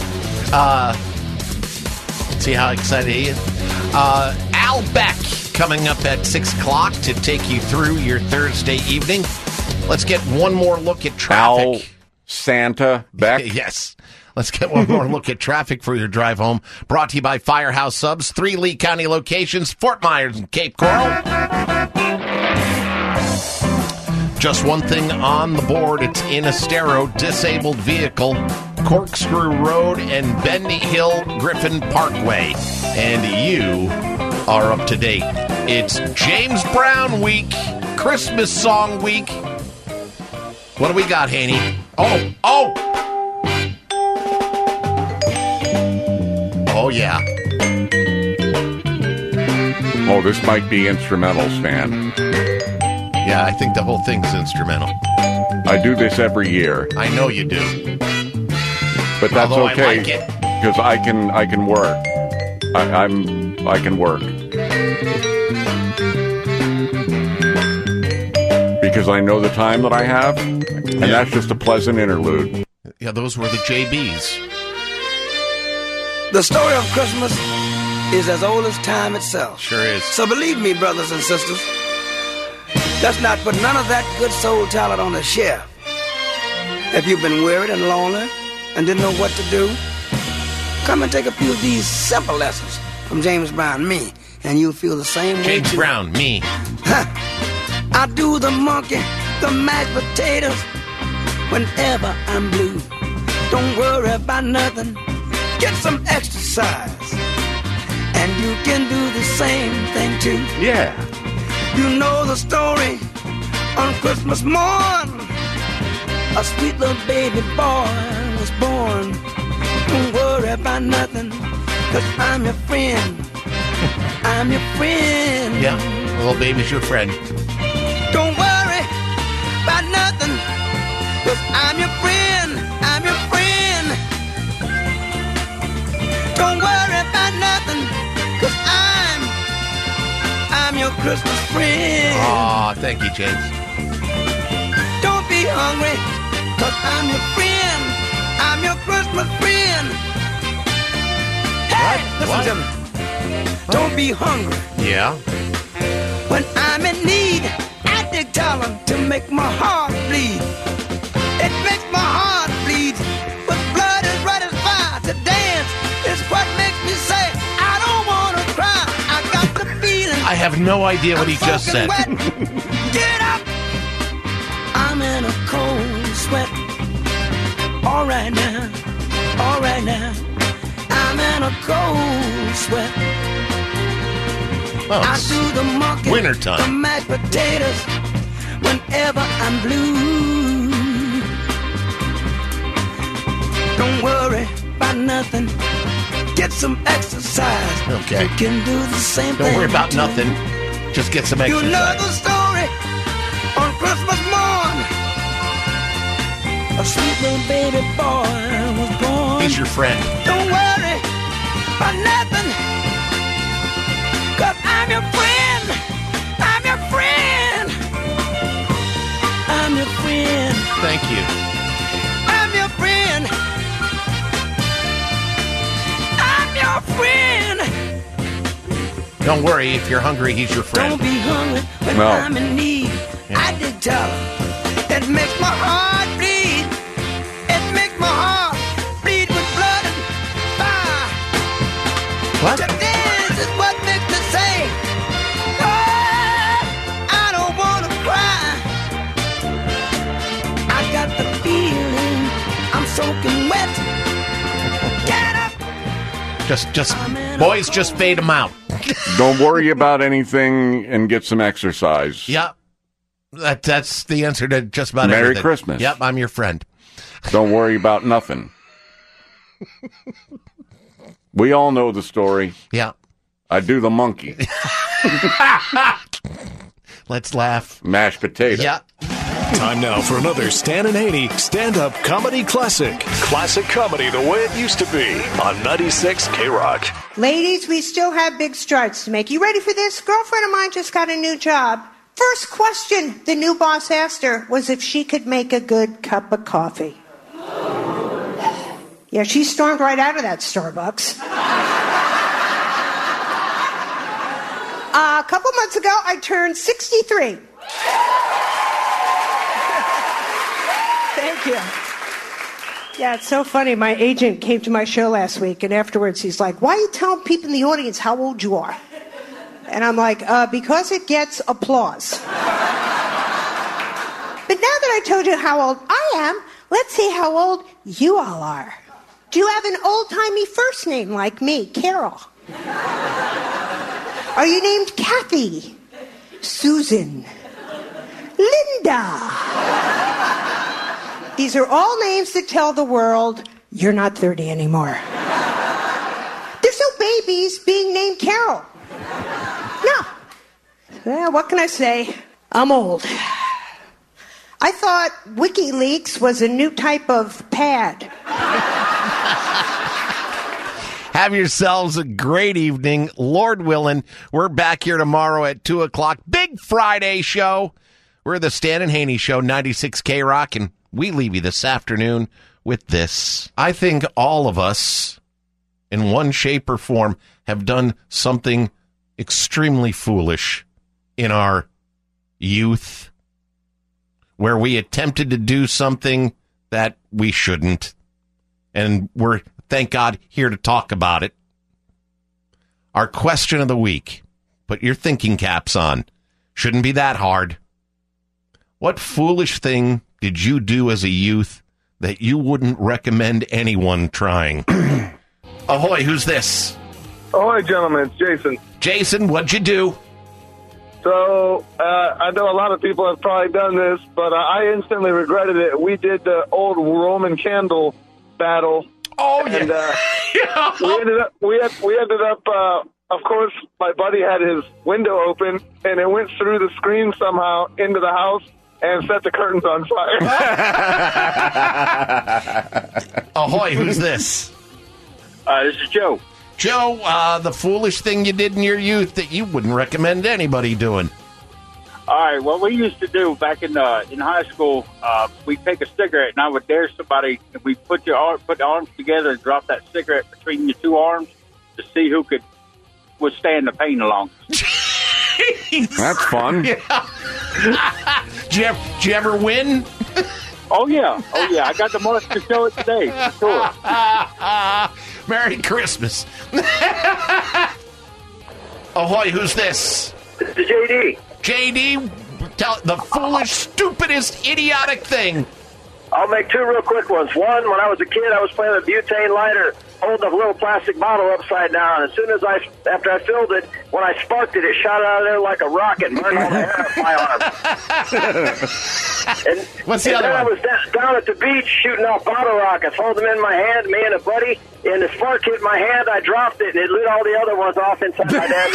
See how excited he is? Al Beck coming up at 6 o'clock to take you through your Thursday evening. Let's get one more look at traffic. Al Santa Beck? Yes. Let's get one more look at traffic for your drive home. Brought to you by Firehouse Subs. 3 Lee County locations, Fort Myers and Cape Coral. Just one thing on the board. It's in Estero, disabled vehicle, Corkscrew Road and Bendy Hill Griffin Parkway. And you are up to date. It's James Brown week, Christmas song week. What do we got, Haney? Oh, yeah. Oh, this might be instrumental, Stan. Yeah, I think the whole thing's instrumental. I do this every year. I know you do. But that's Although okay, I like it. because I can work. I can work. Because I know the time that I have, and that's just a pleasant interlude. Yeah, those were the JBs. The story of Christmas is as old as time itself. Sure is. So believe me, brothers and sisters, let's not put none of that good soul talent on the shelf. If you've been worried and lonely and didn't know what to do, come and take a few of these simple lessons from James Brown, me, and you'll feel the same way James too. Brown, me. I do the monkey, the mashed potatoes, whenever I'm blue. Don't worry about nothing. Get some exercise, and you can do the same thing too. Yeah. You know the story. On Christmas morn, a sweet little baby boy was born. Don't worry about nothing, 'cause I'm your friend. I'm your friend. Yeah, little baby's your friend. Don't worry about nothing, 'cause I'm your friend. I'm your friend. Don't worry about nothing, 'cause I'm your Christmas friend. Aw, thank you, James. Don't be hungry, 'cause I'm your friend. I'm your Christmas friend. Hey, listen to me. Don't be hungry. Yeah. When I'm in need, I dig talent to make my heart bleed. It makes my heart bleed. But blood is red as fire. To dance is what makes me say, I don't want to cry. I got the feeling. I have no idea what he just said. Get up! I'm in a cold sweat. All right now. I'm in a cold sweat. Oh, I do the monkey, wintertime. the mashed potatoes, whenever I'm blue. Don't worry about nothing. Get some exercise. Okay. You can do the same thing. Don't worry about nothing. Just get some exercise. You know the story on Christmas morn. A sweet little baby boy was born. He's your friend. Don't worry about nothing, 'cause I'm your friend. I'm your friend. I'm your friend. Thank you. I'm your friend. I'm your friend. Don't worry, if you're hungry, he's your friend. Don't be hungry when No. I'm in need. I dig talent. It makes my heart bleed. It makes my heart bleed with blood and fire. What? To dance is what makes me say, oh, I don't want to cry. I got the feeling I'm soaking wet. Get up! Just, boys, just fade them out. Don't worry about anything and get some exercise. Yep. That's the answer to just about Merry everything. Christmas. Yep, I'm your friend. Don't worry about nothing. We all know the story. Yeah. I do the monkey. Let's laugh. Mashed potato. Yeah. Time now for another Stan and Haney stand-up comedy classic. Classic comedy the way it used to be on 96 K-Rock. Ladies, we still have big strides to make. You ready for this? Girlfriend of mine just got a new job. First question the new boss asked her was if she could make a good cup of coffee. Yeah, she stormed right out of that Starbucks. A couple months ago, I turned 63. Thank you. Yeah, it's so funny. My agent came to my show last week, and afterwards he's like, why are you telling people in the audience how old you are? And I'm like, because it gets applause. But now that I told you how old I am, let's see how old you all are. Do you have an old-timey first name like me, Carol? Are you named Kathy? Susan? Linda? These are all names that tell the world you're not 30 anymore. There's no babies being named Carol. No. Well, what can I say? I'm old. I thought WikiLeaks was a new type of pad. Have yourselves a great evening. Lord willing, we're back here tomorrow at 2 o'clock. Big Friday show. We're the Stan and Haney Show, 96 K-Rock, and we leave you this afternoon with this. I think all of us, in one shape or form, have done something extremely foolish in our youth, where we attempted to do something that we shouldn't. And we're, thank God, here to talk about it. Our question of the week. Put your thinking caps on. Shouldn't be that hard. What foolish thing did you do as a youth that you wouldn't recommend anyone trying? Ahoy, who's this? Ahoy, gentlemen. It's Jason. Jason, what'd you do? So, I know a lot of people have probably done this, but I instantly regretted it. We did the old Roman candle battle. Oh, and, yeah. we ended up, of course, my buddy had his window open, and it went through the screen somehow into the house and set the curtains on fire. Ahoy, who's this? This is Joe. Joe, the foolish thing you did in your youth that you wouldn't recommend anybody doing. All right, what we used to do back in high school, we'd take a cigarette, and I would dare somebody, and we'd put the arms together and drop that cigarette between your two arms to see who could withstand the pain the longest. That's fun. Yeah. Did you ever win? Oh, yeah. I got the marks to show it today, for sure. Merry Christmas. Ahoy, who's this? This is JD. JD, tell the foolish, stupidest, idiotic thing. I'll make two real quick ones. One, when I was a kid, I was playing with a butane lighter, holding a little plastic bottle upside down. As soon as after I filled it, when I sparked it, it shot out of there like a rocket and burned all the hair off my arm. What's the other one? I was down at the beach shooting off bottle rockets, holding them in my hand, me and a buddy, and the spark hit my hand, I dropped it, and it lit all the other ones off inside my dad's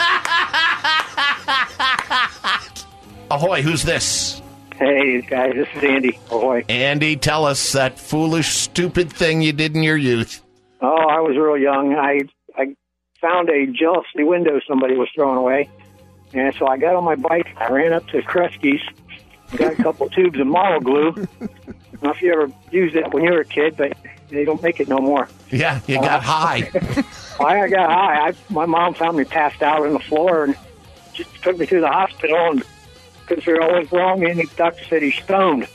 car. Ahoy, who's this? Hey, guys, this is Andy. Ahoy. Andy, tell us that foolish, stupid thing you did in your youth. Oh, I was real young. I found a jealousy window somebody was throwing away. And so I got on my bike. I ran up to Kresge's and got a couple tubes of model glue. I don't know if you ever used it when you were a kid, but they don't make it no more. Yeah, you got high. I got high. My mom found me passed out on the floor and just took me to the hospital and couldn't figure out what was wrong, and the doctor said he's stoned.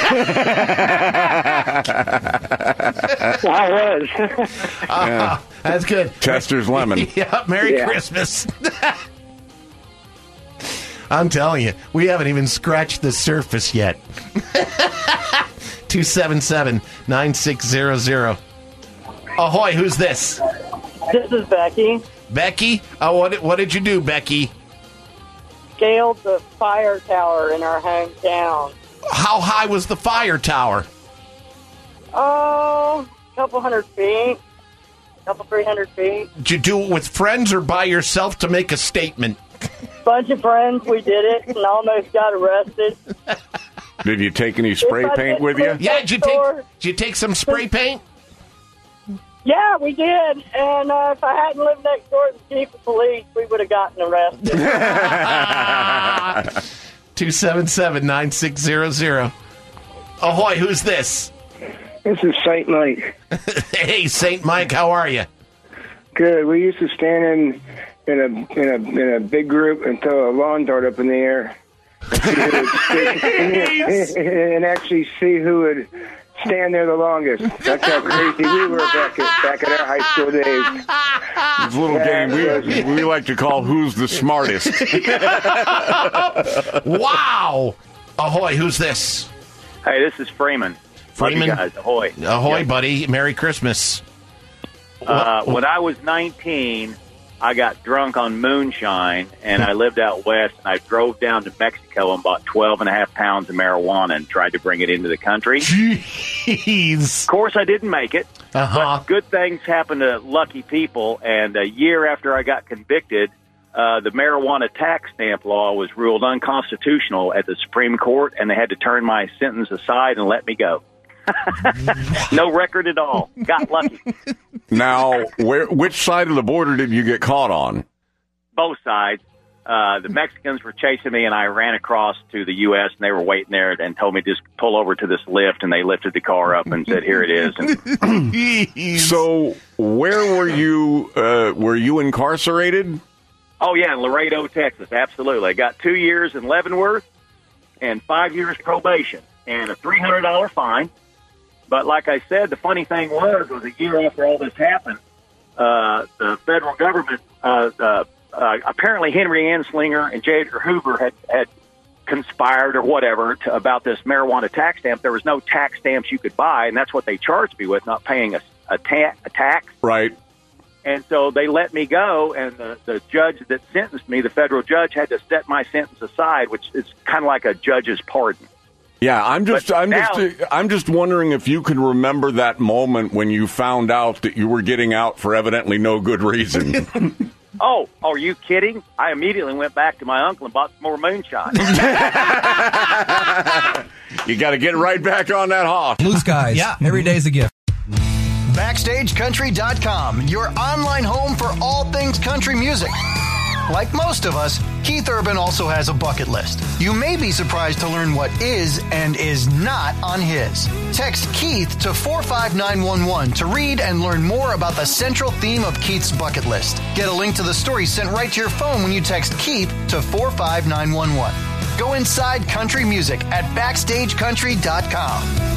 I was. That's good. Chester's Lemon. Yeah, Merry Christmas. I'm telling you, we haven't even scratched the surface yet. 277-9600. Ahoy, who's this? This is Becky. Becky? Oh, what did you do, Becky? Scaled the fire tower in our hometown. How high was the fire tower? Oh, a couple 100 feet. A couple 300 feet. Did you do it with friends or by yourself to make a statement? Bunch of friends, we did it and almost got arrested. Did you take any spray paint with you? Yeah, did you take some spray paint? Yeah, we did. And if I hadn't lived next door to the chief of police, we would have gotten arrested. 277-9600. Ahoy, who's this? This is St. Mike. Hey, St. Mike, how are you? Good. We used to stand in a big group and throw a lawn dart up in the air. And actually see who would stand there the longest. That's how crazy we were back at our high school days. It's a little game we like to call Who's the Smartest. Wow! Ahoy, who's this? Hey, this is Freeman. Freeman? Love you guys. Ahoy. Ahoy, Yep. buddy. Merry Christmas. When I was 19, I got drunk on moonshine, and I lived out west, and I drove down to Mexico and bought 12.5 pounds of marijuana and tried to bring it into the country. Jeez. Of course, I didn't make it, but good things happen to lucky people, and a year after I got convicted, the marijuana tax stamp law was ruled unconstitutional at the Supreme Court, and they had to turn my sentence aside and let me go. No record at all. Got lucky. Now, which side of the border did you get caught on? Both sides. The Mexicans were chasing me, and I ran across to the U.S., and they were waiting there and told me just pull over to this lift, and they lifted the car up and said, here it is. And So, where were you incarcerated? oh, yeah, in Laredo, Texas. Absolutely. I got 2 years in Leavenworth and 5 years probation and a $300 fine. But like I said, the funny thing was a year after all this happened, the federal government, apparently Henry Anslinger and J. Edgar Hoover had conspired or whatever about this marijuana tax stamp. There was no tax stamps you could buy, and that's what they charged me with, not paying a tax. Right. And so they let me go, and the judge that sentenced me, the federal judge, had to set my sentence aside, which is kind of like a judge's pardon. Yeah, I'm just wondering if you can remember that moment when you found out that you were getting out for evidently no good reason. Oh, are you kidding? I immediately went back to my uncle and bought some more moonshine. You got to get right back on that hawk. Blue skies. Yeah. Every day's a gift. BackstageCountry.com, your online home for all things country music. Like most of us, Keith Urban also has a bucket list. You may be surprised to learn what is and is not on his. Text Keith to 45911 to read and learn more about the central theme of Keith's bucket list. Get a link to the story sent right to your phone when you text Keith to 45911. Go inside country music at BackstageCountry.com.